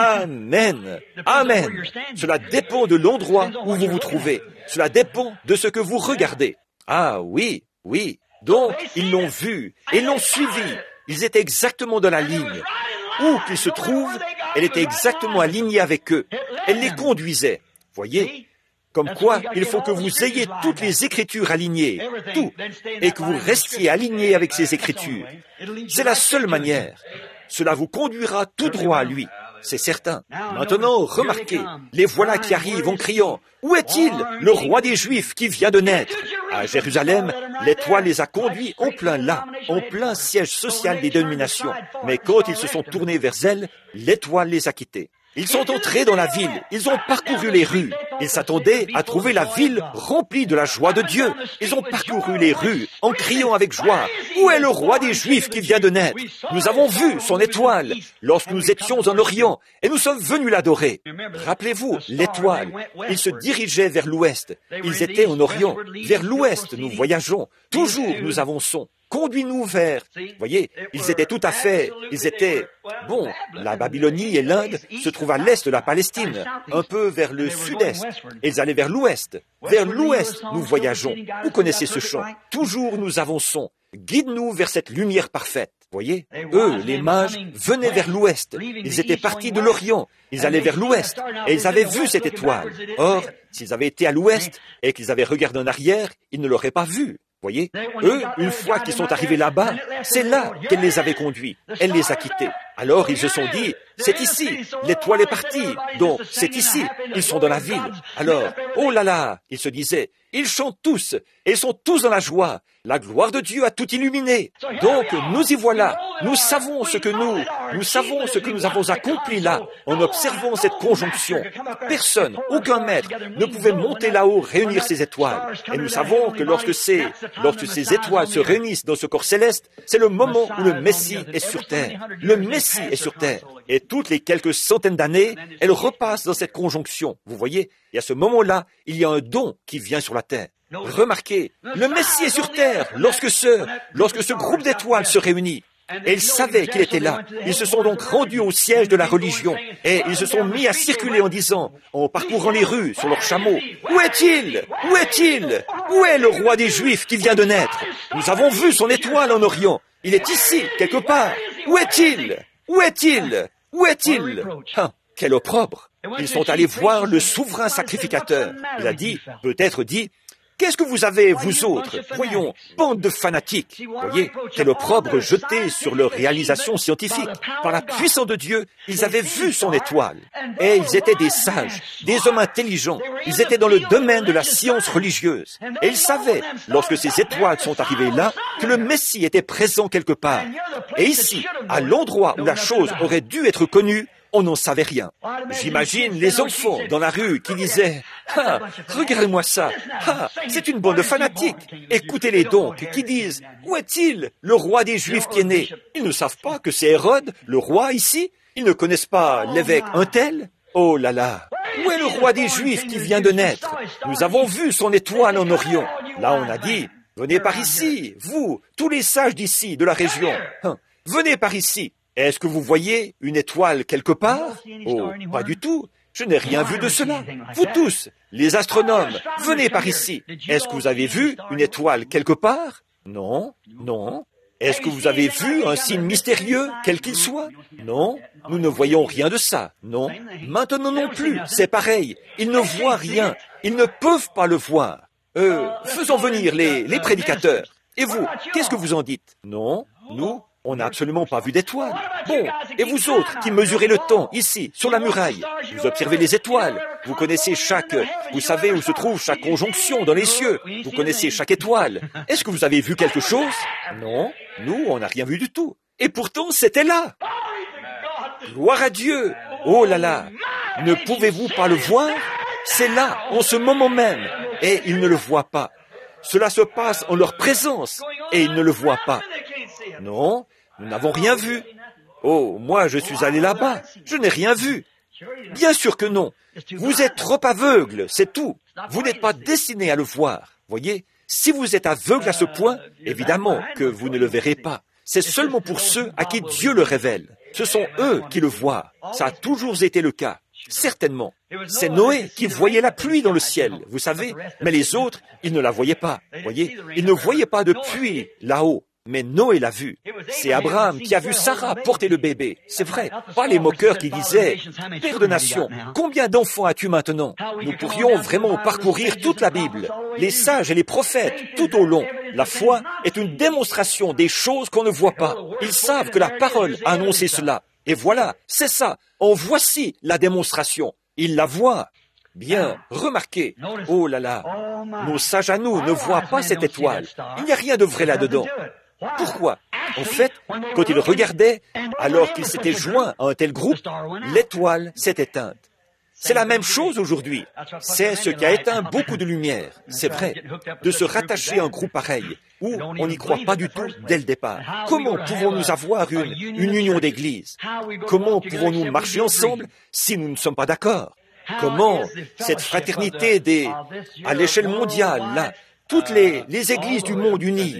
Amen. Amen. Cela dépend de l'endroit où vous vous trouvez. Cela dépend de ce que vous regardez. Ah oui, oui. Donc, ils l'ont vu et l'ont suivi. Ils étaient exactement dans la ligne. Où qu'ils se trouvent, elle était exactement alignée avec eux. Elle les conduisait. Voyez? Comme quoi, il faut que vous ayez toutes les Écritures alignées, tout, et que vous restiez alignés avec ces Écritures. C'est la seule manière. Cela vous conduira tout droit à lui. C'est certain. Maintenant, remarquez, les voilà qui arrivent en criant, « Où est-il, le roi des Juifs qui vient de naître ?» À Jérusalem, l'étoile les a conduits en plein là, en plein siège social des dénominations. Mais quand ils se sont tournés vers elle, l'étoile les a quittés. Ils sont entrés dans la ville, ils ont parcouru les rues. Ils s'attendaient à trouver la ville remplie de la joie de Dieu. Ils ont parcouru les rues en criant avec joie, « Où est le roi des Juifs qui vient de naître? Nous avons vu son étoile lorsque nous étions en Orient et nous sommes venus l'adorer. » Rappelez-vous, l'étoile, ils se dirigeaient vers l'ouest. Ils étaient en Orient. Vers l'ouest, nous voyageons. Toujours, nous avançons. Conduis-nous vers... Voyez, ils étaient tout à fait... Bon, la Babylonie et l'Inde se trouvent à l'est de la Palestine, un peu vers le sud-est. Et ils allaient vers l'ouest. Vers l'ouest, nous voyageons. Vous connaissez ce chant. Toujours nous avançons. Guide-nous vers cette lumière parfaite. Voyez, eux, les mages, venaient vers l'ouest. Ils étaient partis de l'Orient. Ils allaient vers l'ouest. Et ils avaient vu cette étoile. Or, s'ils avaient été à l'ouest et qu'ils avaient regardé en arrière, ils ne l'auraient pas vue. Voyez, eux, une fois qu'ils sont arrivés là-bas, c'est là qu'elle les avait conduits. Elle les a quittés. Alors ils se sont dit, c'est ici, l'étoile est partie, donc c'est ici, ils sont dans la ville. Alors, oh là là, ils se disaient, ils chantent tous, et ils sont tous dans la joie. La gloire de Dieu a tout illuminé. Donc, nous y voilà. Nous savons ce que nous avons accompli là, en observant cette conjonction. Personne, aucun maître, ne pouvait monter là-haut, réunir ces étoiles. Et nous savons que lorsque ces étoiles se réunissent dans ce corps céleste, c'est le moment où le Messie est sur terre. Le Messie est sur terre. Et toutes les quelques centaines d'années, elle repasse dans cette conjonction. Vous voyez, et à ce moment-là, il y a un don qui vient sur la terre. Remarquez, le Messie est sur terre lorsque ce groupe d'étoiles se réunit. Et ils savaient qu'il était là. Ils se sont donc rendus au siège de la religion. Et ils se sont mis à circuler en disant, en parcourant les rues sur leurs chameaux, « Où est-il? Où est-il? Où est le roi des Juifs qui vient de naître? Nous avons vu son étoile en Orient. Il est ici, quelque part. Où est-il? Où est-il? Où est-il? » Quel opprobre! Ils sont allés voir le souverain sacrificateur. Il a dit, peut-être dit, « Qu'est-ce que vous avez, vous autres? Voyons, bande de fanatiques. » Voyez, quel opprobre jeté sur leur réalisation scientifique. Par la puissance de Dieu, ils avaient vu son étoile. Et ils étaient des sages, des hommes intelligents. Ils étaient dans le domaine de la science religieuse. Et ils savaient, lorsque ces étoiles sont arrivées là, que le Messie était présent quelque part. Et ici, à l'endroit où la chose aurait dû être connue, on n'en savait rien. J'imagine les enfants dans la rue qui disaient « Ah, regardez-moi ça! Ah, c'est une bande de fanatiques! Écoutez-les donc, qui disent « Où est-il, le roi des Juifs qui est né ?» Ils ne savent pas que c'est Hérode, le roi ici. Ils ne connaissent pas l'évêque un tel. Oh là là! Où est le roi des Juifs qui vient de naître? Nous avons vu son étoile en Orient. Là, on a dit « Venez par ici, vous, tous les sages d'ici, de la région. Venez par ici. » Est-ce que vous voyez une étoile quelque part? Oh, pas du tout. Je n'ai rien vu de cela. Vous tous, les astronomes, venez par ici. Est-ce que vous avez vu une étoile quelque part? Non, non. Est-ce que vous avez vu un signe mystérieux, quel qu'il soit? Non, nous ne voyons rien de ça. Non. Maintenant non plus, c'est pareil. Ils ne voient rien. Ils ne peuvent pas le voir. Faisons venir les prédicateurs. Et vous, qu'est-ce que vous en dites? Non, nous, on n'a absolument pas vu d'étoiles. Bon, et vous autres qui mesurez le temps, ici, sur la muraille, vous observez les étoiles, vous savez où se trouve chaque conjonction dans les cieux, vous connaissez chaque étoile. Est-ce que vous avez vu quelque chose? Non, nous, on n'a rien vu du tout. Et pourtant, c'était là. Gloire à Dieu. Oh là là, ne pouvez-vous pas le voir? C'est là, en ce moment même, et ils ne le voient pas. Cela se passe en leur présence, et ils ne le voient pas. Non, nous n'avons rien vu. Oh, moi, je suis allé là-bas. Je n'ai rien vu. Bien sûr que non. Vous êtes trop aveugle, c'est tout. Vous n'êtes pas destiné à le voir. Voyez, si vous êtes aveugle à ce point, évidemment que vous ne le verrez pas. C'est seulement pour ceux à qui Dieu le révèle. Ce sont eux qui le voient. Ça a toujours été le cas. Certainement. C'est Noé qui voyait la pluie dans le ciel, vous savez, mais les autres, ils ne la voyaient pas. Voyez, ils ne voyaient pas de pluie là-haut. Mais Noé l'a vu. C'est Abraham qui a vu Sarah porter le bébé. C'est vrai. Pas les moqueurs qui disaient « Père de nation, combien d'enfants as-tu maintenant ?» Nous pourrions vraiment parcourir toute la Bible, les sages et les prophètes, tout au long. La foi est une démonstration des choses qu'on ne voit pas. Ils savent que la parole a annoncé cela. Et voilà, c'est ça. En voici la démonstration. Ils la voient. Bien, remarquez. Oh là là, nos sages à nous ne voient pas cette étoile. Il n'y a rien de vrai là-dedans. Pourquoi? En fait, quand ils regardaient, alors qu'ils s'étaient joints à un tel groupe, l'étoile s'est éteinte. C'est la même chose aujourd'hui. C'est ce qui a éteint beaucoup de lumière. C'est vrai, de se rattacher à un groupe pareil, où on n'y croit pas du tout dès le départ. Comment pouvons-nous avoir une union d'église? Comment pouvons-nous marcher ensemble si nous ne sommes pas d'accord? Comment cette fraternité à l'échelle mondiale, là, toutes les églises du monde unies,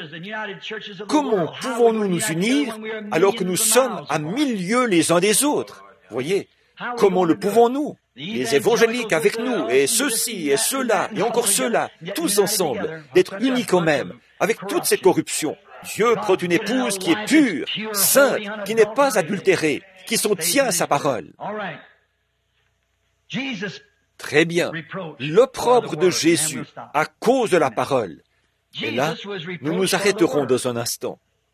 comment pouvons-nous nous unir alors que nous sommes à 1000 lieues les uns des autres? Voyez, comment le pouvons-nous? Les évangéliques avec nous, et ceux-ci, et ceux-là, et encore ceux-là, tous ensemble, d'être unis quand même, avec toute cette corruption. Dieu prend une épouse qui est pure, sainte, qui n'est pas adultérée, qui s'en tient à sa parole. Très bien. L'opprobre de Jésus à cause de la parole. Et là, nous nous arrêterons dans un instant.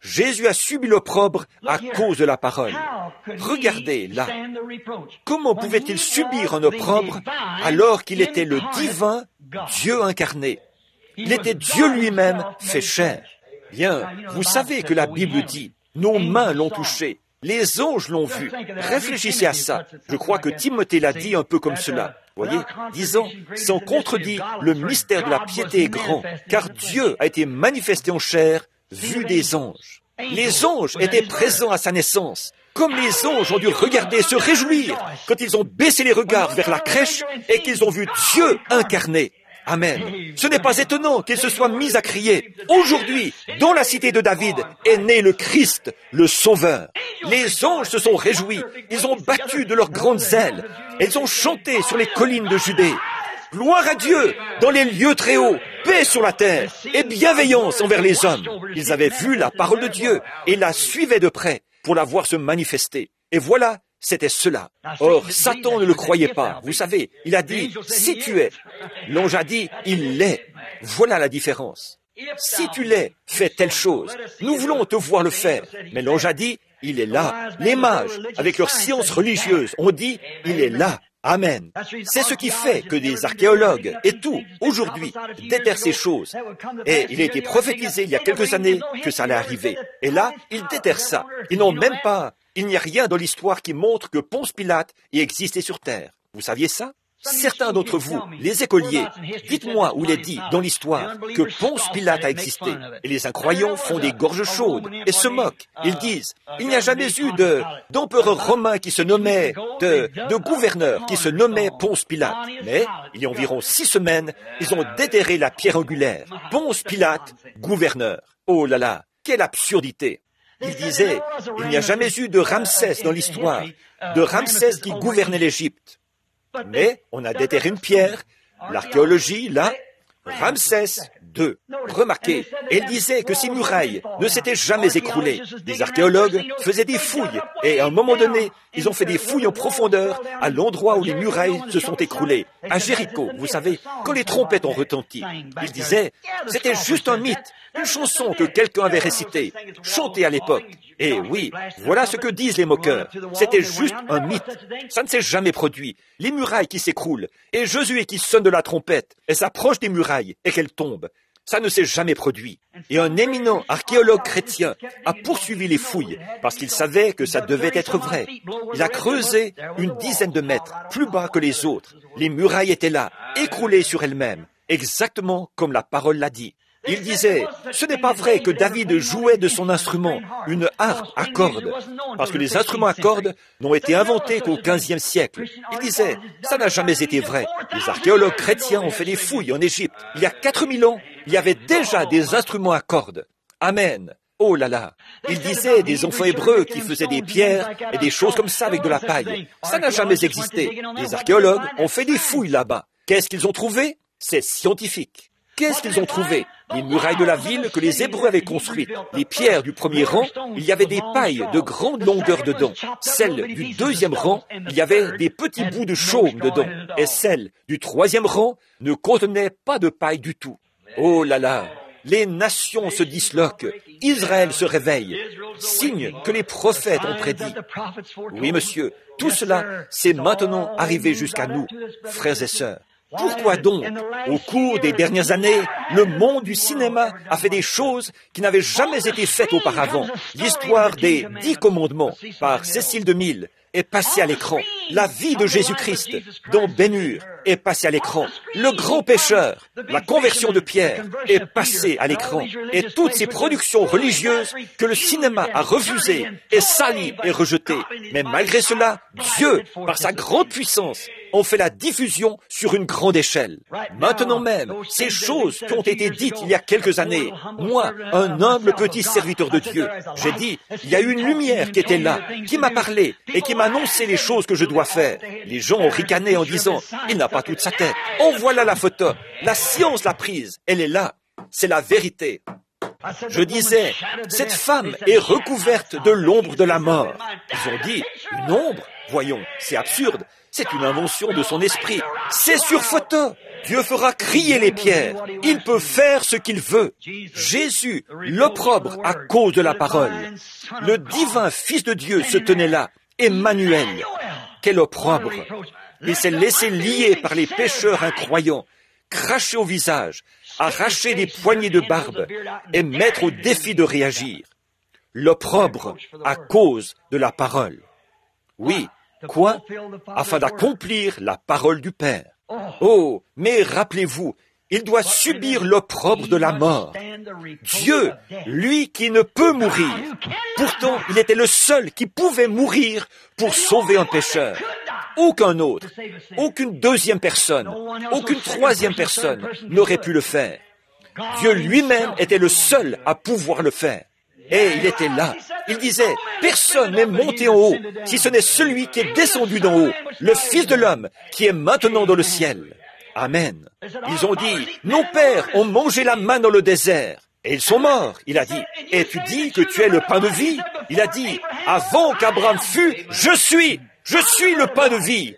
Jésus a subi l'opprobre à cause de la parole. Regardez là. Comment pouvait-il subir un opprobre alors qu'il était le divin Dieu incarné? Il était Dieu lui-même fait chair. Bien, vous savez que la Bible dit, nos mains l'ont touché, les anges l'ont vu. Réfléchissez à ça. Je crois que Timothée l'a dit un peu comme cela. Voyez, disant, sans contredit, le mystère de la piété est grand, car Dieu a été manifesté en chair, vu des anges. Les anges étaient présents à sa naissance. Comme les anges ont dû regarder et se réjouir quand ils ont baissé les regards vers la crèche et qu'ils ont vu Dieu incarné. Amen. Ce n'est pas étonnant qu'ils se soient mis à crier. Aujourd'hui, dans la cité de David, est né le Christ, le Sauveur. Les anges se sont réjouis. Ils ont battu de leurs grandes ailes. Ils ont chanté sur les collines de Judée. Gloire à Dieu dans les lieux très hauts, paix sur la terre et bienveillance envers les hommes. Ils avaient vu la parole de Dieu et la suivaient de près pour la voir se manifester. Et voilà, c'était cela. Or, Satan ne le croyait pas. Vous savez, il a dit, si tu es. L'ange a dit, il l'est. Voilà la différence. Si tu l'es, fais telle chose. Nous voulons te voir le faire. Mais l'ange a dit, il est là. Les mages, avec leur science religieuse, ont dit, il est là. Amen. C'est ce qui fait que des archéologues et tout, aujourd'hui, déterrent ces choses. Et il a été prophétisé il y a quelques années que ça allait arriver. Et là, ils déterrent ça. Ils n'ont même pas... Il n'y a rien dans l'histoire qui montre que Ponce Pilate ait existé sur terre. Vous saviez ça? Certains d'entre vous, les écoliers, dites-moi où il est dit dans l'histoire que Ponce Pilate a existé. Et les incroyants font des gorges chaudes et se moquent. Ils disent, il n'y a jamais eu d'empereur romain qui se nommait, de gouverneur qui se nommait Ponce Pilate. Mais, il y a environ 6 semaines, ils ont déterré la pierre angulaire. Ponce Pilate, gouverneur. Oh là là, quelle absurdité! Il disait, il n'y a jamais eu de Ramsès dans l'histoire, de Ramsès qui gouvernait l'Égypte. Mais on a déterré une pierre, l'archéologie, là, Ramsès II. Remarquez, elle disait que ces murailles ne s'étaient jamais écroulées. Les archéologues faisaient des fouilles, et à un moment donné, ils ont fait des fouilles en profondeur à l'endroit où les murailles se sont écroulées. À Jéricho, vous savez, quand les trompettes ont retenti. Ils disaient, c'était juste un mythe, une chanson que quelqu'un avait récitée, chantée à l'époque. Et oui, voilà ce que disent les moqueurs. C'était juste un mythe. Ça ne s'est jamais produit. Les murailles qui s'écroulent, et Josué qui sonne de la trompette, et s'approche des murailles, et qu'elles tombent. Ça ne s'est jamais produit. Et un éminent archéologue chrétien a poursuivi les fouilles, parce qu'il savait que ça devait être vrai. Il a creusé une dizaine de mètres, plus bas que les autres. Les murailles étaient là, écroulées sur elles-mêmes, exactement comme la parole l'a dit. Il disait, ce n'est pas vrai que David jouait de son instrument, une harpe à cordes, parce que les instruments à cordes n'ont été inventés qu'au XVe siècle. Il disait, ça n'a jamais été vrai. Les archéologues chrétiens ont fait des fouilles en Égypte. Il y a 4000 ans, il y avait déjà des instruments à cordes. Amen. Oh là là. Il disait des enfants hébreux qui faisaient des pierres et des choses comme ça avec de la paille. Ça n'a jamais existé. Les archéologues ont fait des fouilles là-bas. Qu'est-ce qu'ils ont trouvé? C'est scientifique. Qu'est-ce qu'ils ont trouvé? Les murailles de la ville que les Hébreux avaient construites. Les pierres du premier rang, il y avait des pailles de grande longueur dedans. Celles du deuxième rang, il y avait des petits bouts de chaume dedans. Et celles du troisième rang ne contenaient pas de paille du tout. Oh là là! Les nations se disloquent. Israël se réveille. Signe que les prophètes ont prédit. Oui, monsieur, tout cela, c'est maintenant arrivé jusqu'à nous, frères et sœurs. Pourquoi donc, au cours des dernières années, le monde du cinéma a fait des choses qui n'avaient jamais été faites auparavant? L'histoire des 10 commandements par Cécile DeMille est passée à l'écran. La vie de Jésus-Christ dans Ben-Hur est passée à l'écran. Le grand pécheur, la conversion de Pierre est passée à l'écran. Et toutes ces productions religieuses que le cinéma a refusées et salies et rejetées. Mais malgré cela, Dieu, par sa grande puissance, on fait la diffusion sur une grande échelle. Maintenant même, ces choses qui ont été dites il y a quelques années, moi, un humble petit serviteur de Dieu, j'ai dit, il y a eu une lumière qui était là, qui m'a parlé et qui m'a annoncé les choses que je dois faire. Les gens ont ricané en disant, il n'a pas toute sa tête. En voilà la photo. La science l'a prise. Elle est là. C'est la vérité. Je disais, cette femme est recouverte de l'ombre de la mort. Ils ont dit, une ombre? Voyons, c'est absurde. C'est une invention de son esprit. C'est sur photo. Dieu fera crier les pierres. Il peut faire ce qu'il veut. Jésus, l'opprobre à cause de la parole. Le divin Fils de Dieu se tenait là. Emmanuel. Quel opprobre. Il s'est laissé lier par les pécheurs incroyants, cracher au visage, arracher des poignées de barbe et mettre au défi de réagir. L'opprobre à cause de la parole. Oui, quoi? Afin d'accomplir la parole du Père. Oh, mais rappelez-vous, il doit subir l'opprobre de la mort. Dieu, lui qui ne peut mourir. Pourtant, il était le seul qui pouvait mourir pour sauver un pécheur. Aucun autre, aucune deuxième personne, aucune troisième personne n'aurait pu le faire. Dieu lui-même était le seul à pouvoir le faire. Et il était là. Il disait, personne n'est monté en haut, si ce n'est celui qui est descendu d'en haut, le Fils de l'homme, qui est maintenant dans le ciel. Amen. Ils ont dit, nos pères ont mangé la manne dans le désert, et ils sont morts. Il a dit, et tu dis que tu es le pain de vie? Il a dit, avant qu'Abraham fût, je suis le pain de vie.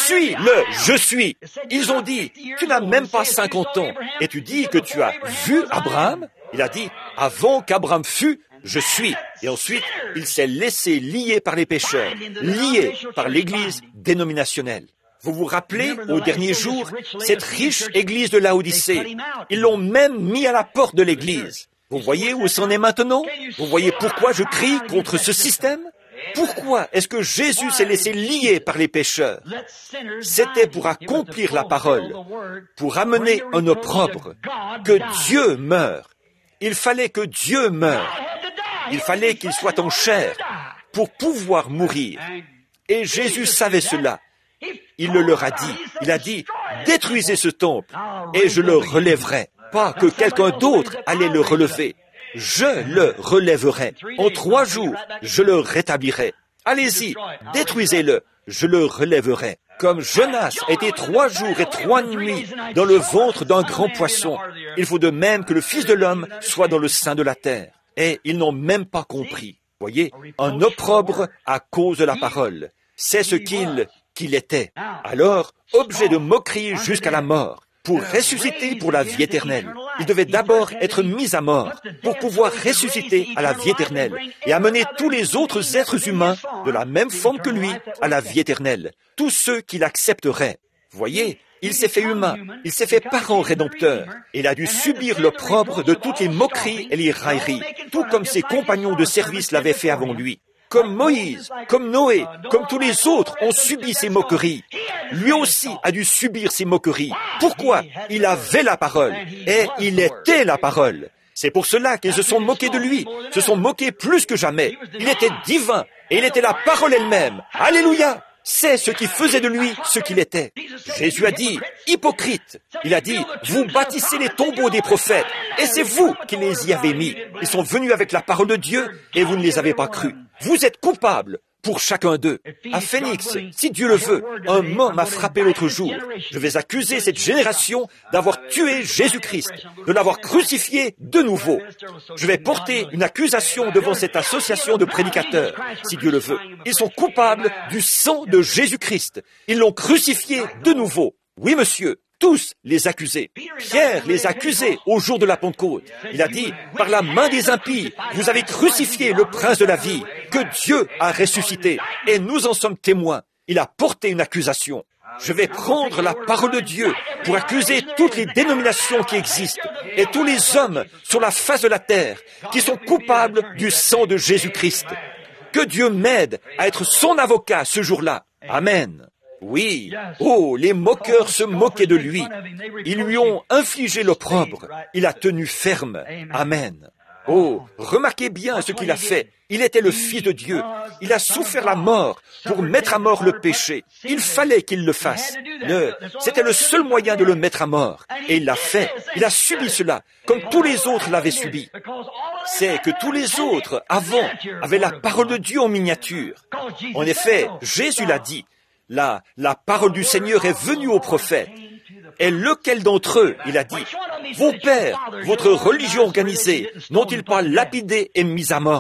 Je suis. Ils ont dit, tu n'as même pas 50 ans, et tu dis que tu as vu Abraham? Il a dit, avant qu'Abraham fût, je suis. Et ensuite, il s'est laissé lier par les pécheurs, lié par l'Église dénominationnelle. Vous vous rappelez, au dernier jour, cette riche Église de Laodicée, ils l'ont même mis à la porte de l'Église. Vous voyez où c'en est maintenant? Vous voyez pourquoi je crie contre ce système? Pourquoi est-ce que Jésus s'est laissé lier par les pécheurs? C'était pour accomplir la parole, pour amener un opprobre, que Dieu meure. Il fallait que Dieu meure. Il fallait qu'il soit en chair pour pouvoir mourir. Et Jésus savait cela. Il le leur a dit. Il a dit, détruisez ce temple et je le relèverai. Pas que quelqu'un d'autre allait le relever. Je le relèverai. En 3 jours, je le rétablirai. Allez-y, détruisez-le. Je le relèverai. Comme Jonas était 3 jours et 3 nuits dans le ventre d'un grand poisson, il faut de même que le Fils de l'homme soit dans le sein de la terre. Et ils n'ont même pas compris. Voyez, un opprobre à cause de la parole. C'est ce qu'il était. Alors, objet de moquerie jusqu'à la mort. Pour ressusciter pour la vie éternelle, il devait d'abord être mis à mort pour pouvoir ressusciter à la vie éternelle et amener tous les autres êtres humains de la même forme que lui à la vie éternelle, tous ceux qui l'accepteraient. Voyez, il s'est fait humain, il s'est fait parent rédempteur, et il a dû subir l'opprobre de toutes les moqueries et les railleries, tout comme ses compagnons de service l'avaient fait avant lui. Comme Moïse, comme Noé, comme tous les autres ont subi ces moqueries. Lui aussi a dû subir ces moqueries. Pourquoi? Il avait la parole, et il était la parole. C'est pour cela qu'ils se sont moqués de lui, se sont moqués plus que jamais. Il était divin, et il était la parole elle-même. Alléluia! C'est ce qui faisait de lui ce qu'il était. Jésus a dit, hypocrite. Il a dit, vous bâtissez les tombeaux des prophètes, et c'est vous qui les y avez mis. Ils sont venus avec la parole de Dieu, et vous ne les avez pas crus. Vous êtes coupables pour chacun d'eux. À Phoenix, si Dieu le veut, un mot m'a frappé l'autre jour. Je vais accuser cette génération d'avoir tué Jésus-Christ, de l'avoir crucifié de nouveau. Je vais porter une accusation devant cette association de prédicateurs, si Dieu le veut. Ils sont coupables du sang de Jésus-Christ. Ils l'ont crucifié de nouveau. Oui, monsieur. Tous les accusés. Pierre les accusait au jour de la Pentecôte. Il a dit, par la main des impies, vous avez crucifié le prince de la vie, que Dieu a ressuscité. Et nous en sommes témoins. Il a porté une accusation. Je vais prendre la parole de Dieu pour accuser toutes les dénominations qui existent et tous les hommes sur la face de la terre qui sont coupables du sang de Jésus-Christ. Que Dieu m'aide à être son avocat ce jour-là. Amen. Oui, oh, les moqueurs se moquaient de lui. Ils lui ont infligé l'opprobre. Il a tenu ferme. Amen. Oh, remarquez bien ce qu'il a fait. Il était le Fils de Dieu. Il a souffert la mort pour mettre à mort le péché. Il fallait qu'il le fasse. C'était le seul moyen de le mettre à mort. Et il l'a fait. Il a subi cela, comme tous les autres l'avaient subi. C'est que tous les autres, avant, avaient la parole de Dieu en miniature. En effet, Jésus l'a dit. La parole du Seigneur est venue aux prophètes. Et lequel d'entre eux, il a dit, vos pères, votre religion organisée, n'ont-ils pas lapidé et mis à mort?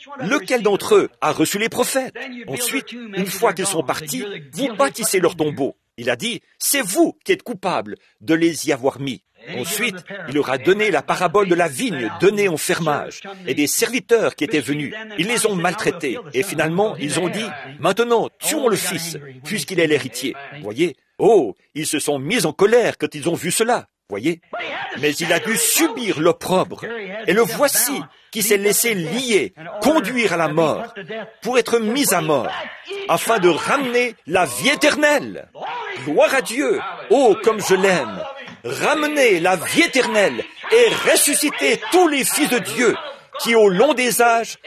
Lequel d'entre eux a reçu les prophètes? Ensuite, une fois qu'ils sont partis, vous bâtissez leur tombeau. Il a dit, c'est vous qui êtes coupables de les y avoir mis. Ensuite, il leur a donné la parabole de la vigne donnée en fermage et des serviteurs qui étaient venus. Ils les ont maltraités et finalement, ils ont dit, maintenant, tuons le fils, puisqu'il est l'héritier. Voyez? Oh, ils se sont mis en colère quand ils ont vu cela. Voyez? Mais il a dû subir l'opprobre. Et le voici qui s'est laissé lier, conduire à la mort, pour être mis à mort, afin de ramener la vie éternelle. Gloire à Dieu! Oh, comme je l'aime! Ramener la vie éternelle et ressusciter tous les fils de Dieu qui, au long des âges,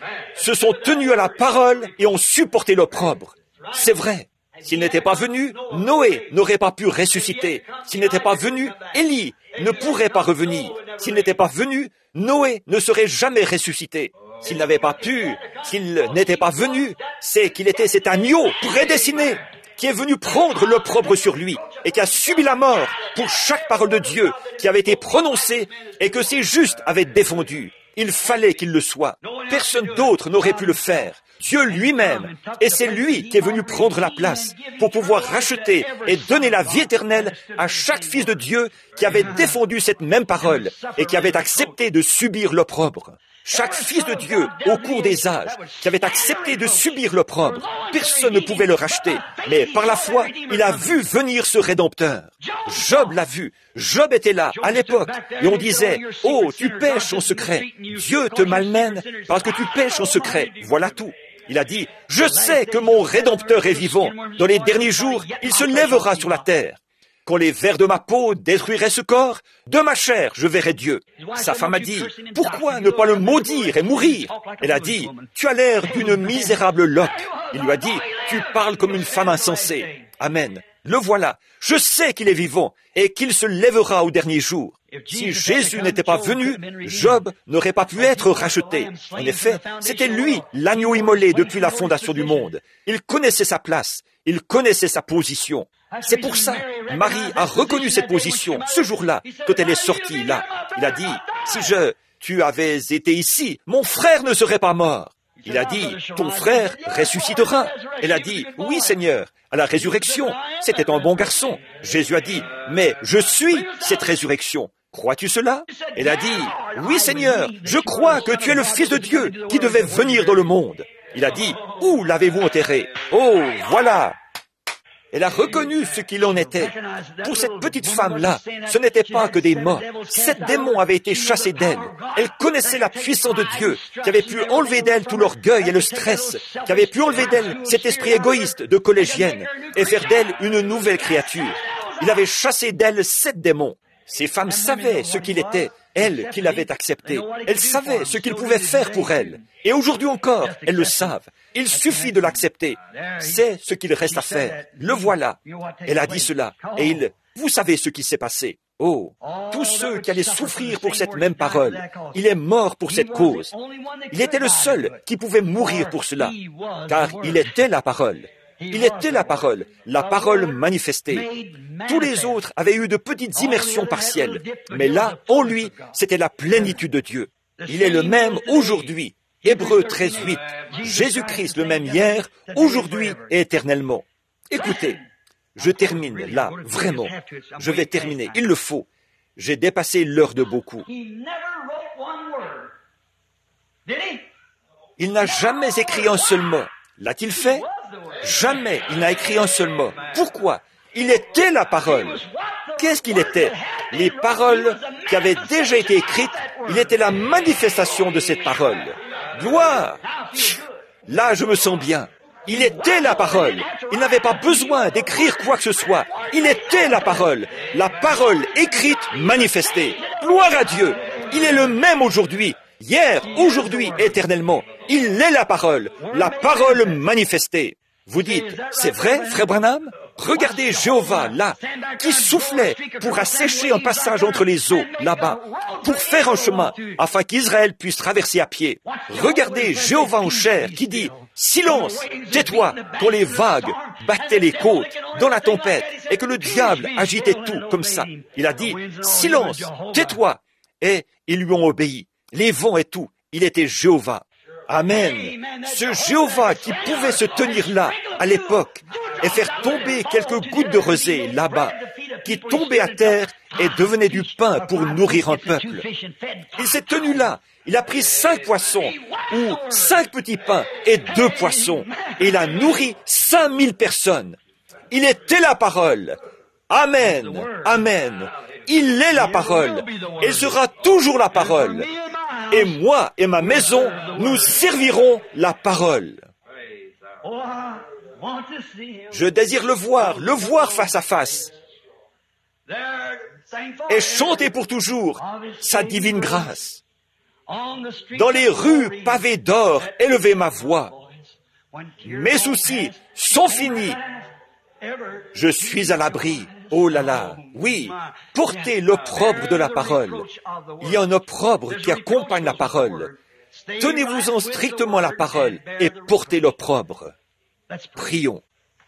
se sont tenus à la parole et ont supporté l'opprobre. C'est vrai. S'il n'était pas venu, Noé n'aurait pas pu ressusciter. S'il n'était pas venu, Élie ne pourrait pas revenir. S'il n'était pas venu, Noé ne serait jamais ressuscité. S'il n'avait pas pu, s'il n'était pas venu, c'est qu'il était cet agneau prédestiné qui est venu prendre l'opprobre sur lui et qui a subi la mort pour chaque parole de Dieu qui avait été prononcée et que ses justes avaient défendue. Il fallait qu'il le soit. Personne d'autre n'aurait pu le faire. Dieu lui-même. Et c'est lui qui est venu prendre la place pour pouvoir racheter et donner la vie éternelle à chaque fils de Dieu qui avait défendu cette même parole et qui avait accepté de subir l'opprobre. Chaque fils de Dieu, au cours des âges, qui avait accepté de subir l'opprobre, personne ne pouvait le racheter. Mais par la foi, il a vu venir ce Rédempteur. Job l'a vu. Job était là, à l'époque, et on disait, « Oh, tu pêches en secret. Dieu te malmène parce que tu pêches en secret. » Voilà tout. Il a dit, « Je sais que mon Rédempteur est vivant. Dans les derniers jours, il se lèvera sur la terre. Quand les vers de ma peau détruiraient ce corps, de ma chair, je verrai Dieu. » Sa femme a dit, « Pourquoi ne pas le maudire et mourir ?» Elle a dit, « Tu as l'air d'une misérable loque. » Il lui a dit, « Tu parles comme une femme insensée. » Amen. Le voilà. Je sais qu'il est vivant et qu'il se lèvera au dernier jour. Si Jésus n'était pas venu, Job n'aurait pas pu être racheté. En effet, c'était lui, l'agneau immolé depuis la fondation du monde. Il connaissait sa place. Il connaissait sa position. C'est pour ça, Marie a reconnu cette position, ce jour-là, quand elle est sortie là. Il a dit, si tu avais été ici, mon frère ne serait pas mort. Il a dit, ton frère ressuscitera. Elle a dit, oui Seigneur, à la résurrection. C'était un bon garçon. Jésus a dit, mais je suis cette résurrection. Crois-tu cela? Elle a dit, oui Seigneur, je crois que tu es le Fils de Dieu qui devait venir dans le monde. Il a dit, où l'avez-vous enterré? Oh, voilà! Elle a reconnu ce qu'il en était. Pour cette petite femme-là, ce n'était pas que des morts. 7 démons avaient été chassés d'elle. Elle connaissait la puissance de Dieu, qui avait pu enlever d'elle tout l'orgueil et le stress, qui avait pu enlever d'elle cet esprit égoïste de collégienne et faire d'elle une nouvelle créature. Il avait chassé d'elle 7 démons. Ces femmes savaient ce qu'il était, elles qui l'avaient accepté. Elles savaient ce qu'il pouvait faire pour elles. Et aujourd'hui encore, elles le savent. Il suffit de l'accepter. C'est ce qu'il reste à faire. Le voilà. Elle a dit cela. Et vous savez ce qui s'est passé. Oh, tous ceux qui allaient souffrir pour cette même parole, il est mort pour cette cause. Il était le seul qui pouvait mourir pour cela, car il était la parole. Il était la parole manifestée. Tous les autres avaient eu de petites immersions partielles, mais là, en lui, c'était la plénitude de Dieu. Il est le même aujourd'hui. Hébreux 13:8. Jésus-Christ le même hier, aujourd'hui et éternellement. Écoutez, je termine là, vraiment. Je vais terminer, il le faut. J'ai dépassé l'heure de beaucoup. Il n'a jamais écrit un seul mot. L'a-t-il fait? Jamais il n'a écrit un seul mot. Pourquoi? Il était la parole. Qu'est-ce qu'il était? Les paroles qui avaient déjà été écrites, il était la manifestation de cette parole. Gloire! Là, je me sens bien. Il était la parole. Il n'avait pas besoin d'écrire quoi que ce soit. Il était la parole écrite, manifestée. Gloire à Dieu! Il est le même aujourd'hui. Hier, aujourd'hui, éternellement. Il est la parole manifestée. Vous dites, c'est vrai, frère Branham? Regardez Jéhovah, là, qui soufflait pour assécher un passage entre les eaux, là-bas, pour faire un chemin, afin qu'Israël puisse traverser à pied. Regardez Jéhovah en chair, qui dit, silence, tais-toi, quand les vagues battaient les côtes, dans la tempête, et que le diable agitait tout, comme ça. Il a dit, silence, tais-toi, et ils lui ont obéi. Les vents et tout, il était Jéhovah. Amen. Ce Jéhovah qui pouvait se tenir là, à l'époque, et faire tomber quelques gouttes de rosée là-bas, qui tombaient à terre et devenaient du pain pour nourrir un peuple. Il s'est tenu là. Il a pris 5 poissons, ou 5 petits pains et 2 poissons, et il a nourri 5000 personnes. Il était la parole. Amen. Amen. Il est la parole. Il sera toujours la parole. Et moi et ma maison, nous servirons la parole. Je désire le voir face à face. Et chanter pour toujours sa divine grâce. Dans les rues pavées d'or, élever ma voix. Mes soucis sont finis. Je suis à l'abri. Oh là là, oui, portez l'opprobre de la parole. Il y a un opprobre qui accompagne la parole. Tenez-vous-en strictement à la parole et portez l'opprobre. Prions.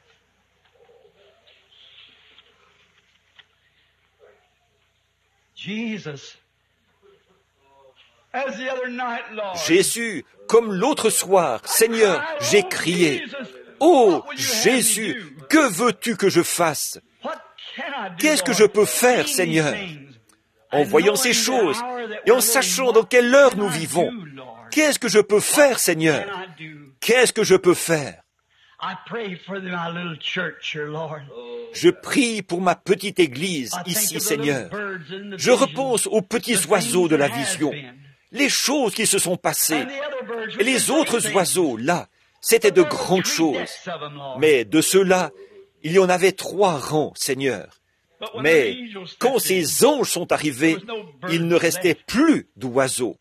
Jésus, comme l'autre soir, Seigneur, j'ai crié, « Oh, Jésus, que veux-tu que je fasse? Qu'est-ce que je peux faire, Seigneur? » En voyant ces choses et en sachant dans quelle heure nous vivons, qu'est-ce que je peux faire, Seigneur? Qu'est-ce que je peux faire? Je prie pour ma petite église ici, Seigneur. Je repense aux petits oiseaux de la vision, les choses qui se sont passées. Et les autres oiseaux, là, c'était de grandes choses. Mais de ceux-là, il y en avait 3 rangs, Seigneur. Mais quand ces anges sont arrivés, il ne restait plus d'oiseaux.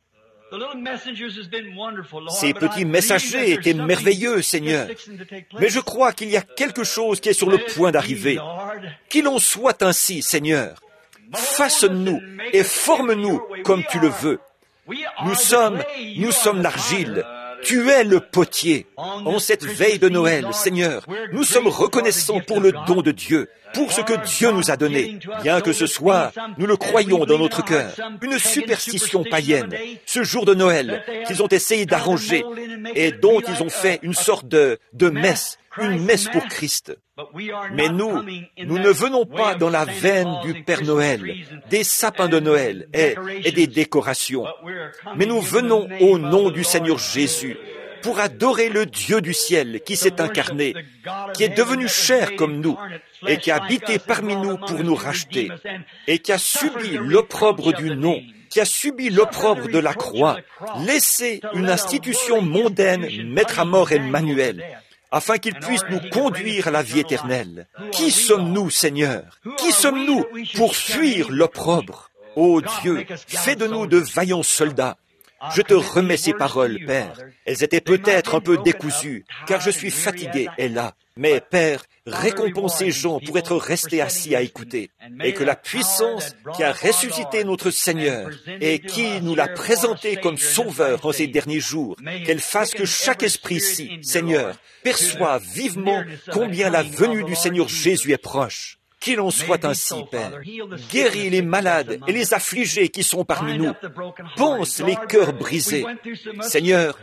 Ces petits messagers étaient merveilleux, Seigneur. Mais je crois qu'il y a quelque chose qui est sur le point d'arriver. Qu'il en soit ainsi, Seigneur. Façonne-nous et forme-nous comme tu le veux. Nous sommes l'argile. Tu es le potier. En cette veille de Noël, Seigneur, nous sommes reconnaissants pour le don de Dieu, pour ce que Dieu nous a donné, bien que ce soir, nous le croyons dans notre cœur. Une superstition païenne, ce jour de Noël, qu'ils ont essayé d'arranger et dont ils ont fait une sorte de messe, une messe pour Christ. Mais nous ne venons pas dans la veine du Père Noël, des sapins de Noël et des décorations. Mais nous venons au nom du Seigneur Jésus pour adorer le Dieu du ciel qui s'est incarné, qui est devenu chair comme nous et qui a habité parmi nous pour nous racheter et qui a subi l'opprobre du nom, qui a subi l'opprobre de la croix, laissé une institution mondaine mettre à mort Emmanuel, afin qu'il puisse nous conduire à la vie éternelle. Qui sommes-nous, Seigneur? Qui sommes-nous pour fuir l'opprobre? Ô Dieu, fais de nous de vaillants soldats. Je te remets ces paroles, Père. Elles étaient peut-être un peu décousues, car je suis fatigué, et là. Mais, Père, récompense ces gens pour être restés assis à écouter, et que la puissance qui a ressuscité notre Seigneur, et qui nous l'a présenté comme sauveur en ces derniers jours, qu'elle fasse que chaque esprit ici, Seigneur, perçoive vivement combien la venue du Seigneur Jésus est proche. Qu'il en soit ainsi, Père. Guéris les malades et les affligés qui sont parmi nous. Pense les cœurs brisés. Seigneur,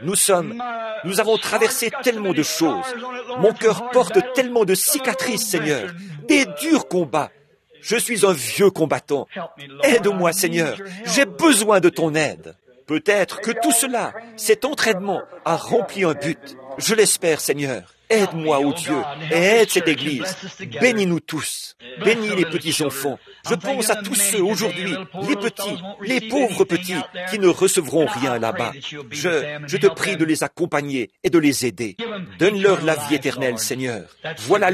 nous avons traversé tellement de choses. Mon cœur porte tellement de cicatrices, Seigneur. Des durs combats. Je suis un vieux combattant. Aide-moi, Seigneur. J'ai besoin de ton aide. Peut-être que tout cela, cet entraînement, a rempli un but. Je l'espère, Seigneur. Aide-moi, ô Dieu, et aide cette Église. Bénis-nous tous. Bénis les petits enfants. Je pense à tous ceux aujourd'hui, les petits, les pauvres petits, qui ne recevront rien là-bas. Je te prie de les accompagner et de les aider. Donne-leur la vie éternelle, Seigneur. Voilà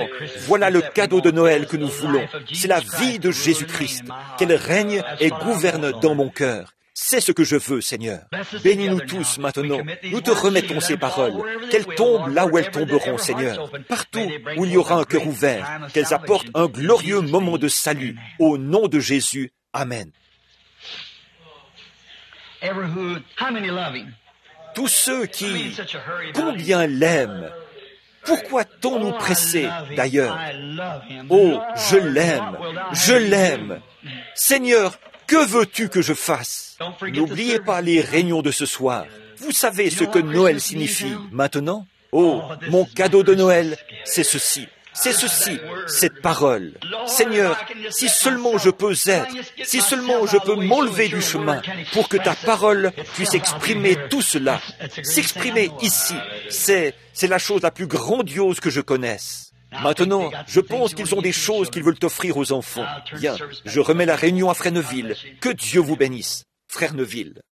le cadeau de Noël que nous voulons. C'est la vie de Jésus-Christ. Qu'elle règne et gouverne dans mon cœur. C'est ce que je veux, Seigneur. Bénis-nous tous maintenant. Nous te remettons ces paroles. Qu'elles tombent là où elles tomberont, Seigneur. Partout où il y aura un cœur ouvert. Qu'elles apportent un glorieux moment de salut. Au nom de Jésus. Amen. Tous ceux qui, combien l'aiment. Pourquoi t'ont-nous pressés, d'ailleurs? Oh, je l'aime. Seigneur, que veux-tu que je fasse? N'oubliez pas les réunions de ce soir. Vous savez ce que Noël signifie maintenant? Oh, mon cadeau de Noël, c'est ceci. C'est ceci, cette parole. Seigneur, si seulement je peux être, si seulement je peux m'enlever du chemin pour que ta parole puisse exprimer tout cela, s'exprimer ici, c'est la chose la plus grandiose que je connaisse. Maintenant, je pense qu'ils ont des choses qu'ils veulent offrir aux enfants. Bien, je remets la réunion à Frère Neville. Que Dieu vous bénisse, Frère Neville.